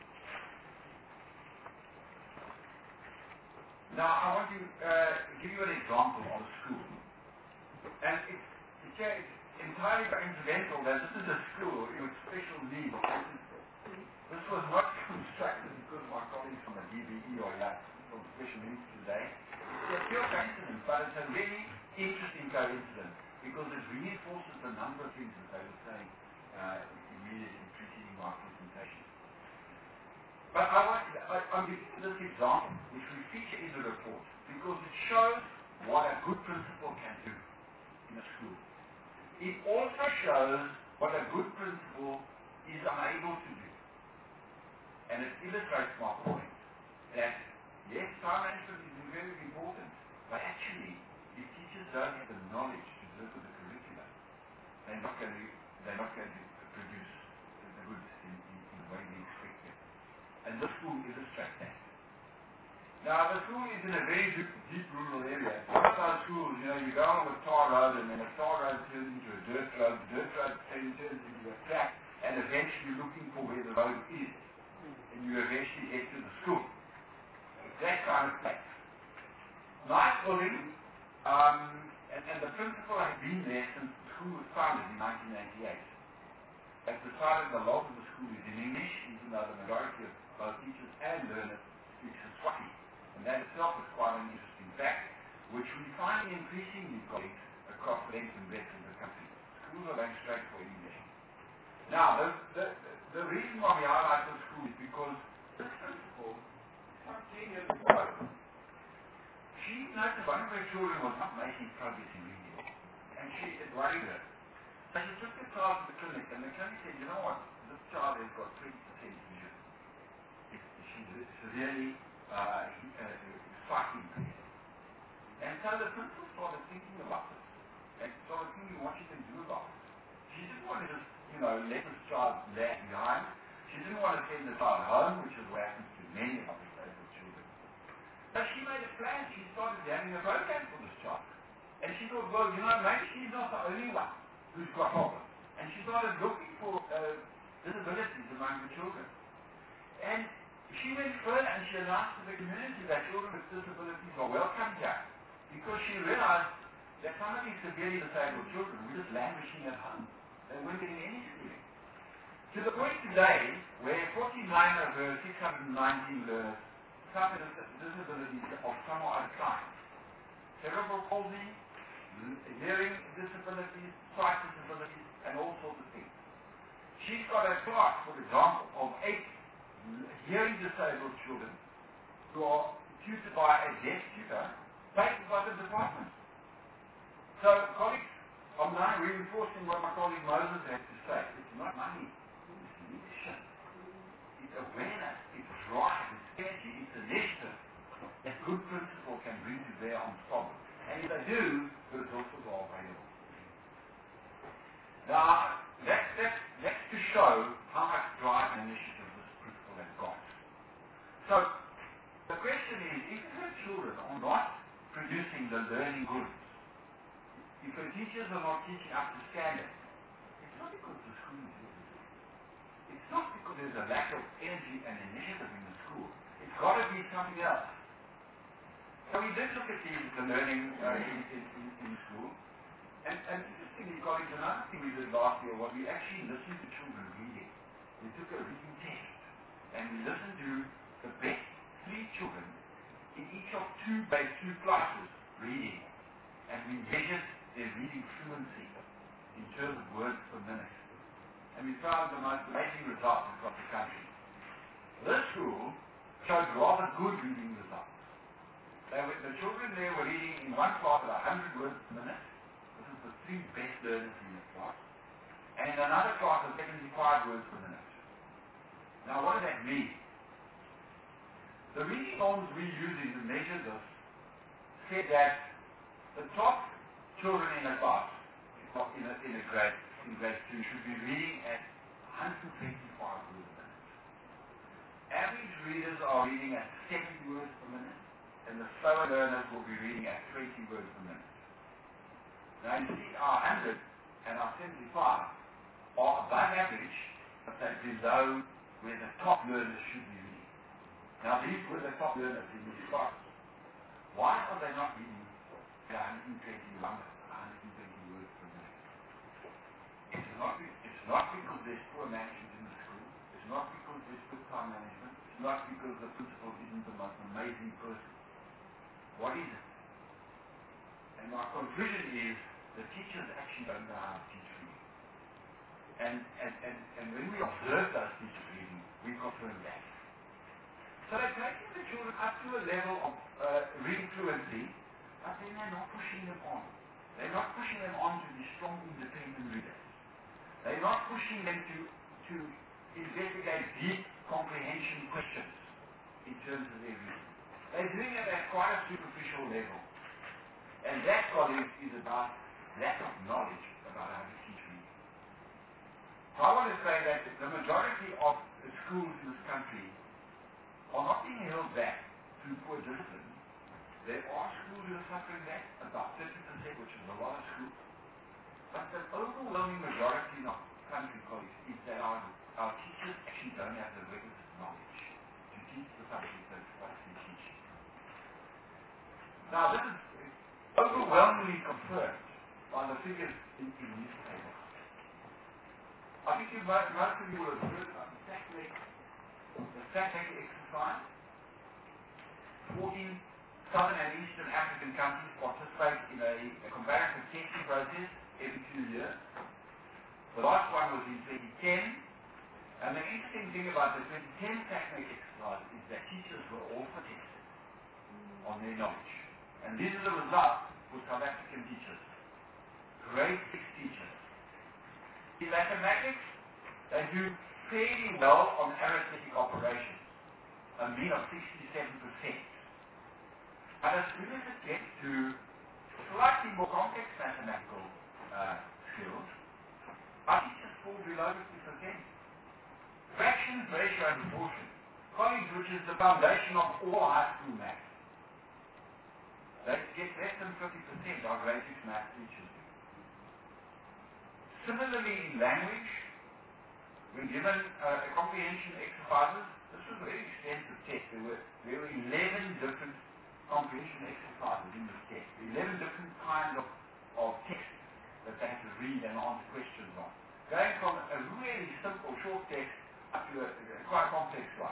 Speaker 9: Now I want to uh, give you an example of a school, and it's, it's, uh, it's entirely coincidental that this is a school with special needs. This was not constructed because my colleagues from the D B E or that from special needs today. It's a pure coincidence, but it's a really interesting coincidence because it reinforces the number of things that they were saying Uh, immediately preceding my presentation. But I want, I, I'm giving you this example, which we feature in the report, because it shows what a good principal can do in a school. It also shows what a good principal is unable to do. And it illustrates my point that, yes, time management is very important, but actually, if teachers don't have the knowledge to deliver the curriculum, they're not going to, they're not going to produce the goods in, in, in the way we expect them. And this school illustrates that. Now, the school is in a very deep, deep rural area. Some of those schools, you know, you go on a tar road, and then a tar road turns into a dirt road, the dirt road turns into a track, and eventually you're looking for where the road is. And you eventually get to the school. It's that kind of place. Nice building, um, and, and the principal has been there since the school was founded in nineteen eighty-eight. They've decided a lot of the school is in English, even though the majority of both teachers and learners speak Swahili. And that itself is quite an interesting fact, which we find increasingly, colleagues, across the length and breadth of the country. Schools are going straight for English. Now, the, the, the reason why we highlight this school is because this principal, some ten years ago, she noticed one of her children was not making progress in reading, and she it worried her. So she took the child to the clinic, and the clinic said, you know what, this child has got twenty percent vision. It's, she's severely uh, uh, sight impaired. And so the principal started thinking about this, and started thinking what she can do about it. She didn't want to just, you know, let this child lag behind. She didn't want to send the child home, which is what happens to many of disabled children. So she made a plan. She started having a program for this child. And she thought, well, you know, maybe she's not the only one who's got problems. And she started looking for uh, disabilities among the children. And she went further and she announced to the community that children with disabilities are welcome here. Because she realized that some of these severely disabled children were just languishing at home. They weren't getting any schooling. To the point today where forty-nine of her six hundred nineteen learners suffer disabilities of some or other kind. Cerebral palsy, hearing disabilities, sight disabilities, and all sorts of things. She's got a class, for example, of eight hearing disabled children who are tutored by a deaf tutor, paid by the department. So, colleagues, I'm now reinforcing what my colleague Moses had to say. It's not money, it's leadership. It's awareness, it's drive, it's energy, it's initiative that good principals can bring to bear on problems. And if they do, the resources are available. Now, that's, that's, that's to show how much drive and initiative this principal has got. So, the question is, if her children are not producing the learning goods, if her teachers are not teaching up to standard, it's not because the school is useless. It's not because there's a lack of energy and initiative in the school. It's got to be something else. So we did look at the, the learning uh, in, in, in, in school. And, and interestingly, colleagues, another thing we did last year was we actually listened to children reading. We took a reading test. And we listened to the best three children in each of two base two classes reading. And we measured their reading fluency in terms of words per minute. And we found the most amazing results across the country. This school showed rather good reading results. They were, the children there were reading in one class at one hundred words per minute. This is the three best learners in the class. And in another class at seventy-five words per minute. Now what does that mean? The reading norms we're using to measure this said that the top children in a class, in a, in a grade, in grade two, should be reading at one hundred twenty-five words per minute. Average readers are reading at seventy words per minute, and the slower learners will be reading at twenty words per minute. Now you see our one hundred and our seventy-five are above average, but they're below where the top learners should be reading. Now these were the top learners in these classes. Why are they not reading at one hundred twenty-one, one hundred twenty words per minute? It's not, it's not because there's poor management in the school. It's not because there's good time management. It's not because the principal isn't the most amazing person. What is it? And my conclusion is the teachers actually don't know how to teach reading. And, and, and, and when we observe those teachers reading, we confirm that. So they're taking the children up to a level of uh, reading fluency, but then they're not pushing them on. They're not pushing them on to be strong, independent readers. They're not pushing them to, to investigate deep comprehension questions in terms of their reading. They're doing it at quite a superficial level. And that, colleagues, is about lack of knowledge about how to teach reading. So I want to say that the majority of the schools in this country are not being held back through poor discipline. There are schools who are suffering that, about thirty percent, which is a lot of schools. But the overwhelming majority of country, colleagues, is that our, our teachers actually don't have the requisite knowledge to teach the subject that they're supposed to be teaching. Now, this is overwhelmingly confirmed by the figures in, in newspapers. I think you most, most of you will have heard about the SACLEC, the SACLEC exercise. fourteen Southern and Eastern African countries participate in a, a comparative testing process every two years. The last one was in twenty ten, and the interesting thing about the twenty ten SACLEC exercise is that teachers were also tested on their knowledge. And this is the result for South African teachers. Grade six teachers. In mathematics, they do fairly well on arithmetic operations, a mean of sixty-seven percent. And as soon as it gets to slightly more complex mathematical uh, skills, our teachers fall below fifty percent. Fractions, ratio, and proportion, colleagues, which is the foundation of all high school math. They get less than fifty percent our grade six math teachers. Similarly, in language, when given uh, comprehension exercises, this was a very extensive test. There were, there were eleven different comprehension exercises in this test. eleven different kinds of, of text that they had to read and answer questions on. Going from a really simple short text up to a, a quite complex one.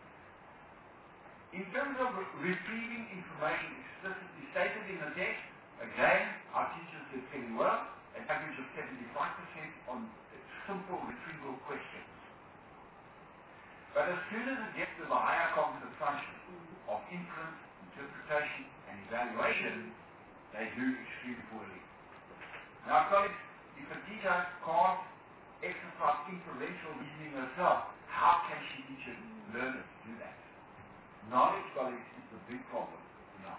Speaker 9: In terms of re retrieving information explicitly stated in the text, again, our teachers did fairly well, an average of seventy-five percent on simple retrieval questions. But as soon as it gets to the higher cognitive function of inference, interpretation, and evaluation, they do extremely poorly. Now, colleagues, if a teacher can't exercise inferential reasoning herself, how can she teach her learners to do that? Knowledge, colleagues, is the big problem now.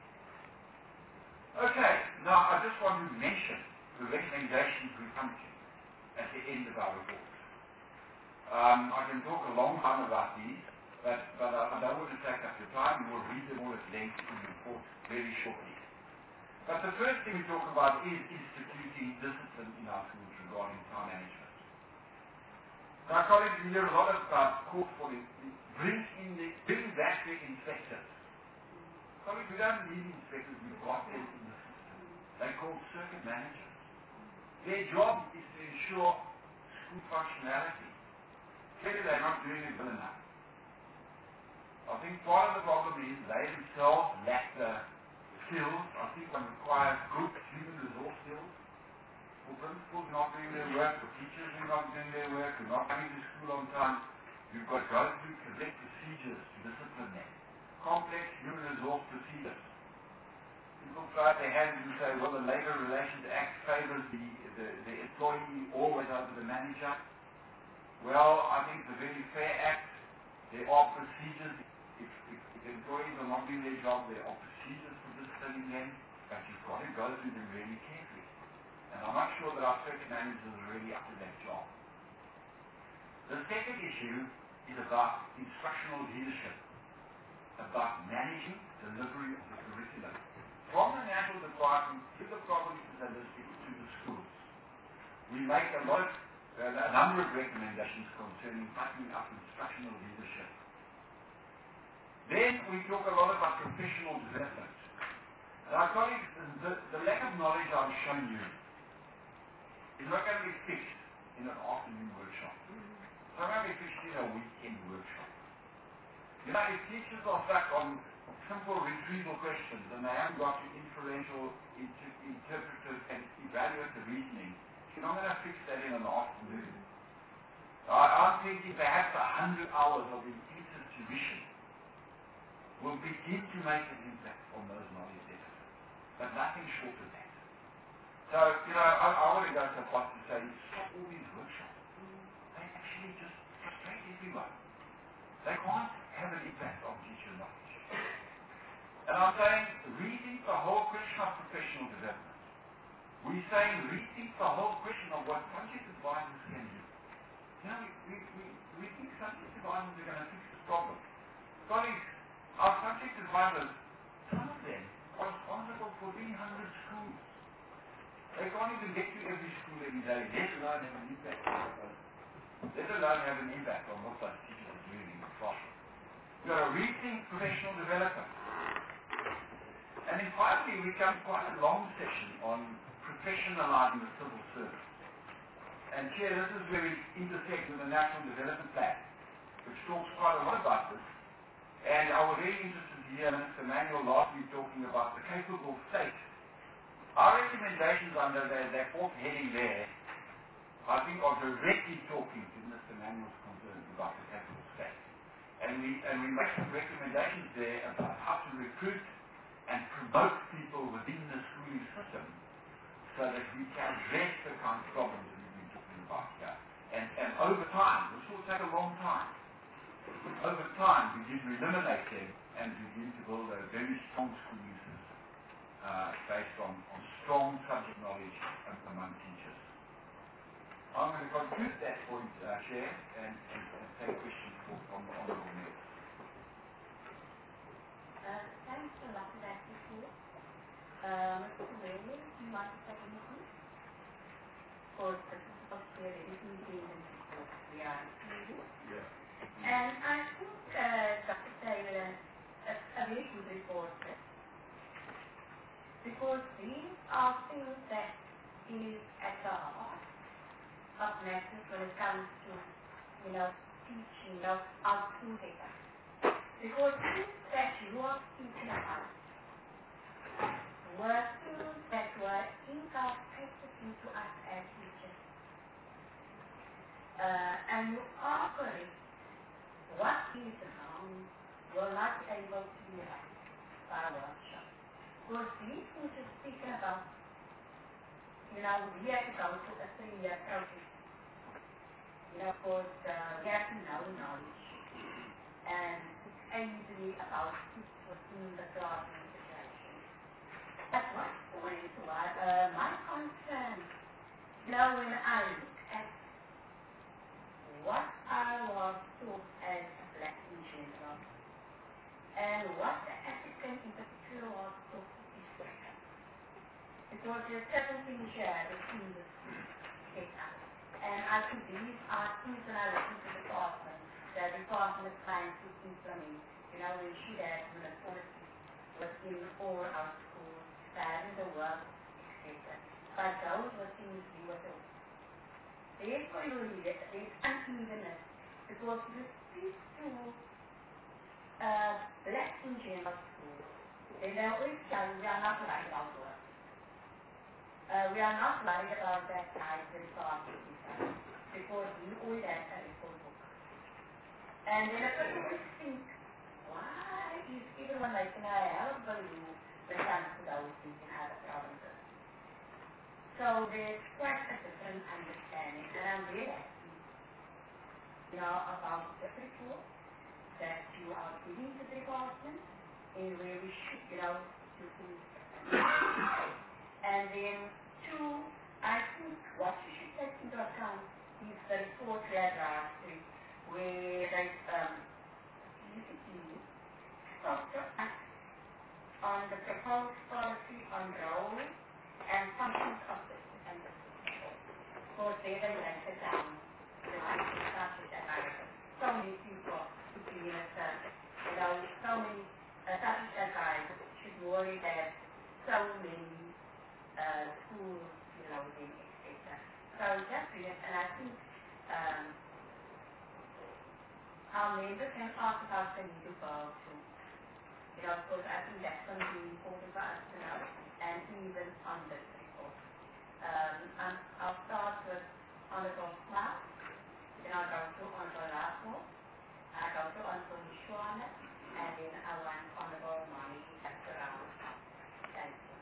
Speaker 9: Okay, now I just want to mention the recommendations we come to at the end of our report. Um, I can talk a long time about these, but, but I, I don't want to take up your time. You will read them all at length in the report very shortly. But the first thing we talk about is instituting discipline in our schools regarding time management. Now, colleagues, we hear a lot about call for the, bring in the, bring back the inspectors. Colleagues, we don't need inspectors, we've got them in the system. They're called circuit managers. Their job is to ensure school functionality. Clearly, they're not doing it well enough. I think part of the problem is they themselves lack the skills. I think one requires good human resource skills. For principals not doing their work, for teachers who are not doing their work, who are not coming to school on time, you've got to go through correct procedures to discipline them. Complex human resource procedures. People try their hands and say, well, the Labour Relations Act favors the, the, the employee always over the manager. Well, I think it's a very fair act. There are procedures. If, if, if employees are not doing their job, there are procedures for disciplining them, but you've got to go through them really carefully. And I'm not sure that our circuit managers are really up to that job. The second issue is about instructional leadership, about managing delivery of the curriculum. From the National Department to the provinces and districts to the schools, we make a lot of, uh, a number of recommendations concerning tightening up instructional leadership. Then we talk a lot about professional development. Now, colleagues, the, the lack of knowledge I've shown you is not going to be fixed in an afternoon workshop. It's not going to be fixed in a weekend workshop. You know, if teachers are stuck on simple retrieval questions and they haven't got to inferential, inter interpretive, and evaluative reasoning, you're not going to fix that in an afternoon. I, I'm thinking perhaps a hundred hours of intensive tuition will begin to make an impact on those knowledge deficits, but nothing short of that. So, you know, I, I want to go so far to say, stop all these workshops. They actually just frustrate everyone. They can't have an impact on teacher knowledge. And I'm saying, rethink the whole question of professional development. We're saying, rethink the whole question of what subject advisors can do. You know, we, we, we, we think subject advisors are going to fix the problem. Colleagues, our subject advisors, some of them are responsible for three hundred schools. They can't even get to every school every day, let alone have an impact. Let alone have an impact on what those teachers are doing in the classroom. We've got to rethink professional development. And then finally, we come to quite a long session on professionalizing the civil service. And Chair, this is where we intersect with the National Development Plan, which talks quite a lot about this. And I was really interested to hear Minister Manuel last week talking about the capable state. Our recommendations under that, that fourth heading there, I think are directly talking to Minister Manuel's concerns about the capable state. And we, and we make some recommendations there about how to recruit and promote people within the schooling system so that we can address the kind of problems that we've been talking about here. And, and over time, this will take a long time, over time begin to eliminate them and begin to build a very strong schooling system uh, based on, on strong subject knowledge among teachers. I'm going to conclude that point, uh, Chair, and, and, and take questions from the Honourable Members.
Speaker 7: Uh, thanks a lot for that report. Uh, Mister Whaley, do you want to say anything? For the principal here, everything being in the we are including.
Speaker 6: Yeah.
Speaker 7: And I think uh, Doctor Taylor, a, a very good report, because these are things that is at the heart of matters when it comes to, you know, teaching, you know, our school data. Because things that you are speaking about were things that were inculcated into us as teachers. Uh, and you are correct. What is wrong will not be able to be right by a workshop. Because these things you're speaking about, you know, we have to go to a three-year process. You know, because uh, we have to know knowledge. And easily about kids within the classroom situation. But what's going to uh, my concern, you know, when I look at what I was taught as a black in general, and what the African in particular was taught to be black. Because there's certain things here that in the school get up. And I think these are things when I look into the department, the department is trying to implement, you know, when she had uniformity within all our schools, starting the work, et cetera. But those were things we were taught. Therefore, you read it, there's unevenness, because you speak to uh, black in general schools, then they always tell you we are not right about work. Uh, we are not worried about that type of department, because we always have a report book. And then a person would think, why is everyone making a hell of a rule when it comes to those things in other provinces? So there's quite a different understanding, and I'm very happy, you know, about the report that you are giving to the department and where we should, you know, do things. And then two, I think what you should take into account is the report led last week, where they um, talked on the proposed policy on role and functions of the and the people. Of course, there they write it down. The right to start with that matter. So many people should be in a service. You know, so many uh, subject advisors should worry that so many uh, schools, you know, within et cetera. So that's it, and I think um, our members can ask about the need to go to. You know, of course, I think that's going to be important for us to know, and even on this report. Um, I'm, I'll start with Honorable Clark, then I'll go to Honorable Lapo, I'll go to Honorable Mishwana, and then I want Honorable Mani at the round. Thank you.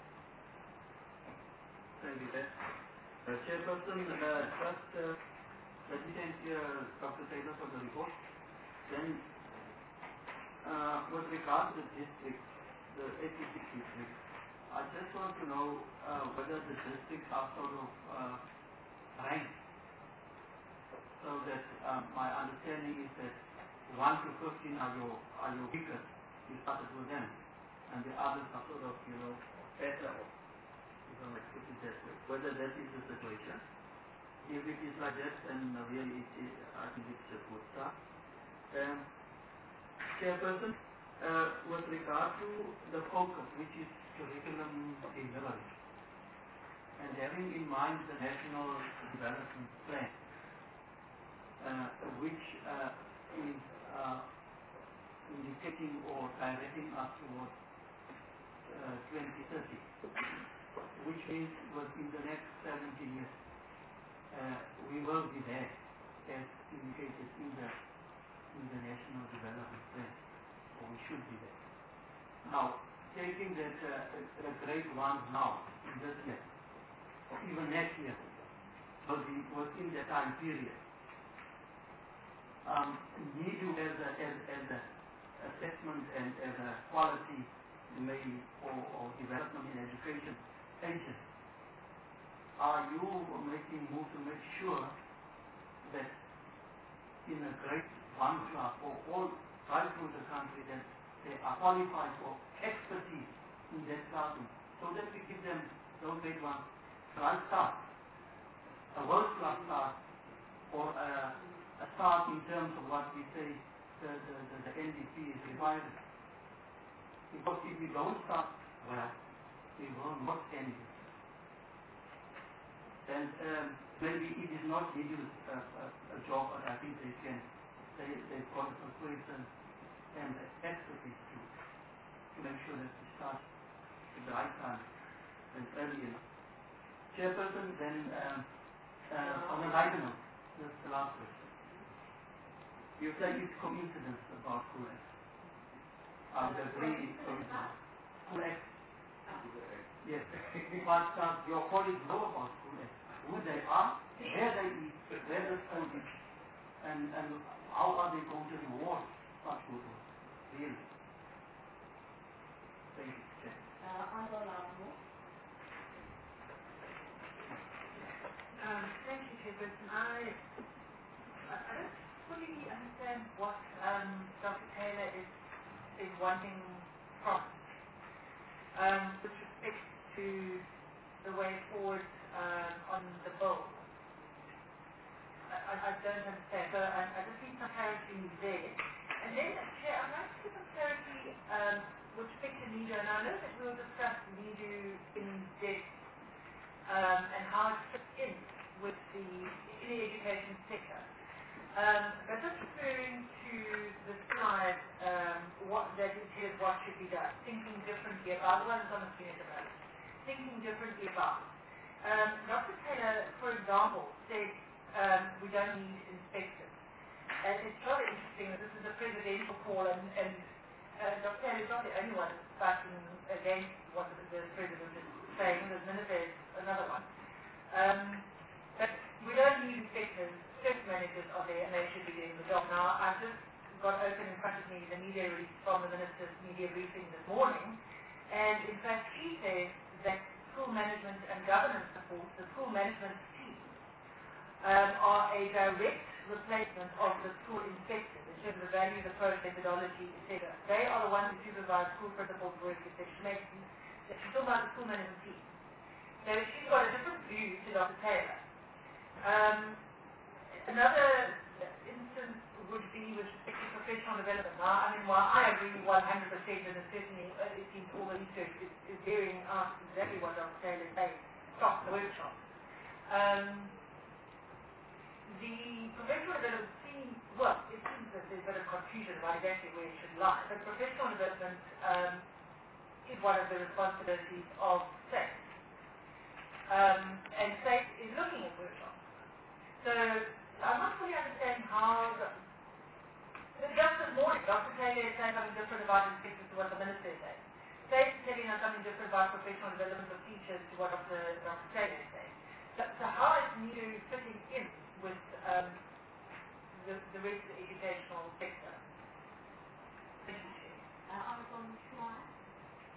Speaker 10: Thank you, Beth. Uh, Chairperson, uh, first, uh, let me thank uh, Doctor Taylor for the report. Then, uh, with regard to the district, the eighty-six districts. I just want to know uh, whether the districts are sort of uh, ranked, so that um, my understanding is that one to fifteen are your are your weakest. You started with them, and the others are sort of, you know, better off, if I might put it that way. Whether that is the situation. If it is like that, then uh, really it is, I think it's a good start. Um, Chairperson, uh, with regard to the focus, which is curriculum delivery, and having in mind the National Development Plan, uh, which uh, is uh, indicating or directing us towards uh, twenty thirty, which means within the next seventy years, uh, we will be there, as indicated in the in the National Development Plan, or we should be there. Now, taking that uh, the grade one now, in this year, or even next year, will be within the time period. Um, need you as a, as, as a assessment and as a quality maybe or, or development in education agent, are you making moves to make sure that in a grade one class or all right through the country that they are qualified for expertise in that classroom, so that we give them those grade one right start, a world class start, or a, a start in terms of what we say the, the, the, the N D P is required. Because if we don't start well, we will not end it. And um, maybe it is not needed a, a, a job, but I think they can, they, they've got a person and the expertise to, to make sure that we start at the right time and early enough. Chairperson, then um, uh, on a lighter note, that's the last question. You say it's coincidence about School X. I would agree it's coincidence. School X. Yes. But uh, your colleagues know about School X. Who they are, where they eat, where the school is, and, and how are they going to reward such good work. Really. Thank you, Chair.
Speaker 7: Uh, Honorable Lavmo.
Speaker 1: Um, thank you, Chairperson. I, I I don't fully understand what um, Doctor Taylor is is wanting from us. Um, with respect to the way forward um, on the bill. I, I, I don't understand. So I, I just need some clarity there. And then, Chair, I'd like to get some clarity um, with respect to NEDO. And I know that we'll discuss NEDO in depth um, and how it fits in with the, in the education sector. Um, but just referring to the slide, um, what that it says what should be done, thinking differently about, the ones on the screen at the moment, thinking differently about. Um, Doctor Taylor, for example, said um, we don't need inspectors. And it's rather interesting that this is a presidential call, and, and uh, Doctor Taylor is not the only one fighting against what the, the president is saying. There's Minister is another one. Um, but we don't need inspectors. Strength managers are there, and they should be doing the job. Now, I've just got open in front of me the media release from the Minister's media briefing this morning, and in fact she says that school management and governance support, the school management team, um, are a direct replacement of the school inspectors in terms of the value, the approach, methodology, et cetera. They are the ones who supervise school principals, work, et cetera. She makes, she's talking about the school management team. So she's got a different view to Doctor Taylor. Um, another instance would be with respect to professional development. Now, I mean, while I agree one hundred percent, and certainly uh, it seems all the research is, is bearing out exactly what Doctor Taylor is saying, stop the workshop. Um, the professional development seems, well, it seems that there's a bit of confusion about exactly where it should lie, but professional development um, is one of the responsibilities of SAFE. Um, and SAFE is looking at workshops. So I'm not fully understanding how the, just this morning, Doctor Taylor is saying something different about inspectors to what the Minister is saying. SAFE is telling us something different about professional development of teachers to what Doctor Doctor Taylor is saying. So, so how is NEDO fitting in with um, the, the rest of the educational sector? Thank you, Chair.
Speaker 7: Uh, Honorable Chua.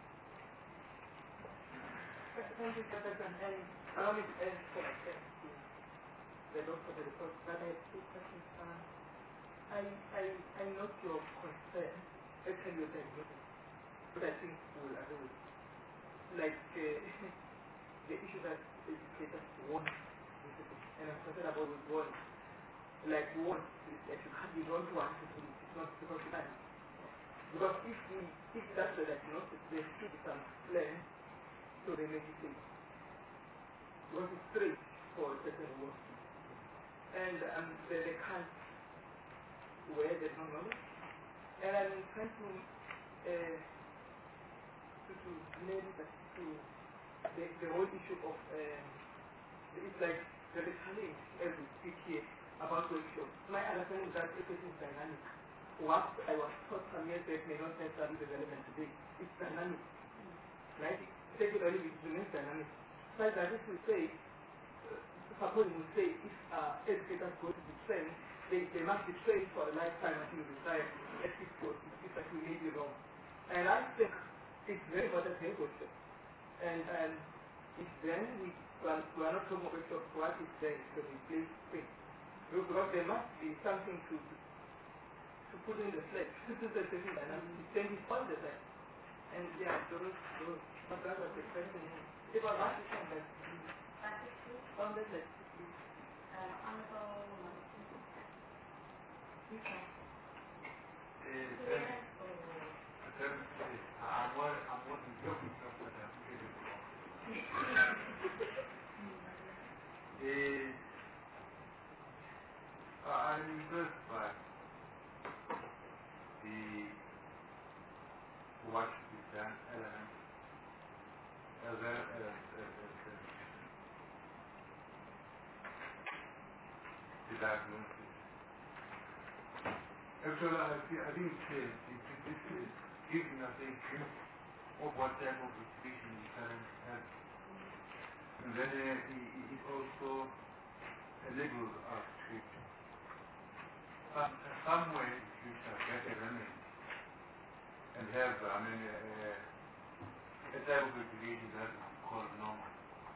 Speaker 5: thank you, Professor, and allow me to ask for myself to the doctor for the report, but I have two questions. Um, I, I, I note your concern, actually your diagnosis, but I think we'll agree with. Like uh, the issue that educators want, and I'm talking about with want, like want is that you can't, you don't want to do it, it's not because you can't. Because if we, if that's the diagnosis, there should be some plan to remedy things. Because it's straight for a certain work. And um, they, they can't where there's no knowledge. And I'm trying to, uh, to, to nail that to the, the whole issue of, um, it's like the challenge as we speak here about workshops. My understanding is that everything is dynamic. What I was taught some years back may not necessarily be relevant today. It's dynamic. Right? Particularly it remains dynamic. So that is to say, uh, suppose we say if uh, educators go to be trained, they, they must be trained for a lifetime until you retire at six courses. It's like we may be wrong. And I think it's very important to have workshops. And, and if then we, well, we are not talking about workshops, what is then the replace thing? Because there must be something to to put in the flex. This is the thing, and I'm saying it all the time. And yeah, those, those, but that was the question. It was not the same, but on the list.
Speaker 4: I'm more, I'm more than joking stuff that I'm really wrong. I'm impressed by the what is done element as well as, as, as, as the diagnosis. Actually, I, think, I think uh, this is giving us a view of what type of education the parents have. And then uh, it, it also enables us to some, somewhere in the future get a remedy and have, I mean, uh, a type of education that is called normal.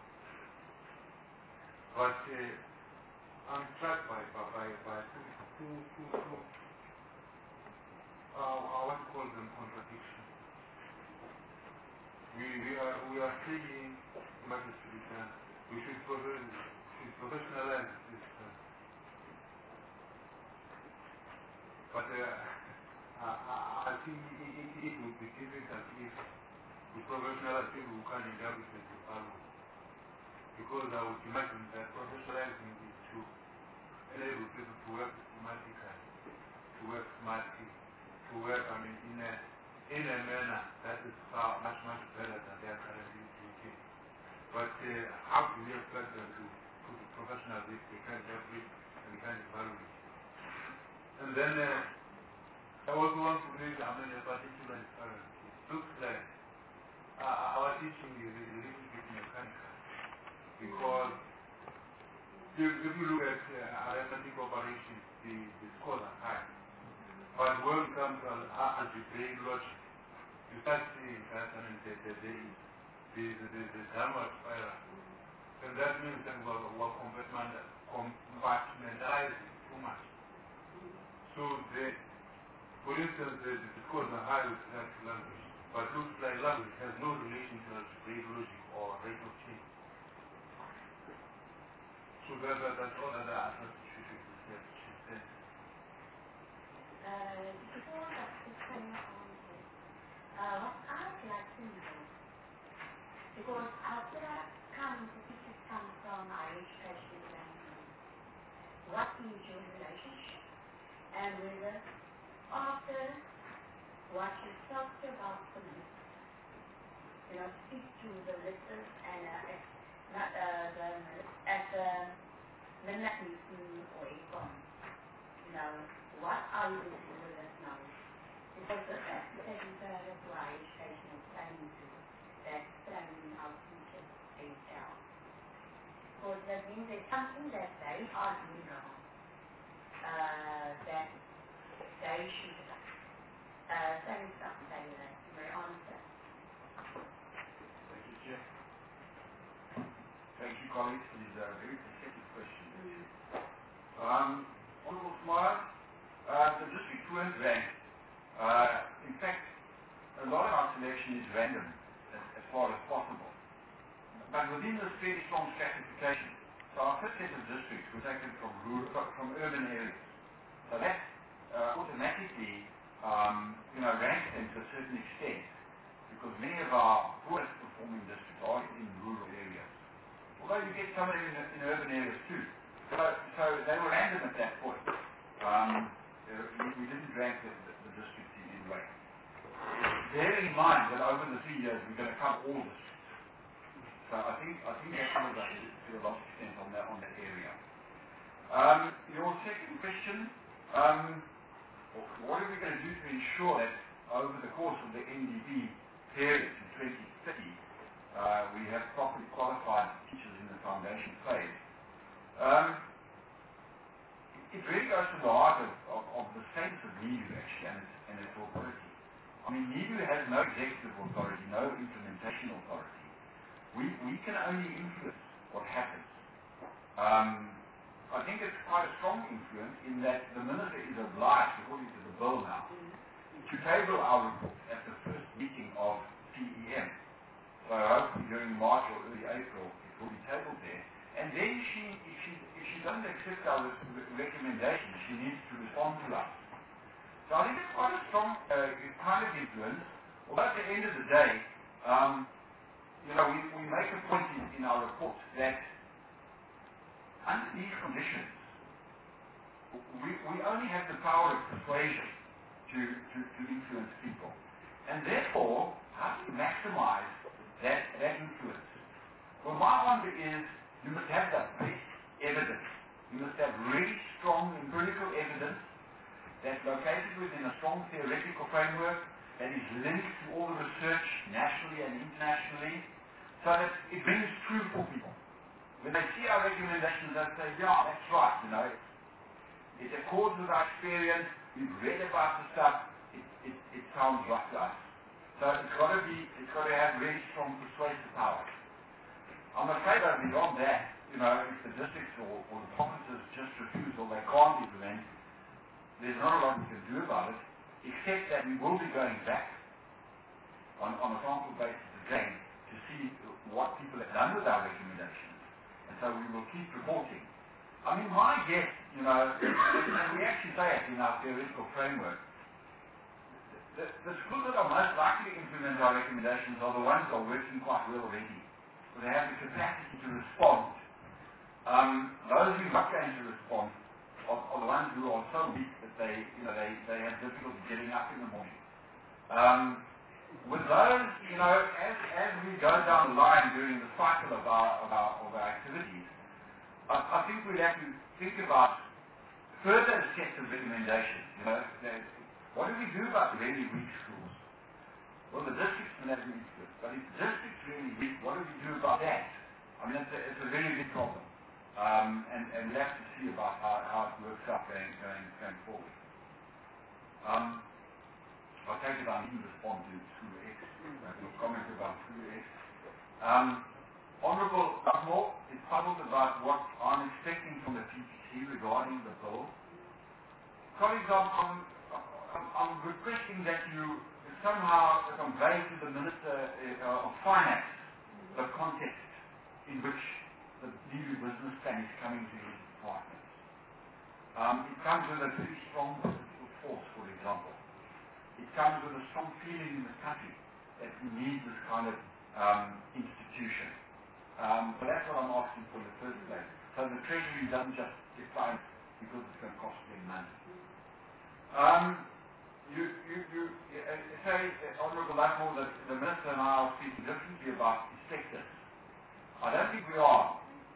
Speaker 4: But uh, I'm struck by, by, by two, two, two, two uh, I want to call them contradictions. We, we, are, we are saying, much as we can, we should, profe should professionalize this. Uh, but uh, I, I think it, it, it would be difficult if we professionalize people who can't interpret the value. Because I would imagine that professionalizing is to enable people to work systematically, to work smartly, to work, I mean, in a, in a manner that is far much, much better than they are currently doing. But uh, how do we expect them to, to be professionals if they can't interpret and they can't evaluate? And then uh, I also want to raise, I mean, a particular disparity. It looks like uh, our teaching is a little bit mechanical. Because if, if you look at uh, arithmetic operations, the, the scores are high. But when it comes to uh, algebraic logic, you start seeing that, I mean, there, there, there is the, the, the downward spiral. And that means that we're, we're compartmentalizing too much. So, the, for instance, the, the scores are high with regard to language, but looks like language has no relation to algebraic logic or rate of change. So that, that, that's all that I thought she should say.
Speaker 7: Uh, before that, uh, what I'd like to know, because after I come, the pictures come from Irish fashion language, what is your relationship? And whether after what you talked about the list, you know, speak to the listeners and uh, at, not, uh, the, at the midnight meeting or econ, you know, what are you doing with us now? Because the fact that you said that's why education is planning to that planning our future stays down. Because that means there's something that they are doing wrong. Uh, that they should uh, say something that you may answer.
Speaker 6: Thank you, Chair.
Speaker 9: Thank you, colleagues, for these uh, very specific questions. Um, Honorable Smart, uh, the district weren't ranked. Uh, in fact, a lot of our selection is random as, as far as possible. But within this fairly strong stratification, so our first set of districts were taken from rural, from urban areas. So that uh, automatically, um, you know, ranks them to a certain extent, because many of our poorest performing districts are in rural areas. Although you get some in, in urban areas too. So, so they were random at that point. Um, we, we didn't rank the, the, the districts in any way. Bear in mind that over the three years we're going to cover all districts. So I think I think that covers us to a large extent on that on that area. Um, your second question, um, what are we going to do to ensure that over the course of the N D B period to twenty thirty, uh, we have properly qualified teachers in the foundation phase? Um, it really goes to the heart of, of, of the status of NEDU actually and its, and its authority. I mean, NEDU has no executive authority, no implementation authority. We, we can only influence what happens. Um, I think it's quite a strong influence in that the minister is obliged, according to the bill now, to table our report at the first meeting of C E M. So hopefully during March or early April it will be tabled there. And then she, if she, if she doesn't accept our recommendations, she needs to respond to us. So I think it's quite a strong uh, kind of influence. Although at the end of the day, um, you know, we, we make a point in, in our report that under these conditions, we, we only have the power of persuasion to, to, to influence people. And therefore, how do you maximize that, that influence? Well, my wonder is, you must have the best evidence. You must have really strong empirical evidence that's located within a strong theoretical framework that is linked to all the research nationally and internationally, so that it rings true for people. When they see our recommendations, they say, yeah, that's right, you know, it accords with our experience, we've read about the stuff, it, it, it sounds right to us. So it's got to be, it's got to have really strong persuasive power. I'm afraid that beyond that, you know, if the districts or, or the provinces just refuse or they can't implement, there's not a lot we can do about it, except that we will be going back on, on a sample basis again to see what people have done with our recommendations. And so we will keep reporting. I mean, my guess, you know, and we actually say it in our theoretical framework, the, the schools that are most likely to implement our recommendations are the ones that are working quite well already. So they have the capacity to respond. Um, those who are not going to respond are, are the ones who are so weak that they, you know, they, they have difficulty getting up in the morning. Um, with those, you know, as, as we go down the line during the cycle of our, of our, of our activities, I, I think we'd have to think about further sets of recommendations. You know, that, what do we do about really weak schools? Well, the districts can have weak schools, but if the district's really weak, what do we do about that? I mean, it's a, it's a very big problem. Um, and, and we have to see about how, how it works out going, going, going forward. Um, I take it I didn't respond to School X, uh, your comment about School X. Um, Honourable Dugmore is puzzled about what I'm expecting from the P P C regarding the bill. Colleagues, I'm, I'm, I'm, I'm requesting that you somehow convey to the Minister uh, of Finance the context in which the new business plan is coming to his department. Um, it comes with a very strong political force, for example. It comes with a strong feeling in the country that we need this kind of um, institution. Um, but that's what I'm asking for in the first place. So the Treasury doesn't just decline because it's going to cost them money. Um, you, you, you uh, say, uh, Honourable Blackmore, that the Minister and I are speaking differently about inspectors. I don't think we are.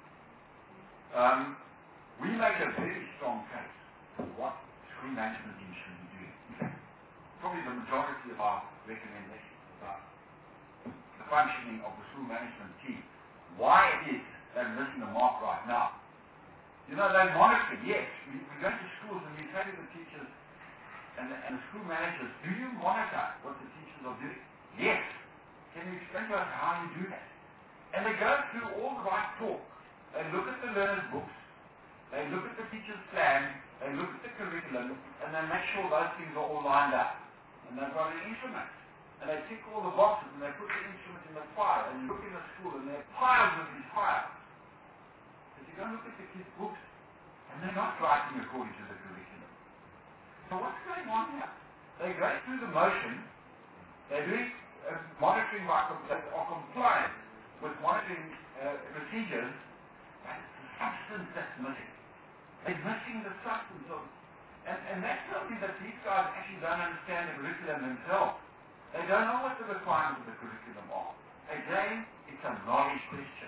Speaker 9: Um, we make a very strong case for what school management teams should be doing. In fact, probably the majority of our recommendations about the functioning of the school management team, why it is they're missing the mark right now. You know, they monitor, yes. We, we go to schools and we say to the teachers and the, and the school managers, do you monitor what the teachers are doing? Yes. Can you explain to us how you do that? And they go through all the right talk. They look at the learner's books, they look at the teacher's plan, they look at the curriculum, and they make sure those things are all lined up. And they've got an instrument. And they tick all the boxes, and they put the instrument in the file, and you look in the school, and there are piles of these files. But you go look at the kids' books, and they're not writing according to the curriculum. So what's going on here? They go through the motions, they're doing uh, monitoring by they are compliant with monitoring uh, procedures, but it's the substance that's missing. They're missing the substance of and, and that tells me that these guys actually don't understand the curriculum themselves. They don't know what the requirements of the curriculum are. Again, it's a knowledge question.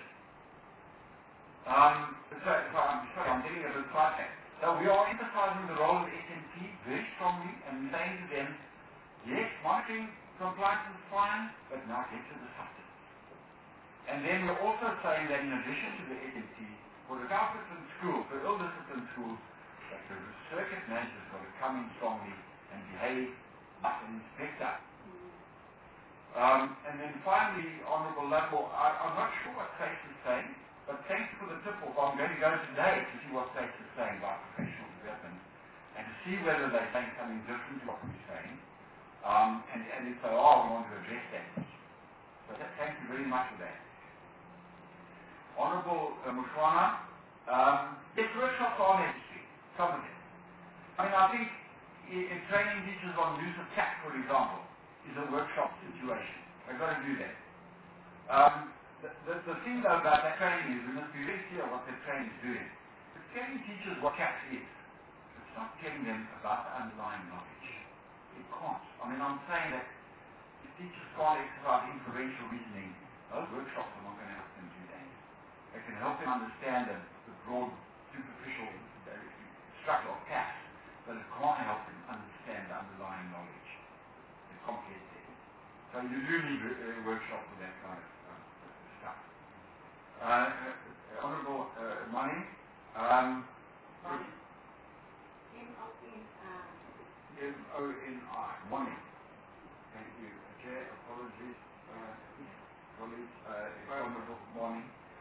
Speaker 9: Um, so, so I'm sorry, I'm getting a bit sidetracked. So we are emphasizing the role of S M T very strongly and saying to them, yes, monitoring compliance is fine, but now get to the substance. And then we're also saying that in addition to the S M T, for the disciplined schools, for ill-disciplined schools, that the circuit manager's got to come in strongly and behave like an inspector. Um, and then finally, Honourable Ludlow, I, I'm not sure what SACE is saying, but thanks for the tip-off. I'm going to go today to see what SACE is saying about professional development and to see whether they're saying something different to what we're saying. Um, and, and if they are, we want to address that. So that, thank you very much for that. Honourable uh, Mushwana, um, yes, workshops are necessary. Covered it. I mean, I think in training teachers on use of tap, for example, is a workshop situation. I've got to do that. Um, the, the, the thing though about that training is we must be very clear what that training is doing. It's telling teachers what CAPS is. It's not telling them about the underlying knowledge. It can't. I mean, I'm saying that if teachers can't exercise inferential reasoning, those workshops are not going to help them do that. They can help them understand the, the broad, superficial uh, structure of CAPS, but it can't help them understand the underlying knowledge. It's complicated. So you do need a, a workshop for that kind of uh, stuff. Uh, uh, Honourable uh, Money, um,
Speaker 7: M O N I.
Speaker 9: M O N I, Money. Thank you. Chair, apologies. Uh, colleagues, uh, Honourable Money.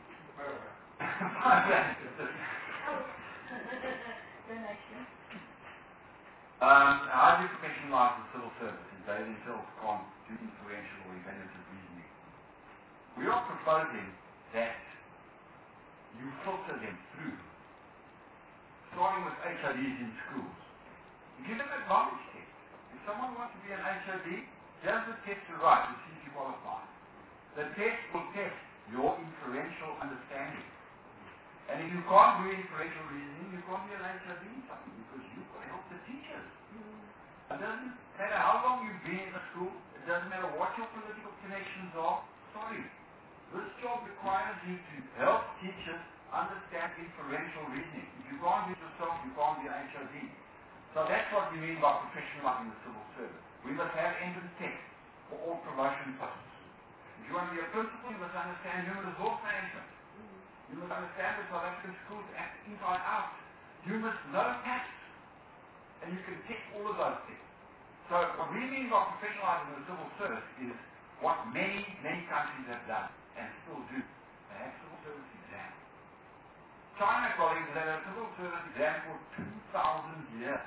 Speaker 9: Um, how do you professionalize the civil service if they themselves can't do influential or evaluative reasoning? We are proposing that you filter them through, starting with H O Ds in schools. Give them a knowledge test. If someone wants to be an H O D, here's the test to write to see if you qualify. The test will test your inferential understanding. And if you can't do inferential reasoning, you can't be an H O D in something because you've got to help the teachers. It doesn't matter how long you've been in the school, it doesn't matter what your political connections are. Sorry. This job requires you to help teachers understand inferential reasoning. If you can't do it yourself, you can't be an H O D. So that's what we mean by professionalizing the civil service. We must have entrance tests for all promotion posts. If you want to be a principal, you must understand human resource management. You must understand the South African schools act inside out. You must know tax. And you can tick all of those things. So what we mean by professionalizing the civil service is what many, many countries have done and still do. They have civil service exams. China, colleagues, they have a civil service exam for two thousand years.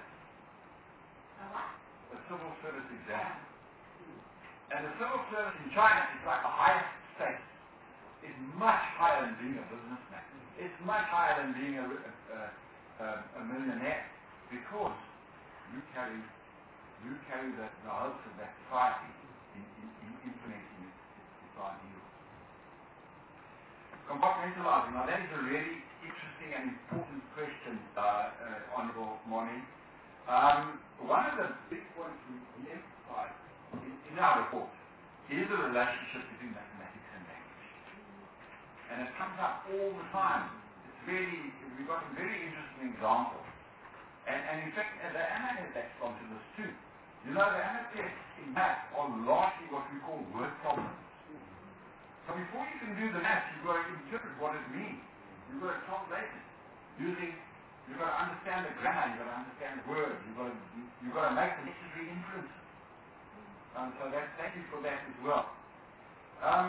Speaker 9: A civil service exam. And the civil service in China is like the highest status. It's much higher than being a businessman. It's much higher than being a, a, a, a millionaire because you carry you carry the, the hopes of that society in, in, in implementing its, its ideals. Compartmentalizing. Now that is a really interesting and important question, uh, uh, Honourable Moni. Um, one of the big points we, we emphasize in, in our report is the relationship between mathematics and language. And it comes up all the time. It's really, we've got some very interesting examples. And, and in fact, the A M A has that onto this too. You know, the A M A tests in math are largely what we call word problems. So before you can do the math, you've got to interpret what it means. You've got to translate it using, you've got to understand the grammar, you've got to understand the words, you've got to, you've got to make the necessary inferences. Um, so that, thank you for that as well. Um,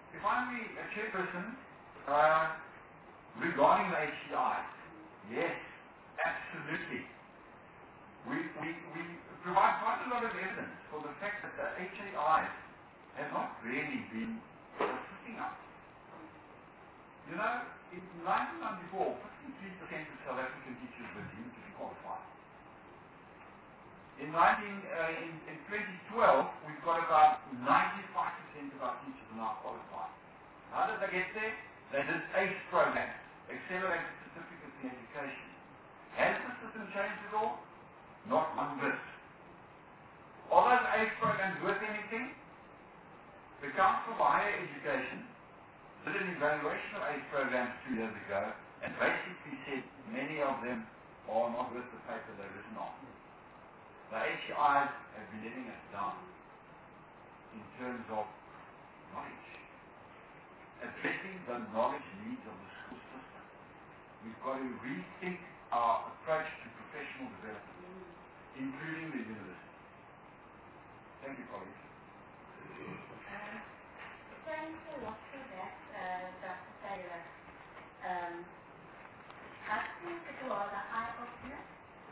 Speaker 9: If I'm the uh, chairperson, uh, regarding the H C I, yes, absolutely. We, we, we provide quite a lot of evidence for the fact that the H A Is have not really been assisting us. You know, in nineteen ninety-four, fifty-three percent of South African teachers were deemed to be qualified. In, nineteen, uh, in, in twenty twelve, we've got about ninety-five percent of our teachers are now qualified. How did they get there? They did ACE programs, Accelerated Certificates in Education. Has the system changed at all? Not one bit. Are those ACE programs worth anything? The Council for Higher Education did an evaluation of ACE programs two years ago and basically said many of them are not worth the paper they're written on. The H E Is have been letting us down in terms of knowledge. Addressing the knowledge needs of the school system. We've got to rethink our approach to professional development, including the university. Thank you, colleagues.
Speaker 7: Um, thanks a lot for that, uh, Doctor Taylor. Um, I think it was an eye-opener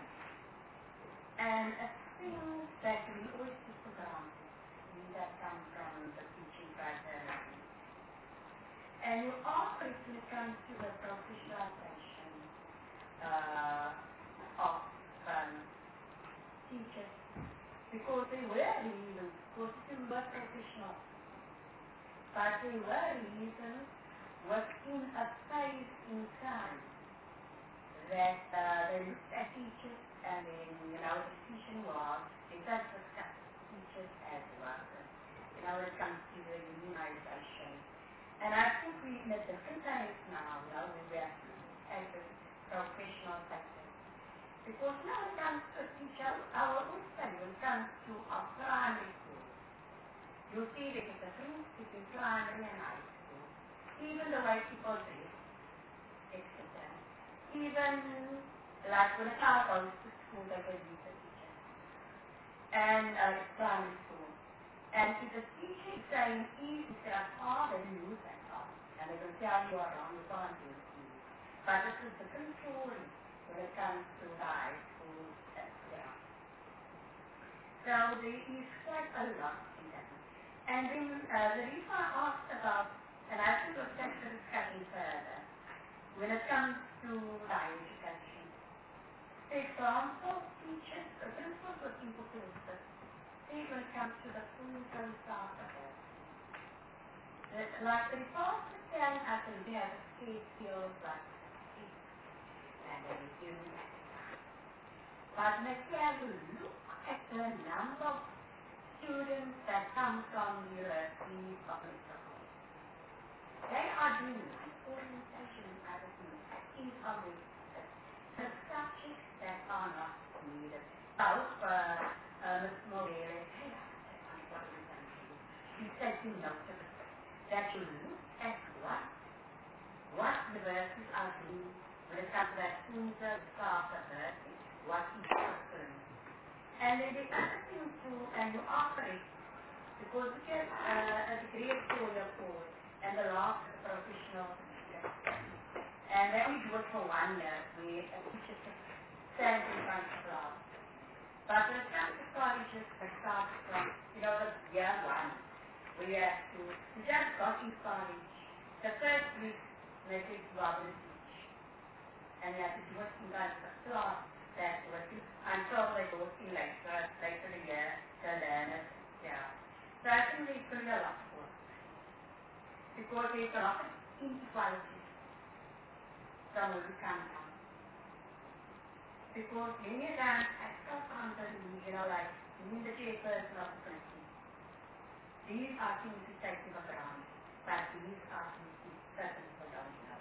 Speaker 7: and a thing that we always take for granted, that comes from the teaching criteria. And you also, when it comes to the professionalization uh, of um, teachers, because they were reasons, because they were professional, but they were reasons within a phase in time that uh, they looked at teachers and then, you know, the decision was, they just discussed teachers as workers, you know, when it comes to the unionization. And I think we're in a different phase now, you know, when we have to have the professional sector. Because now when it comes to a teacher, I will always say, when it comes to our primary school, you'll see there's a difference between primary and high school. Even the way people dress, et cetera. Even, like when a child goes to school, they can meet the teacher. And uh, it's primary school. And if the teacher is saying E instead of R, then you use that R. And they will tell you are wrong, you can't use E. But it's a different story when it comes to high school, et cetera. So there is quite a lot in that. And then uh, the reason I asked about, and I think we'll take the discussion further, when it comes to higher education. For example, teachers, uh, principals looking for principals, say when it comes to the full term staff of it. Like the department can actually we have a state field like and then we do that. But let's say I will look at the number of students that come from the university public schools. They are doing orientation and other things in public the subjects that are not needed. So, uh, uh, Miz Moreira, hey, I what we can do. She said you note of it, that you look at what, what universities are doing when it comes to that student staff diversity, what is occurring. And then the other thing too, and you offer it, because you get uh, a degree of four-year course, and the last is a professional certificate. And then we do it for one year, we a teacher stands in front of class. But when it comes to colleges, they start from, you know, the year one, we have to, we just got in college, the first week, they say you are going to teach. And you have to do it in front of class that's working until they go in later, later in the year, to learn it, yeah. So I think they bring a lot for us. Because there's a lot of inequality from where we come from. Because many times I still can't believe, you know, like, being the chairperson of the committee. These are things we take for granted, but these are things we certainly don't know.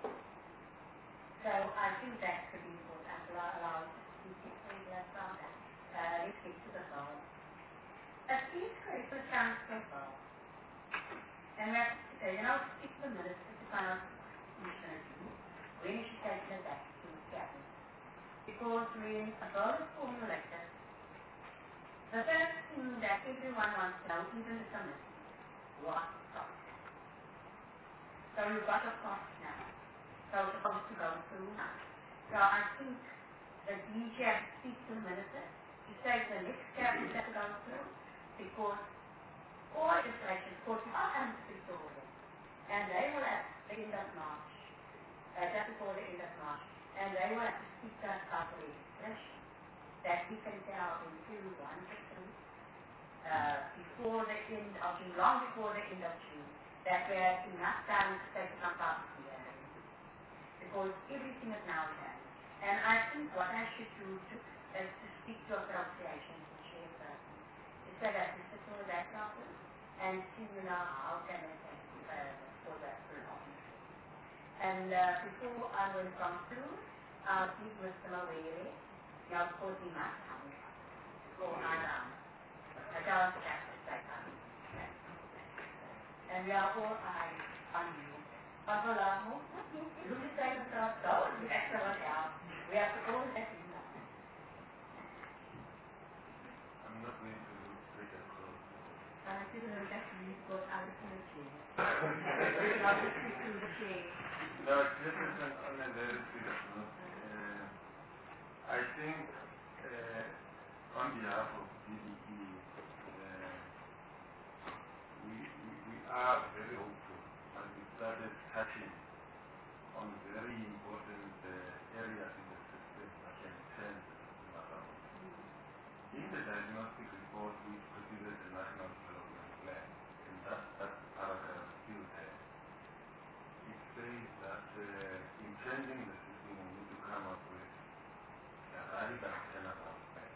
Speaker 7: So I think that could be important and allow us to keep things less on that. Uh, let's get to the goal. A speech curriculum comes to a goal. And we have to, uh, you know, stick to the minutes to find out what we're going to do. When you should take it back to the cabinet. Because when a goal is formulated, the first thing that everyone wants to know, even the committee, what stops. So you've got a cost now. So it's supposed to go through now. So I think the D G has to speak to the minister to say the next cabinet has to go through because all legislation, of course, are unfixable. And they will have the end of March, uh, just before the end of March, and they will have to speak to us about the legislation that we can tell in Q one to two, uh, before the end of June, long before the end of June, that we have enough time to take it up out here. Because everything is now done. And I think what I should do to, is to speak to associations and chairperson, to say that we sit with that problem and see, you know, how can they take uh, for that long. And uh, before I will conclude, I'll give Mister Mawere, now of course he must come, go around. I don't have to say that. And we are all eyes on you. Pagolamo, you decide to start going, you have to work out. We have to go let you know.
Speaker 6: I'm not going to break a close.
Speaker 7: I didn't know that you got out of the chair. You have to speak to the chair.
Speaker 6: No, this is an, on a very serious note. Uh, I think uh, on behalf of D D E, uh, we, we, we are very hopeful and we started touching on very important uh, areas in the system that can turn the system around. In the diagnostic report, we preceded the National Development Plan, and that, that paragraph is still there. It says that uh, in changing the system, we need to come up with a radical turnaround plan.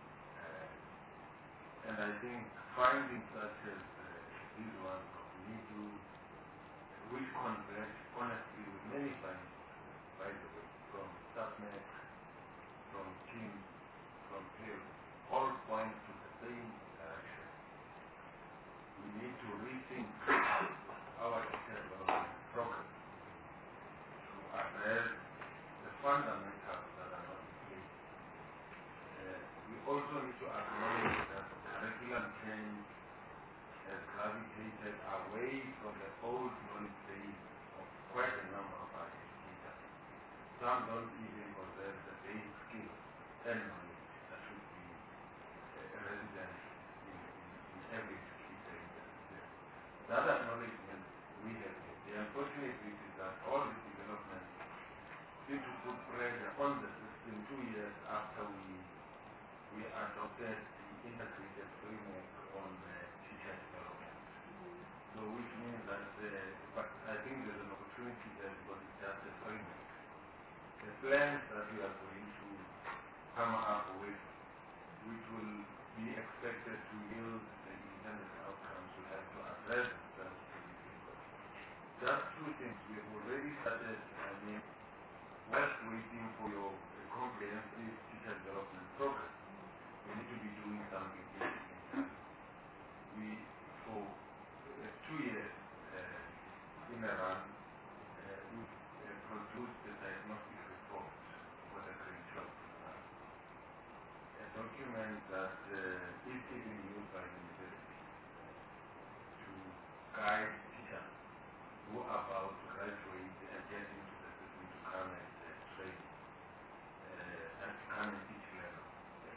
Speaker 6: Uh, and I think findings such as uh, these ones of need to, which converge honestly with many findings, by the way, from SubNet, from teams, from peers, all point to the same direction. We need to rethink our development program to address the fundamentals that are not in place. Uh, we also need to acknowledge that the curriculum change has gravitated away from the old knowledge base of quite a number of our educators. Some don't even possess the basic skills and knowledge that should be uh, resident in, in, in every educator in the system. That acknowledgement we have made. The unfortunate bit is that all the developments seem to put pressure on the system two years after we we adopted the integrated framework on the teacher development. So which means that, uh, but I think there's an opportunity there because it's just a framework. The plans that we are going to come up with, which will be expected to yield the intended outcomes, will have to address themselves to the people. Just two things. We have already started, I mean, whilst waiting for your uh, comprehensive teacher development program, we need to be doing something in We, for uh, two years uh, in a run, uh, we uh, produced the diagnostic report for the grade twelve program. A document that uh, is even used by universities to guide teachers who are about to graduate and get into the system to come and uh, train uh, and to come and teach level.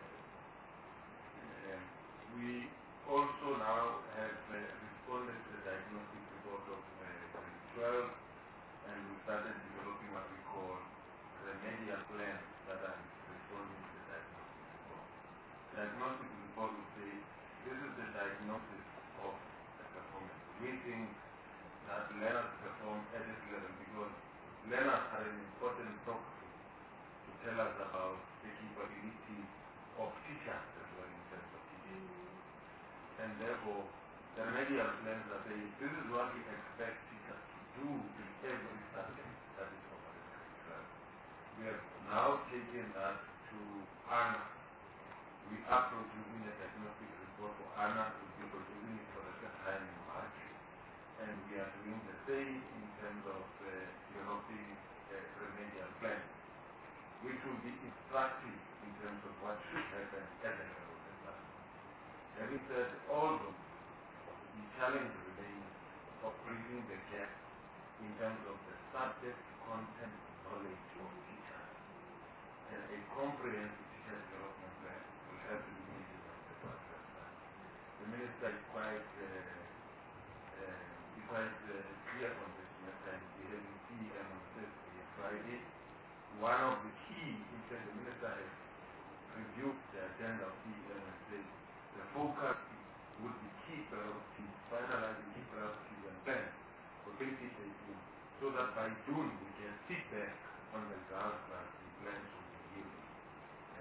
Speaker 6: Uh, we also now have uh, responded to the diagnostic report of uh, grade twelve, and we started developing what we call remedial plans that are responding to the diagnostic report. The diagnostic report will say, this is the diagnosis of the performance. We think that learners perform at this level because learners are an important proxy to tell us about the capabilities of teachers as well in terms of teaching. And therefore, the remedial plans are saying, this is what we expect teachers to do in every subject that is offered in curriculum. We have now taken that to ANA. We are producing a diagnostic report for ANA. We'll be producing it for the first time in March. And we are doing the same in terms of uh, developing a remedial plan, which will be instructive in terms of what should happen at the level of the class. Having said all those, the challenge remains of bridging the gap in terms of the subject content knowledge of teachers. And a comprehensive teacher development plan will help in the meeting of the process. The minister is quite, uh, uh, is quite uh, clear on this matter, and he has C M on Thursday and Friday. One of the key, in fact, the minister has reviewed the agenda of C M and said the focus would be key priorities, finalizing key priorities and plans for twenty eighteen, so that by June we can sit back on the results that the plans will be given. Uh,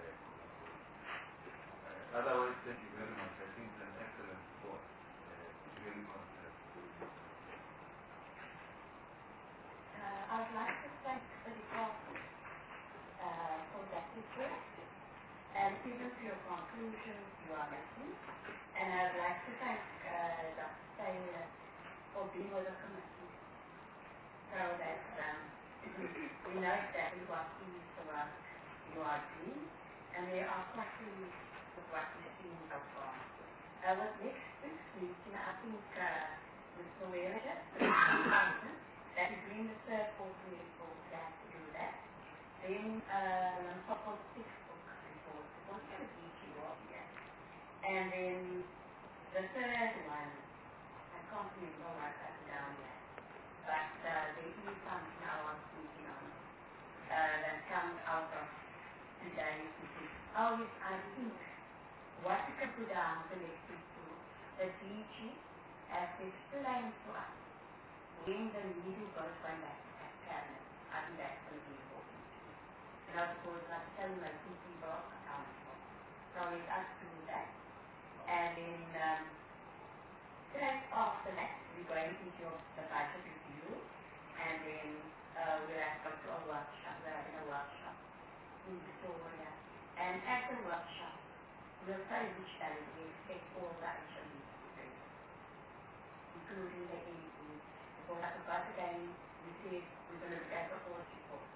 Speaker 6: uh, otherwise, thank you very much. I think it's an excellent report. Uh, it's really concerned.
Speaker 7: Uh, I would like to thank the department uh, for that report, and even for your conclusions you are making. And I would like to thank uh, Doctor Taylor for being with the committee, so that um, we know exactly what is the work you are doing, and we are quite pleased with what we've seen so far. Uh, with next week's meeting, I think uh, with Noelia, that is doing the third quarterly report, we have to do that. Then uh, on top of six book reports, what's going to be to what here? And then the third one, I can't remember what that's down yet, but uh, there is something I was thinking of uh, that comes out of today's meeting. Oh yes, I think what we can put down the next week too, the D G has explained to us when the meeting goes by back at cabinet. I think that's going to be important. And of course, like telling my two people accountable. So it's us to do that. And then um, straight after that, we're going into the budget review, and then uh, we'll have to go to a workshop. We're having a workshop in Victoria. And at the workshop, we'll say which day we expect all the action needs to be, including the A D. Because at the budget again, we said we're going to look at the audit report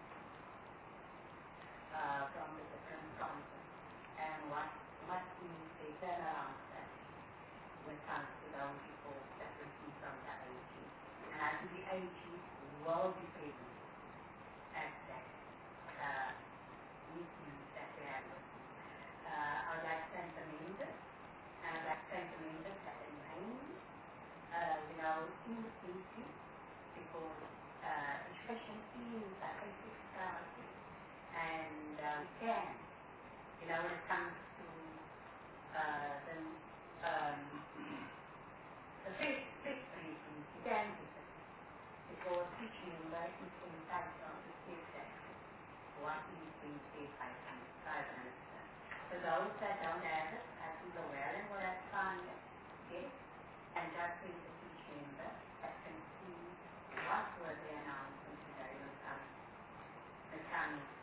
Speaker 7: uh, from the different councils, and what what is the turnaround strategy when it comes to those reports that we see from the A G. And I think the A G will be present at that uh, meeting that we have. Uh, I would like to thank the members, and I'd like to thank the members that remain, uh, you know, in the meeting, because uh, education is a basic priority, and uh, we can, you know, when it comes to uh, the um, the first first reason, we can do it, because each member is entitled to say that what is being said by some private minister. For those that don't have it, I think the well and what I find it, yes, and just think that each member that can see what were the announcements today when it comes, when it comes